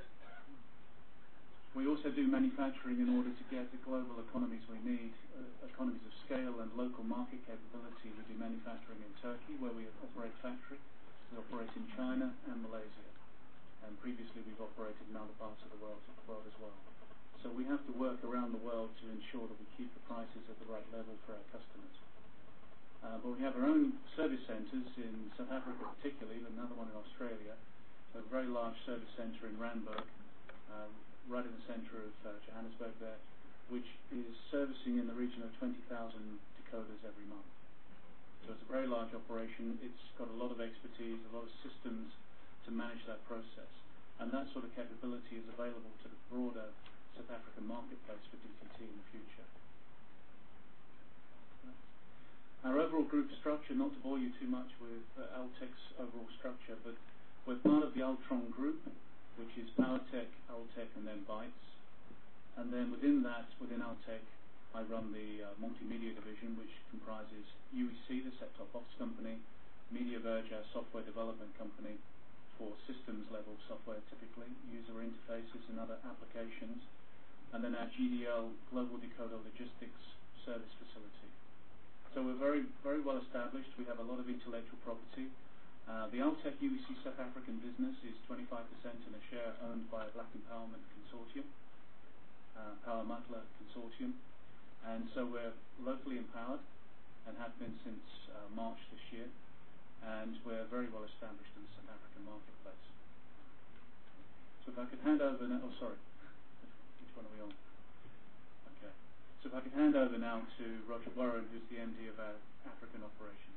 We also do manufacturing in order to get the global economies we need, economies of scale and local market capability. We do manufacturing in Turkey, where we operate factory. We operate in China and Malaysia. And previously we've operated in other parts of the world as well. So we have to work around the world to ensure that we keep the prices at the right level for our customers. But we have our own service centres in South Africa particularly, another one in Australia, a very large service centre in Randburg, right in the centre of Johannesburg there. which is servicing in the region of 20,000 decoders every month. So it's a very large operation. It's got a lot of expertise, a lot of systems to manage that process. And that sort of capability is available to the broader South African marketplace for DTT in the future. Our overall group structure, not to bore you too much with Altec's overall structure, but we're part of the Altron group, which is PowerTech, Altec, and then Bytes. And then within that, within Altec, I run the multimedia division, which comprises UEC, the set-top box company, MediaVerge, our software development company for systems-level software, typically, user interfaces and other applications, and then our GDL, Global Decoder Logistics Service Facility. So we're very, very well established. We have a lot of intellectual property. The Altec UEC South African business is 25% in a share owned by a Black Empowerment Consortium, Power Matla Consortium. And so we're locally empowered and have been since March this year. And we're very well established in the South African marketplace. So if I could hand over now, oh sorry, which one are we on? Okay. So if I could hand over now to Roger Warren, who's the MD of our African operations.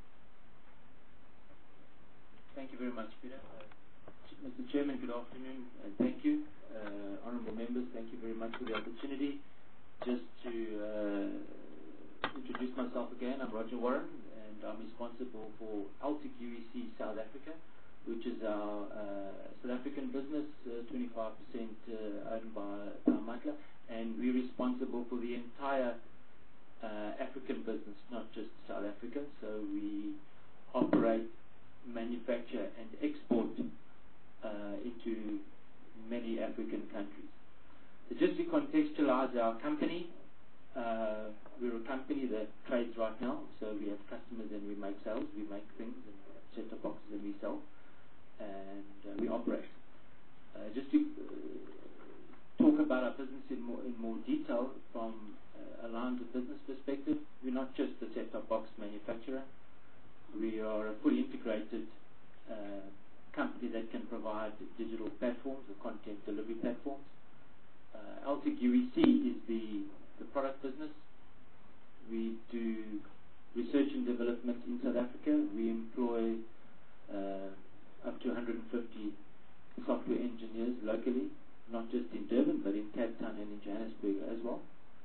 Thank you very much, Peter. Mr. Chairman, good afternoon, and thank you. Honourable members, thank you very much for the opportunity. Just to introduce myself again, I'm Roger Warren, and I'm responsible for Altec UEC South Africa, which is our South African business, 25% owned by Power Matla, and we're responsible for the entire African business, not just South Africa. So we operate, manufacture, and export into many African countries. So just to contextualize our company, we're a company that trades right now. So we have customers and we make sales. We make things and set-top boxes and we sell, and we operate. Just to talk about our business in more detail from a lines of business perspective, we're not just a set-top box manufacturer. We are a fully integrated company that can provide digital platforms or content delivery platforms. Altec UEC is the product business. We do research and development in South Africa. We employ up to 150 software engineers locally, not just in Durban, but in Cape Town and in Johannesburg as well.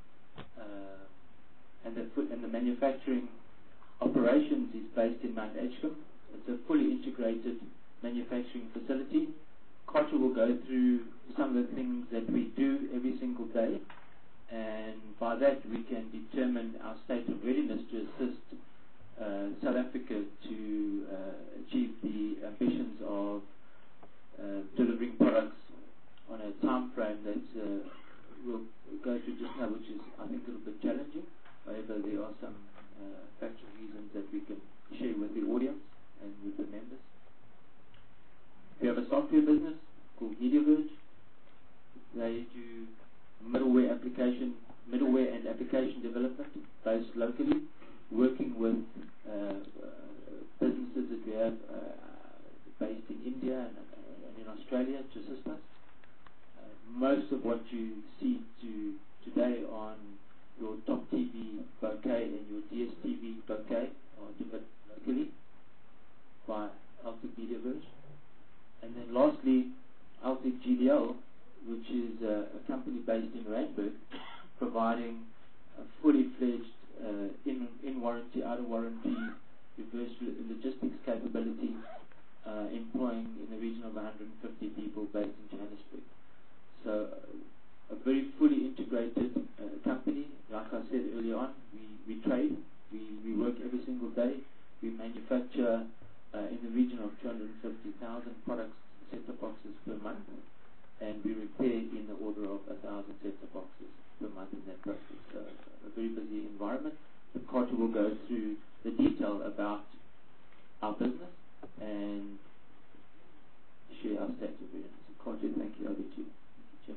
And the manufacturing operations is based in Mount Edgecombe. It's a fully integrated manufacturing facility. Kocha will go through some of the things that we do every single day, and by that we can determine our state of readiness to assist South Africa to achieve the ambitions of delivering products on a time frame that we'll go through just now, which is, I think, a little bit challenging. However, there are some factual reasons that we can share with the audience and with the members. We have a software business called MediaVerge. They do middleware and application development based locally, working with businesses that we have based in India and in Australia to assist us. Most of what you see today on your top TV bouquet and your DSTV bouquet are developed locally by Altec MediaVerge. And then lastly, Altec GDL, which is a company based in Randburg, providing a fully fledged in warranty, out of warranty, reverse logistics capability, employing in the region of 150 people based in Johannesburg. So a very fully integrated company. Like I said earlier on, we trade, we work every single day. We manufacture in the region of 250,000 products, set-top boxes per month, and we repair in the order of 1,000 set-top boxes per month in that process. So a very busy environment. But Carter will go through the detail about our business and share our state of readiness. So Carter, thank you. Over to you, Jim.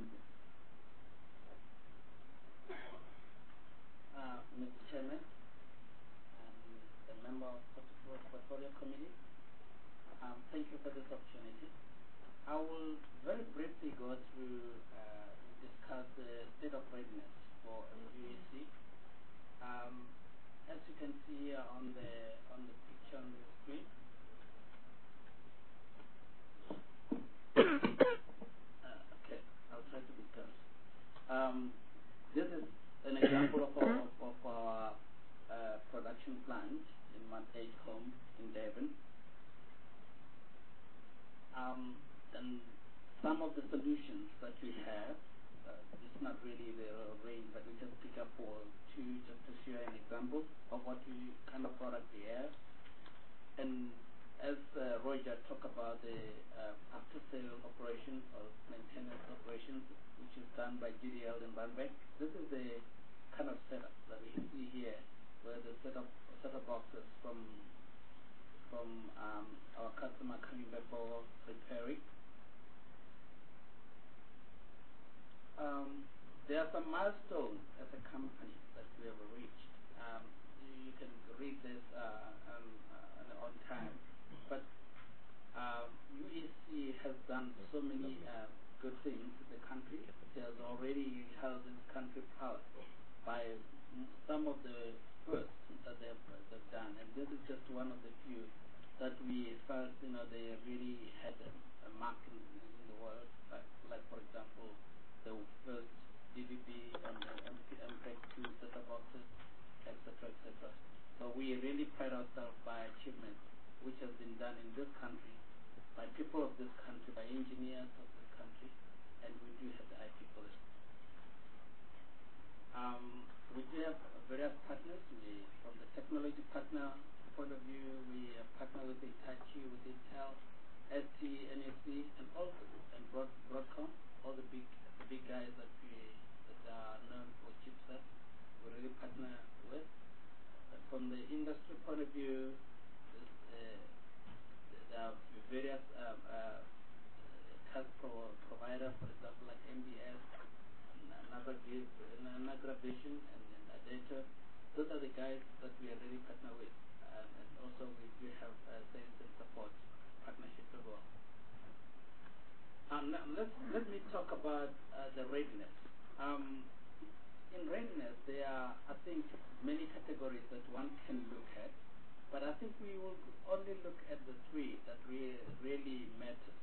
Mr. Chairman, the member of the Portfolio Committee, thank you for this opportunity. I will very briefly go through discuss the state of readiness for UEC. As you can see here on the picture on the screen, okay, I'll try to be close. This is an example of our production plant in Mount Edgecombe in Devon. And some of the solutions that we have, it's not really the range, but we just pick up for two just to share an example of what kind of product we have. And as Roger talked about the after-sale operations or maintenance operations, which is done by GDL in Randbeck, this is the kind of setup that we see here, where the set of boxes from our customer coming back for repairing. There are some milestones as a company that we have reached. You can read this on time, but UEC has done so many good things in the country. It has already held this country proud by some of the firsts that they've done, and this is just one of the few that we felt, they really had a mark in the world, like for example, the first DVB and the MPEG-2 set-top boxes, etc., etc. So we really pride ourselves by achievements which has been done in this country, by people of this country, by engineers of this country, and we do have the IP for it. We do have various partners. From the technology partner point of view, we partner with Hitachi, with Intel, ST, NSC, and Broadcom, all the big guys that are known for chipsets. We really partner with. From the industry point of view, there are various task providers, for example, like MBS, Nagravision, and Adata. Those are the guys that we are really partner with. And also we do have sales and support partnerships as well. Now let me talk about the readiness. In readiness, there are, I think, many categories that one can look at, but I think we will only look at the three that really matters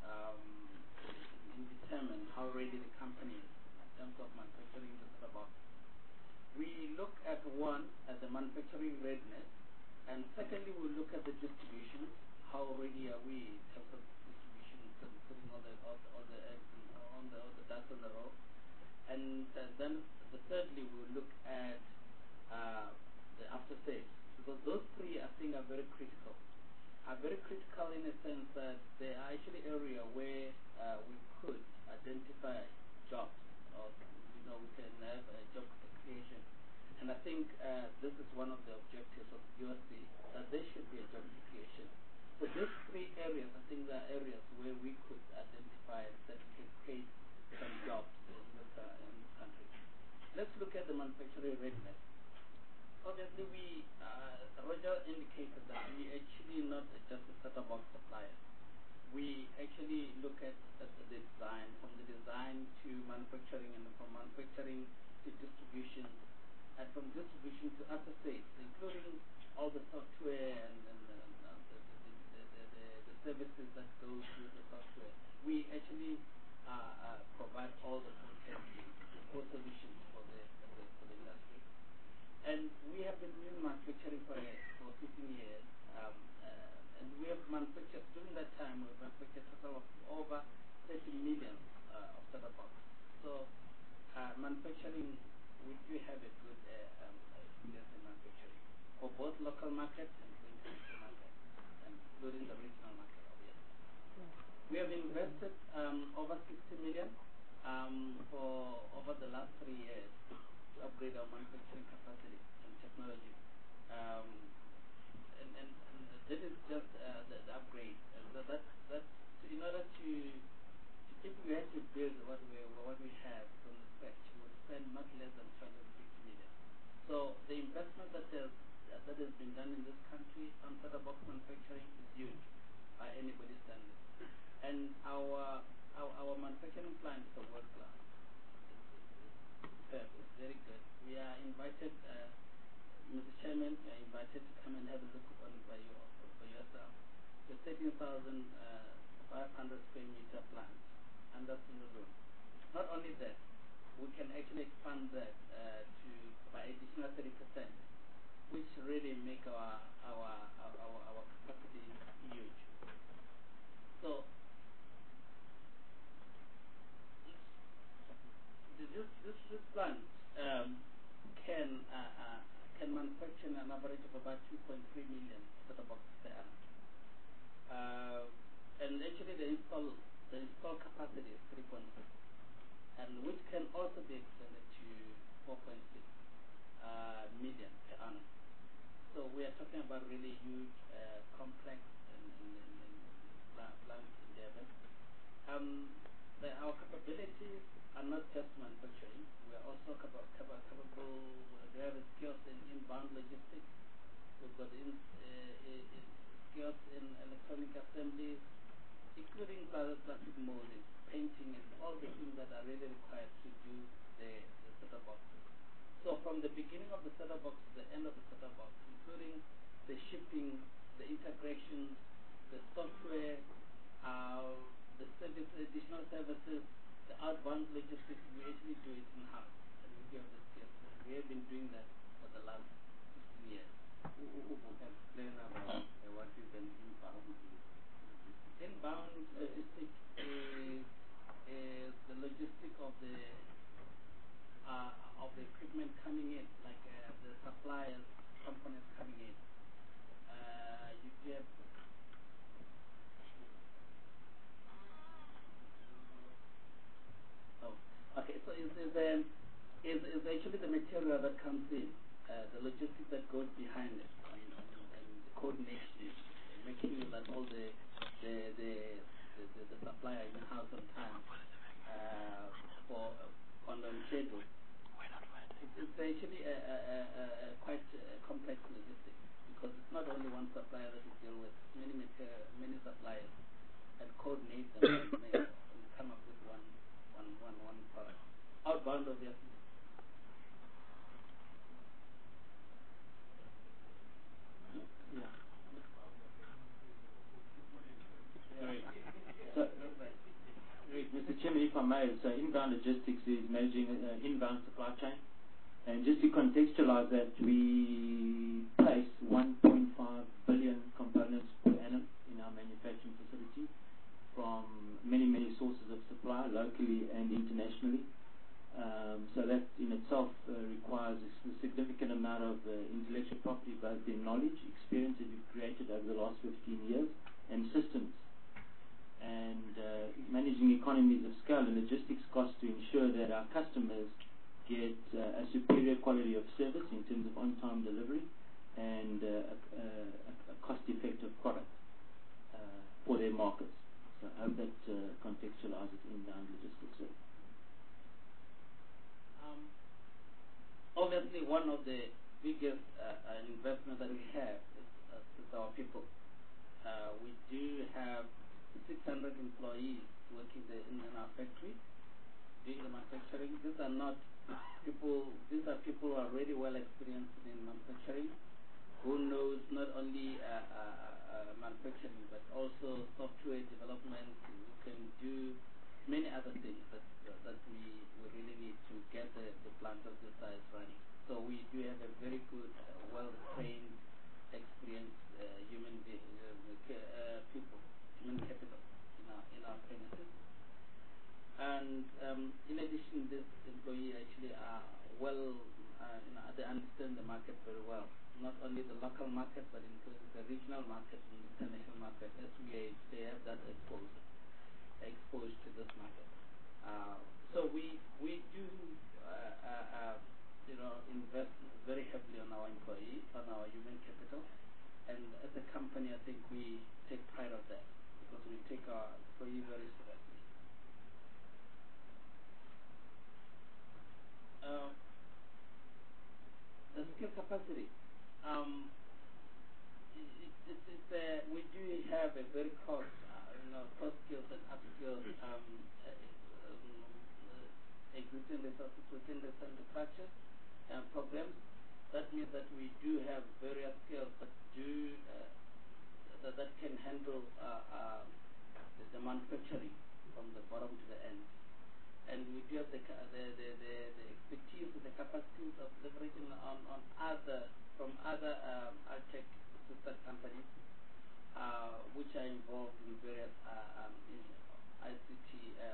in determine how ready the company is in terms of manufacturing the set of box. We look at one, at the manufacturing readiness, and secondly, we look at the distribution. How ready are we in terms of distribution, putting all the eggs on the ducks on the row? And then thirdly, we look at the after sales, because those three I think are very critical. Are very critical in a sense that they are actually area where we could identify jobs, or we can have a job creation. And I think this is one of the objectives of USC, that there should be a job creation. So these three areas, I think, are areas where we could identify that can create some jobs in this country. Let's look at the manufacturing readiness. Obviously, Roger indicated that we actually not just a set-top box supplier. We actually look at the design, from the design to manufacturing, and from manufacturing to distribution, and from distribution to after sales, including all the software and the services that go through the software. We actually provide all the content, core solutions for the industry. And we have been doing manufacturing for 15 years, and we have manufactured, during that time, we have manufactured a total of over 30 million of set-top boxes. So manufacturing, we do have a good experience in manufacturing for both local market and international market, including the regional market, obviously. We have invested over 60 million for over the last 3 years to upgrade our manufacturing capacity and technology. And this is just the upgrade. And that's in order to, if we had to build what we have from the scratch, we would spend not less than 250 million. So the investment that has been done in this country on set-top box manufacturing is huge by anybody's standard. And our manufacturing plant is a world class. It's superb. It's very good. We are invited, Mr. Chairman, we are invited to come and have a look on it for yourself. The 13,500 square meter plant under Sundazone. Not only that, we can actually expand that to by additional 30%, which really make our capacity huge. So this plant can manufacture an average of about 2.3 million set-top boxes per annum. And actually the install capacity is 3.6, and which can also be extended to 4.6 million per annum. So we are talking about really huge, complex plant endeavors. Our capabilities are not just manufacturing. We are also capable. We have skills in inbound logistics. We've got skills in electronic assemblies, including plastic molding, painting, and all the things that are really required to do the set-top boxes. So from the beginning of the set-top box to the end of the set-top box, including the shipping, the integration, the software, the service, additional services, the outbound logistics, we actually do it in-house, and we give the skills. We have been doing that for the last 15 years. Explain about what is an inbound logistics. Inbound logistics is the logistic of the equipment coming in, like the suppliers, components coming in. You get okay. So is actually the material that comes in, the logistics that goes behind it, and the coordination, making sure that all the supplier in house on time on schedule. It's actually a quite complex logistics, because it's not only one supplier that you deal with, many suppliers, and coordinate them and come up with one product. Outbound, obviously. Mr. Chairman, if I may, so inbound logistics is managing inbound supply chain. And just to contextualize that, we place 1.5 billion components per annum in our manufacturing facility from many sources of supply, locally and internationally. So that in itself requires a significant amount of intellectual property, both in knowledge, experience that we've created over the last 15 years, and systems. And managing economies of scale and logistics costs to ensure that our customers get a superior quality of service in terms of on-time delivery and a cost-effective product for their markets. So I hope that contextualizes inbound logistics. Obviously, one of the biggest investment that we have is our people. We do have 600 employees working in our factory doing the manufacturing. These are people who are really well experienced in manufacturing, who knows not only manufacturing but also software development, who can do many other things that we really need to get the plant of this size running. So we do have a very good, well-trained, experienced human people, human capital in our premises. And in addition, this employee actually are they understand the market very well. Not only the local market, but including the regional market and the international market. As they have that exposed to this market. So we do invest very heavily on our employees, on our human capital, and as a company, I think we take pride of that because we take our employees very seriously. The skill capacity. We do have a very cross skills and up skills existing resources within the center structure programs. That means that we do have various skills that that can handle the manufacturing from the bottom to the end. And we do have the expertise and the capacities of leveraging on other tech sister companies which are involved in various ICT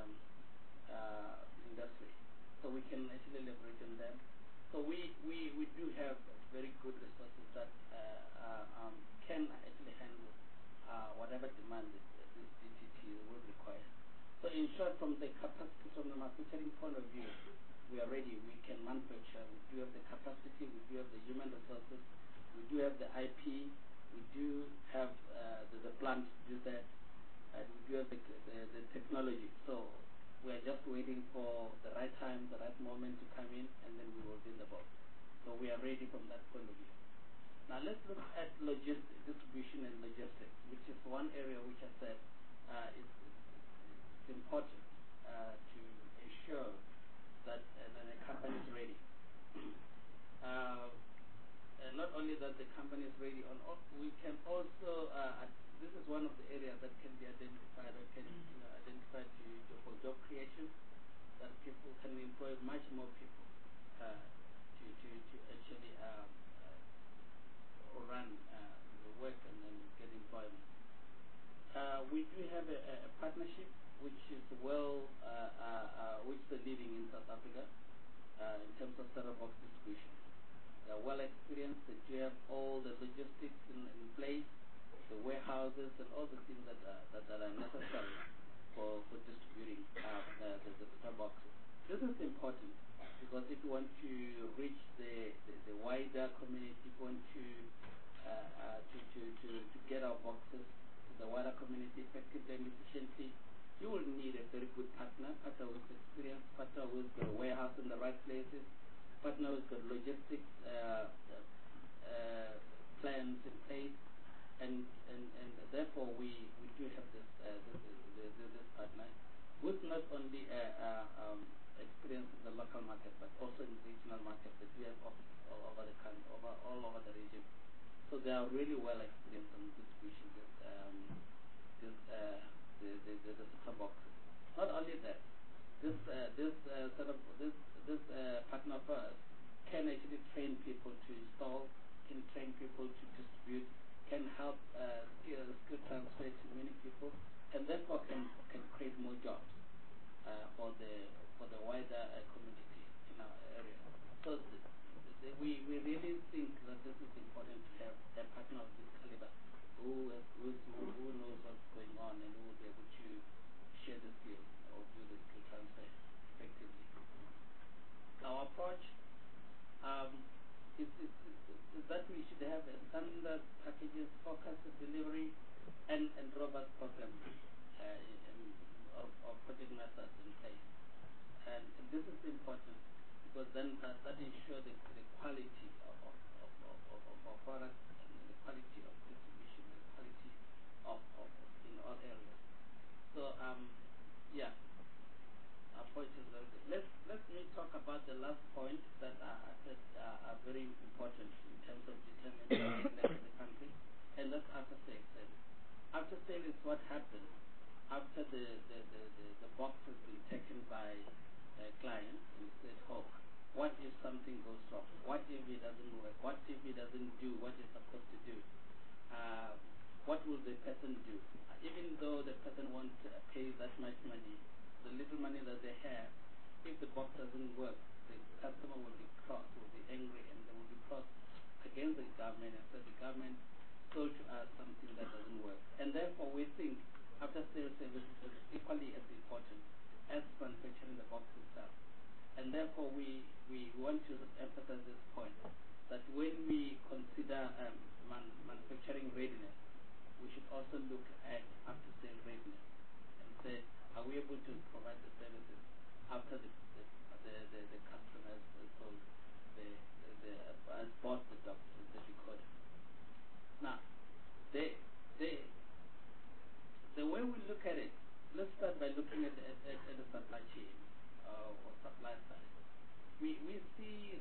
industry. So we can actually leverage on them. So we do have very good resources that can actually handle whatever demand this DTT will require. So in short, from the capacity, from the manufacturing point of view, we are ready. We can manufacture. We do have the capacity. We do have the human resources. We do have the IP. We do have the plant to do that. And we do have the technology. So we are just waiting for the right time, the right moment to come in, and then we will build the box. So we are ready from that point of view. Now let's look at logistics, distribution and logistics, which is one area which I said is important to ensure that the company is ready. Not only that the company is ready, we can also, this is one of the areas that can be identified or can identified for job creation, that people can employ much more people to actually run the work and then get employment. We do have a partnership which is which is leading in South Africa in terms of set-up box distribution. They are well experienced. They do have all the logistics in place, the warehouses and all the things that are necessary for distributing the set-up boxes. This is important because if you want to reach the wider community, if you want to get our boxes to the wider community effectively and efficiently, you will need a very good partner with experience, partner who's got a warehouse in the right places, partner who's got logistics plans in place, and therefore we do have this partner with not only experience in the local market but also in the regional market that we have offices all over the country, all over the region. So they are really well experienced in distribution the set-up boxes. Not only that, this partner of ours can actually train people to install, can train people to distribute, can help skill transfer to many people, and therefore can create more jobs for the wider community in our area. So we really think that this is important to have a partner of this caliber who knows what's going on and who will be able to share the skills or do the skill transfer effectively. Our approach is that we should have a standard packages, focused delivery, and robust program of project methods in place. And this is important because then that ensures the quality of our products and the quality of distribution, the quality of in all areas. So yeah, our point is very good. Let me talk about the last point that I said are very important in terms of determining the country, and that's after sales service. After sale is what happens after the box has been taken by a client and said, oh, what if something goes wrong? What if it doesn't work? What if it doesn't do what it's supposed to do? What will the person do? Even though the person wants to pay that much money, the little money that they have, if the box doesn't work, the customer will be cross, will be angry, and they will be cross against the government and say the government sold to us something that doesn't work. And therefore we think after sales service is equally as important as manufacturing the box itself. And therefore we want to emphasize this point, that when we consider manufacturing readiness, we should also look at after sales readiness and say, are we able to provide the services after the customer has sold has bought the decoder. Now, the way we look at it, let's start by looking at the supply chain or supply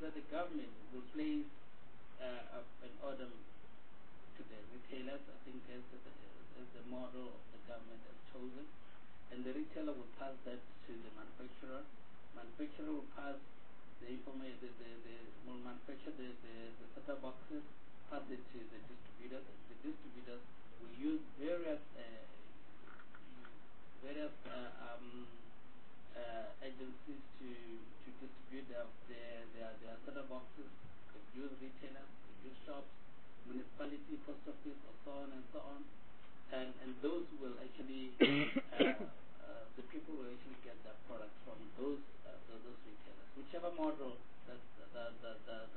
that the government will place an order to the retailers, I think, as the model of the government has chosen, and the retailer will pass that to the manufacturer. Manufacturer will pass will manufacture the set-top boxes, pass it to the distributors. The distributors will use various agencies to distribute their set-top boxes. They use retailers, they use shops, municipality, post office, or so on and so on. And those will actually, the people will actually get their products from those retailers. Whichever model that the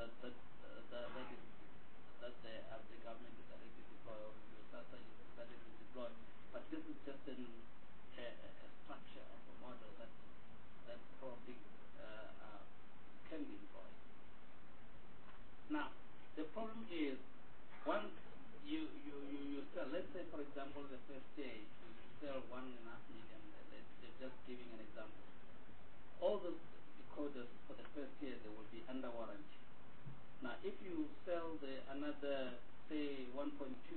government decided to deploy, or SASSA decided to deploy. But this is just a structure of a model that probably can be employed. Now, the problem is, once you sell, let's say for example the first day you sell 1.5 million, they're just giving an example. All those decoders for the first year, they will be under warranty. Now if you sell another say 1.2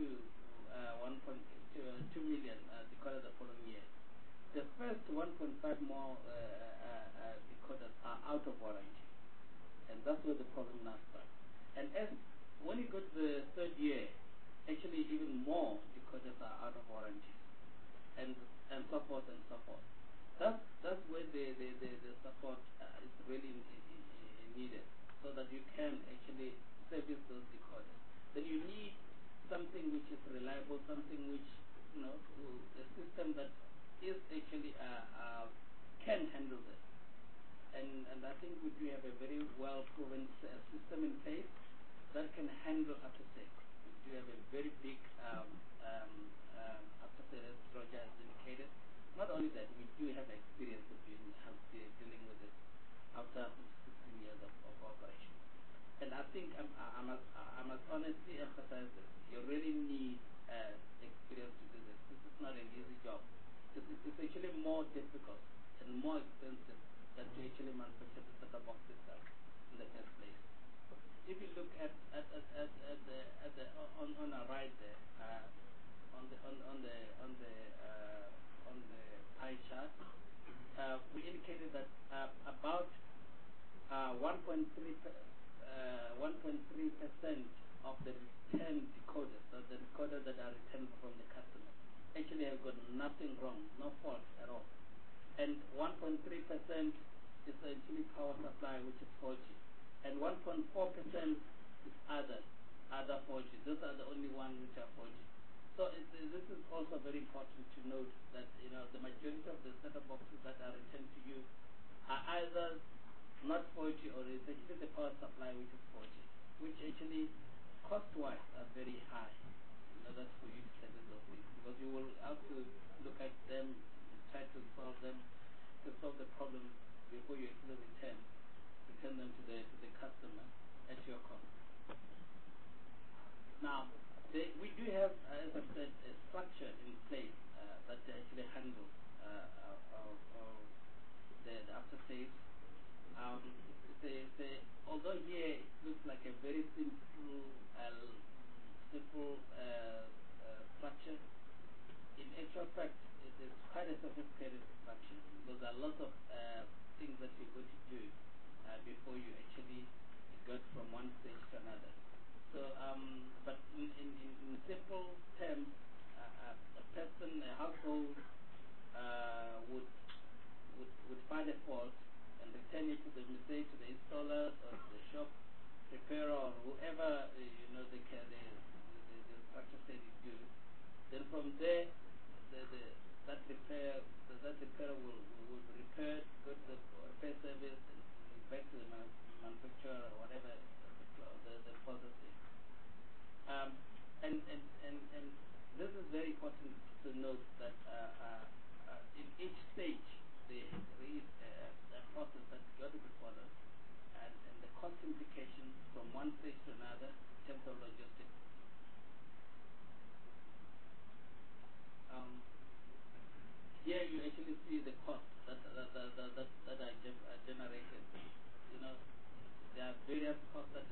million decoder the following year, the first 1.5 more decoders are out of warranty, and that's where the problem now starts. And when you go to the third year, actually even more decoders are out of warranty, and so forth and so forth. That's where the support is really needed, so that you can actually service those decoders. Then you need something which is reliable, something which, a system that is actually can handle this. And I think we do have a very well proven system in place that can handle after sales. We do have a very big after sales, Roger has indicated. Not only that, we do have experience of dealing with it after 16 years of operation. And I think I must honestly emphasize this. You really need experience to do this. This is not an easy job. It's actually more difficult and more expensive than to actually manufacture the set-top box itself in the first place. If you look at on the right there, on the pie chart, we indicated that about 1.3% of the returned decoders, so the decoders that are returned from the customer, actually have got nothing wrong, no fault at all. And 1.3% is actually power supply, which is faulty, and 1.4% is other 4G. Those are the only ones which are 4G. So this is also very important to note that the majority of the set-top boxes that are returned to you are either not 4G or it's actually the power supply which is 4G, which actually cost-wise are very high. That's for you to service those things, because you will have to look at them, try to solve the problem before you actually return them to the customer at your cost. Now, we do have, as I said, a structure in place that actually handles the after sales. Although here it looks like a very simple structure, in actual fact it is quite a sophisticated structure, because there are lots of things that you're going to do before you actually get from one stage to another. So, but in simple terms, a household would find a fault and return it to the installer or to the shop repairer or whoever the structure said is good. Then from there, that repairer will be repaired, go to the repair service, and back to the manufacturer or whatever the process is. And this is very important to note that in each stage there is a process that got to be followed, and the cost implications from one stage to another in terms of logistics. Here you actually see the cost that are generated. There are various costs that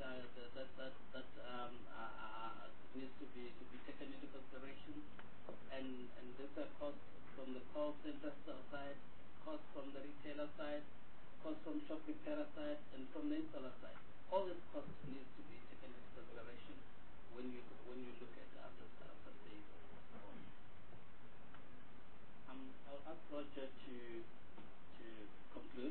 needs to be taken into consideration, and these are costs from the call center side, costs from the retailer side, costs from shop repairer side, and from the installer side. All these costs needs to be taken into consideration when you look at after sales. I'll ask Roger to conclude.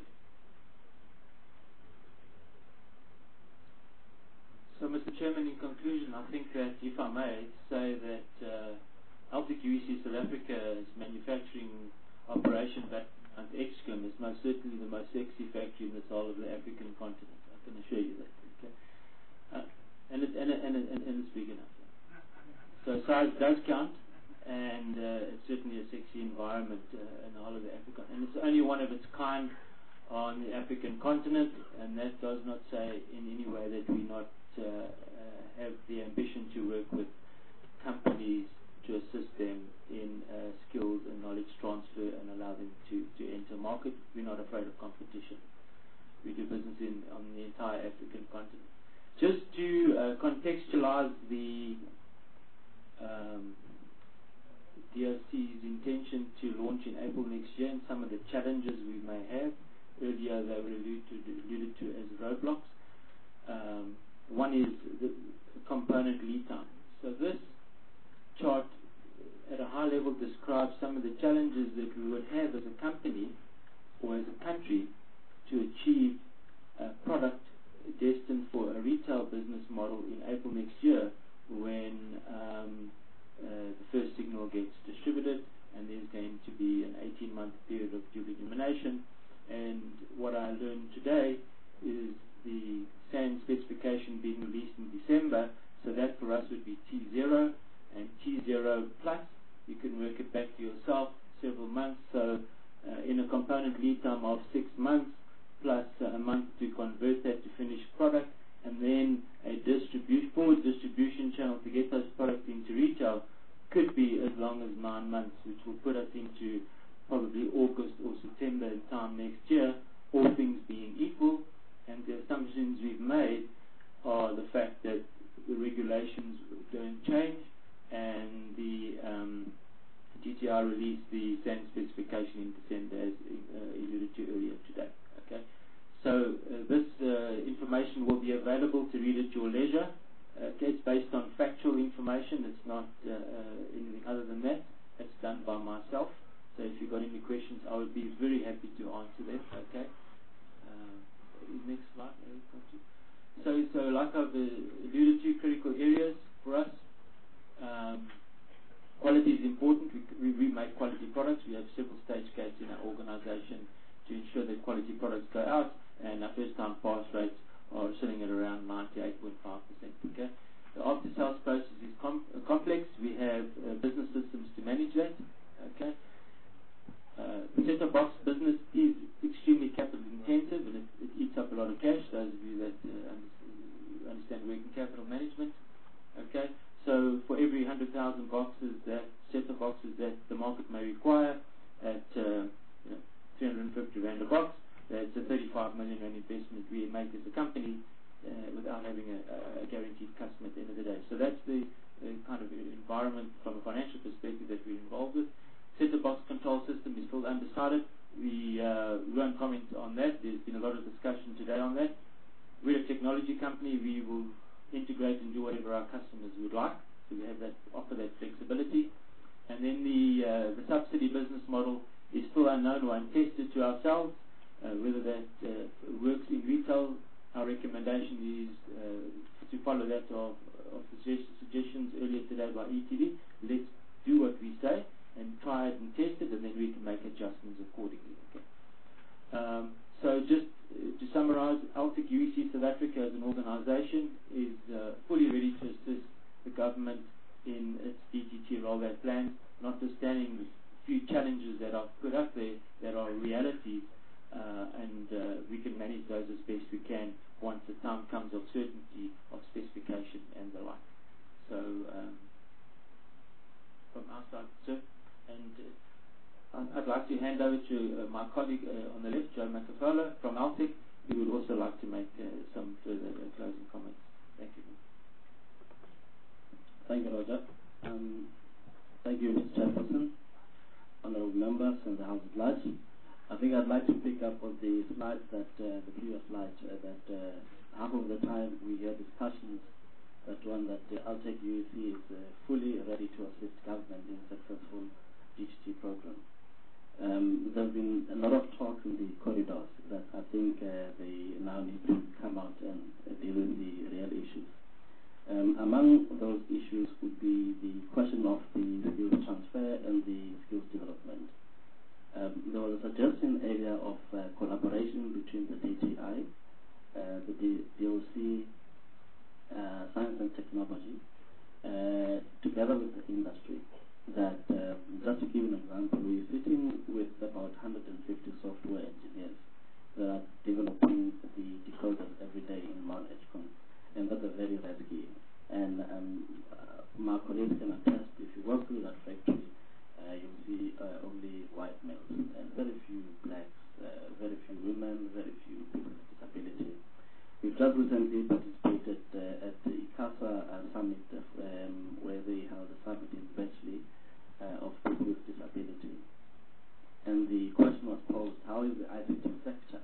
So, Mr. Chairman, in conclusion, I think that, if I may, say that Altec UEC South Africa's manufacturing operation back at Excom is most certainly the most sexy factory in the whole of the African continent. I can assure you that. Okay, and it's big enough. So size does count, and it's certainly a sexy environment in the whole of the African, and it's only one of its kind on the African continent, and that does not say in any way that we not have the ambition to work with companies to assist them in skills and knowledge transfer and allow them to enter market. We're not afraid of competition. We do business on the entire African continent. Just to contextualize the DRC's intention to launch in April next year and some of the challenges we may have. Earlier they were alluded to as roadblocks. One is the component lead time. So this chart at a high level describes some of the challenges that we would have as a company or as a country to achieve a product destined for a retail business model in April next year, when the first signal gets distributed, and there's going to be an 18-month period of due illumination. And what I learned today is the SAN specification being released in December, so that for us would be T0 and T0 plus. You can work it back to yourself, several months. So in a component lead time of 6 months, plus a month to convert that to finished product, and then a forward distribution channel to get those products into retail, could be as long as 9 months, which will put us into probably August or September time next year, all things being equal. And the assumptions we've made are the fact that the regulations don't change, and the DTI released the SAN specification in December, as alluded to earlier today. Okay, so this information will be available to read at your leisure. Okay, it's based on factual information. It's not anything other than that. It's done by myself. So if you've got any questions, I would be very happy to answer them. Okay. Next slide. So like I've alluded to, critical areas for us. Quality is important. We make quality products. We have several stage gates in our organization to ensure that quality products go out, and our first time pass rates are sitting at around 98.5%. Okay. The after sales process is complex. We have business systems to manage that. Okay. The set-top box business is extremely capital intensive, and it eats up a lot of cash. Those of you that understand working capital management. Okay. So for every 100,000 boxes, that set-top boxes that the market may require at 350 rand a box, that's a 35 million rand investment we make as a company without having a guaranteed customer at the end of the day. So that's the kind of environment from a financial perspective that we're involved with. Set-top box control system is still undecided. We won't comment on that. There's been a lot of discussion today on that. We're a technology company. We will integrate and do whatever our customers would like. So we have that, offer that flexibility. And then the subsidy business model is still unknown or untested to ourselves. Whether that works in retail, our recommendation is to follow that of suggestions earlier today by ETV. Let's do what we say and try it and test it, and then we can make adjustments accordingly. Okay. So just to summarize, Altec UEC South Africa as an organization is fully ready to assist the government in its DTT rollout plan, notwithstanding the few challenges that are put up there that are realities, and we can manage those as best we can once the time comes of certainty of specification and the like. So from our side, sir. And I'd like to hand over to my colleague on the left, Joe Makafola from Altec, we would also like to make some further closing comments. Thank you. Thank you, Roger. Thank you, Mr. Chairperson, honorable members and the House at large. I think I'd like to pick up on the slides that, the previous slides, that half of the time we hear discussions that one that Altec UEC is fully ready to assist government in successful GTT program. There's been a lot of talk in the corridors that I think they now need to come out and deal with the real issues. Among those issues would be the question of the skills transfer and the skills development. There was a suggestion area of collaboration between the DTI, the DOC, Science and Technology, together with the industry. That, just to give an example, we're sitting with about 150 software engineers that are developing the decoders every day in Mount Edgecombe, and that's a very rare skill. And my colleagues can attest, if you work through that factory, you'll see only white males and very few blacks, very few women, very few people with disability. We've just recently participated at the ICASA summit, where they held a summit in Bletchley of people with disability. And the question was posed, how is the ICT sector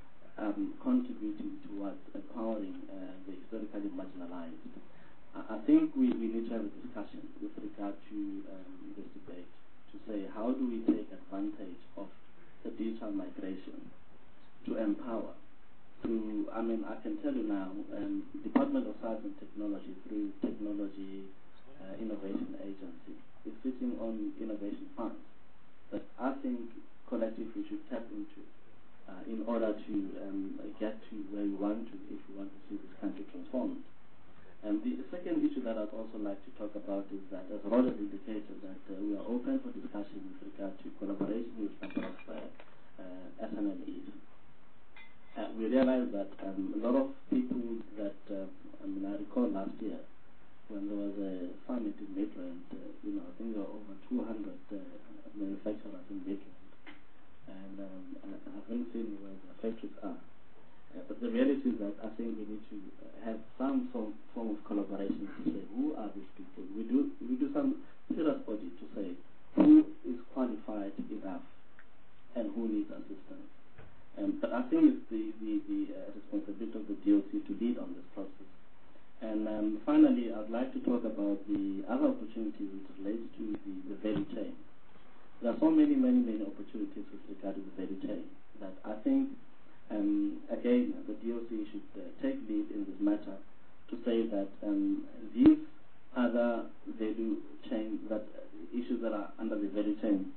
contributing towards empowering the historically marginalized? I think we need to have a discussion with regard to this debate to say, how do we take advantage of the digital migration to empower? Through, I mean, I can tell you now, Department of Science and Technology, through Technology Innovation Agency, is sitting on innovation funds that I think collectively should tap into in order to get to where we want to, if we want to see this country transformed. And the second issue that I'd also like to talk about is that, as Roger indicated, that we are open for discussion with regard to collaboration with a number of SMMEs. We realize that a lot of people that, I recall last year when there was a summit in Midland, I think there were over 200 manufacturers in Midland, and I haven't seen where the factories are. But the reality is that I think we need to have some form of collaboration to say, who are these people? We do some serious audit to say who is qualified enough and who needs assistance. But I think it's the responsibility of the DOC to lead on this process. And finally, I'd like to talk about the other opportunities which relate to the value chain. There are so many opportunities with regard to the value chain that I think, again, the DOC should take lead in this matter to say that these other value chain, that issues that are under the value chain,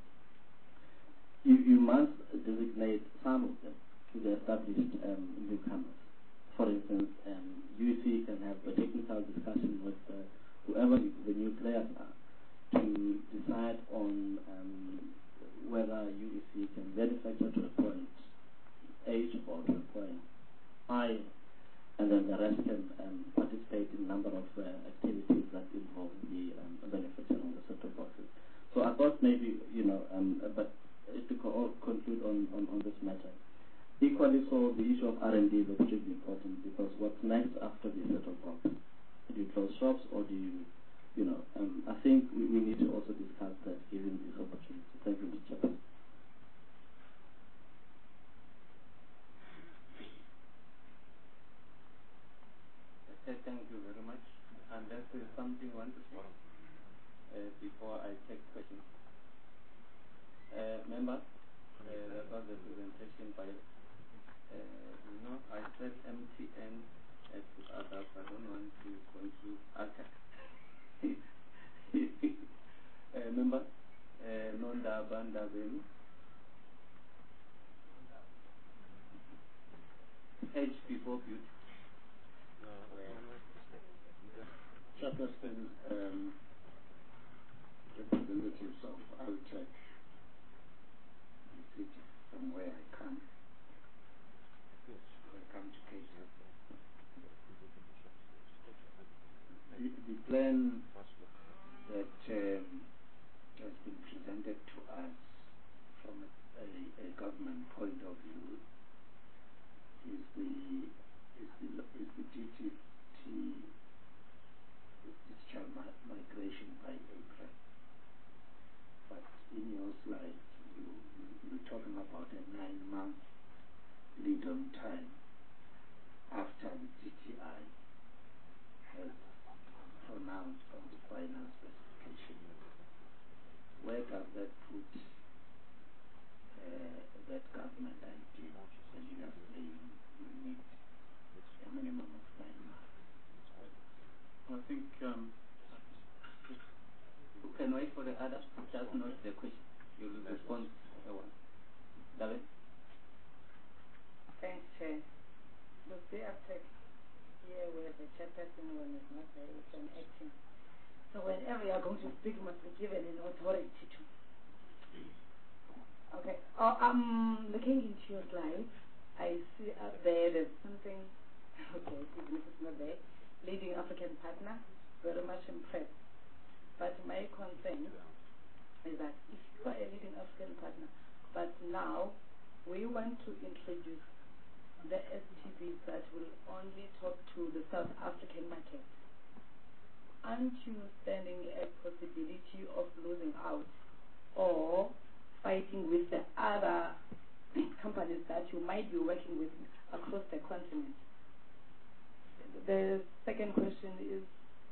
you must designate some of them to the established newcomers. For instance, UEC can have a technical discussion with whoever the new players are to decide on whether UEC can manufacture to a point H or to a point I, and then the rest can participate in a number of activities that involve the manufacturing of the set-top boxes. So I thought maybe, but to conclude on this matter. Equally so, the issue of R&D is extremely important, because what's next after the set-top box? Do you close shops, or do you, I think we need to also discuss that given this opportunity. Thank you, Mr. Chairman. Thank you very much. Unless there is something you want to say before I take questions. Members, that was the presentation by, I said MTN to others. I don't want to conclude. Okay. Member, Nonda Banda Venu. H before beauty. Chairperson, representatives of Altec, from where I come. Welcome to KZN. The plan that has been presented to us from a government point of view is the DTT digital migration by April. But in your slide, you're talking about a 9-month lead-on time after the DTI has pronounced on the final specification. Where does that put that government idea when you are saying you need a minimum of 9 months? Well, I think you can wait for the other. That's not the question. You will respond to the one. David? Thanks, Chair. Look, the uptake here where the chairperson one is not there, it's an acting. So whenever you are going to speak, must be given an authority to. Okay. I'm looking into your slides. I see up there's something, okay, even if it's not there, leading African partner, very much impressed. But my concern is that if you are a leading African partner, but now we want to introduce the STVs that will only talk to the South African market, aren't you standing a possibility of losing out or fighting with the other companies that you might be working with across the continent? The second question is,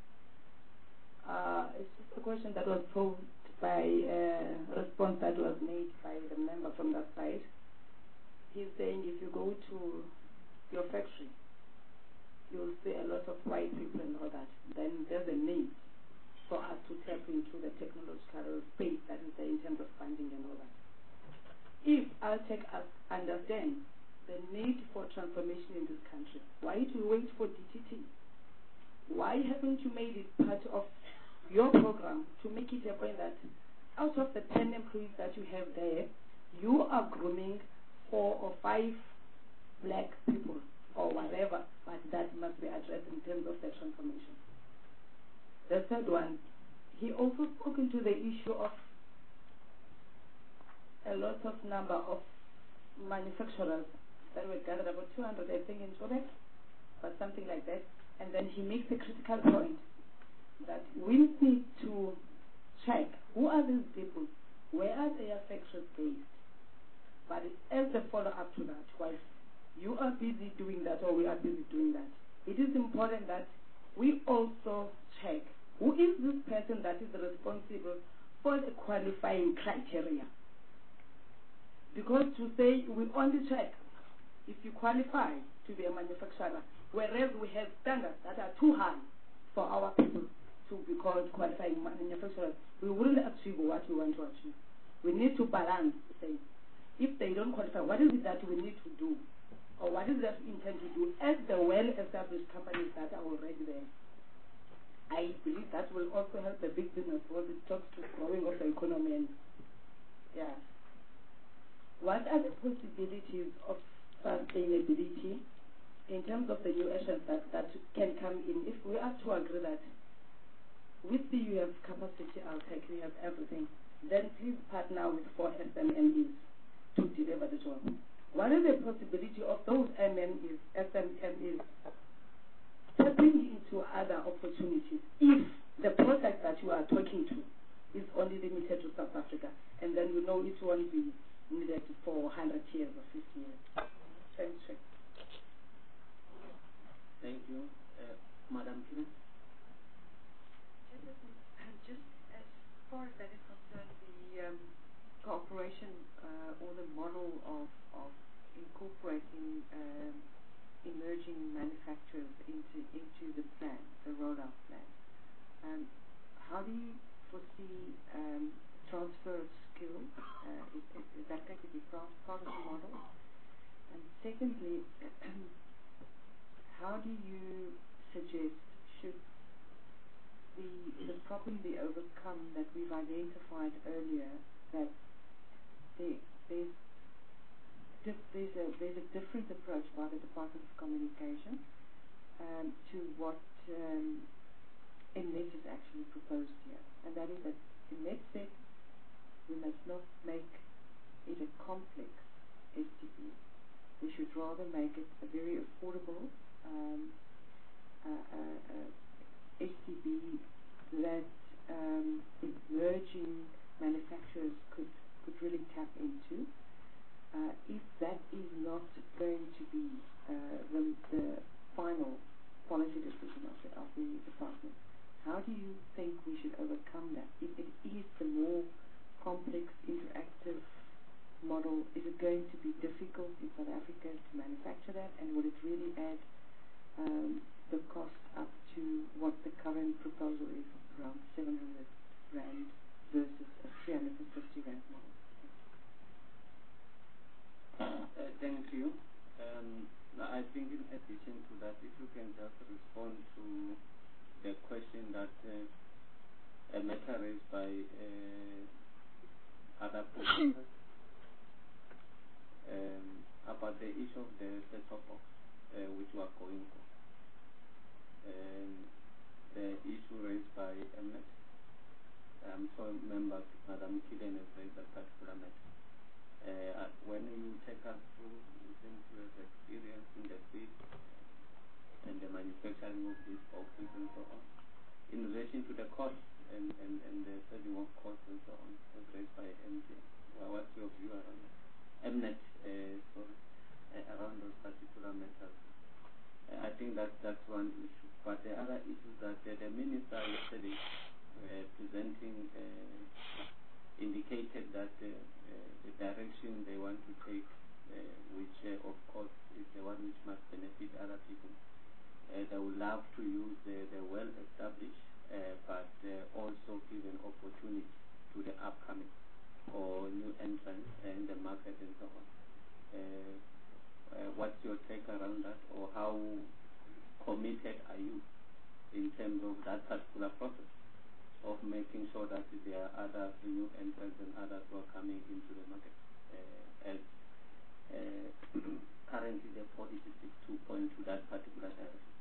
it's just a question that was posed by a response that was made by the member from that side. He's saying if you go to your factory, you'll see a lot of white people and all that. Then there's a need for us to tap into the technological space that is there in terms of funding and all that. If Altec understands the need for transformation in this country, why do you wait for DTT? Why haven't you made it part of your program to make it a point that out of the 10 employees that you have there, you are grooming 4 or 5 black people or whatever, but that must be addressed in terms of the transformation. The third one, he also spoke into the issue of a lot of number of manufacturers that were gathered, about 200 I think in Joburg, but something like that. And then he makes a critical point that we need to check who are these people, where are their factories based. But as a follow-up to that, while you are busy doing that or we are busy doing that, it is important that we also check who is this person that is responsible for the qualifying criteria. Because to say we only check if you qualify to be a manufacturer, whereas we have standards that are too high for our people to be called qualifying manufacturers, we wouldn't achieve what we want to achieve. We need to balance, say, if they don't qualify, what is it that we need to do? Or what is it that we intend to do as the well-established companies that are already there? I believe that will also help the big business because it talks to growing of the economy and, yeah. What are the possibilities of sustainability in terms of the new actions that can come in if we are to agree that with the you have capacity, Altec, we have everything, then please partner with 4 SMMEs to deliver the job. What is the possibility of those SMMEs tapping into other opportunities if the product that you are talking to is only limited to South Africa, and then you know it won't be needed for 100 years or 50 years? Thanks. Thank you. Madam Kina? Just as far as that is concerned, the cooperation or the model of incorporating emerging manufacturers into the plan, the rollout plan. How do you foresee transfer of skill? Is that going to be part of the model? And secondly, how do you suggest should the problem be overcome that we've identified earlier, that there's a different approach by the Department of Communication to what NET has actually proposed here, and that is that NET said we must not make it a complex STP. We should rather make it a very overcome that? If it is the more complex, interactive model, is it going to be difficult in South Africa to manufacture that, and will it really add the cost up to what the current proposal is, around 700 Rand versus a 350 Rand model? Thank you. I think in addition to that, if you can just respond to the question that a matter raised by other presenters about the issue of the set-top box, which we are going for. The issue raised by Mnet. I'm sure members, Madam Kiden has raised that particular matter. When you take us through, you seem to have experience in the field and the manufacturing of these boxes and so on. In relation to the cost and the saving of costs and so on, as raised by MJ, what's your view around Mnet, around those particular matters? I think that's one issue. But the other issue is that the minister yesterday presenting indicated that the direction they want to take, which of course is the one which must benefit other people. They would love to use the well-established, but also give an opportunity to the upcoming or new entrants in the market and so on. What's your take around that, or how committed are you in terms of that particular process of making sure that there are other new entrants and others who are coming into the market, as currently the policy is to point to that particular direction?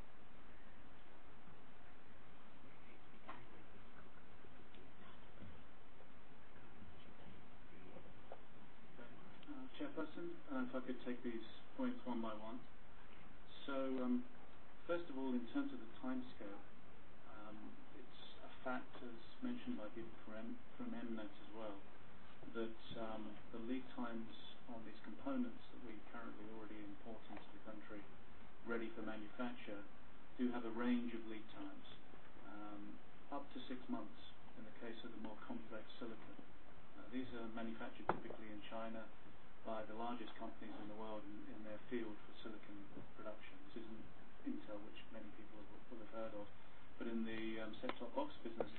Chairperson, if I could take these points one by one. So, first of all, in terms of the timescale, it's a fact, as mentioned by people from Mnet as well, that the lead times on these components that we currently already import into the country, ready for manufacture, do have a range of lead times, up to 6 months in the case of the more complex silicon. These are manufactured typically in China by the largest companies in the world in their field for silicon production. This isn't Intel, which many people will have heard of, but in the set-top box business,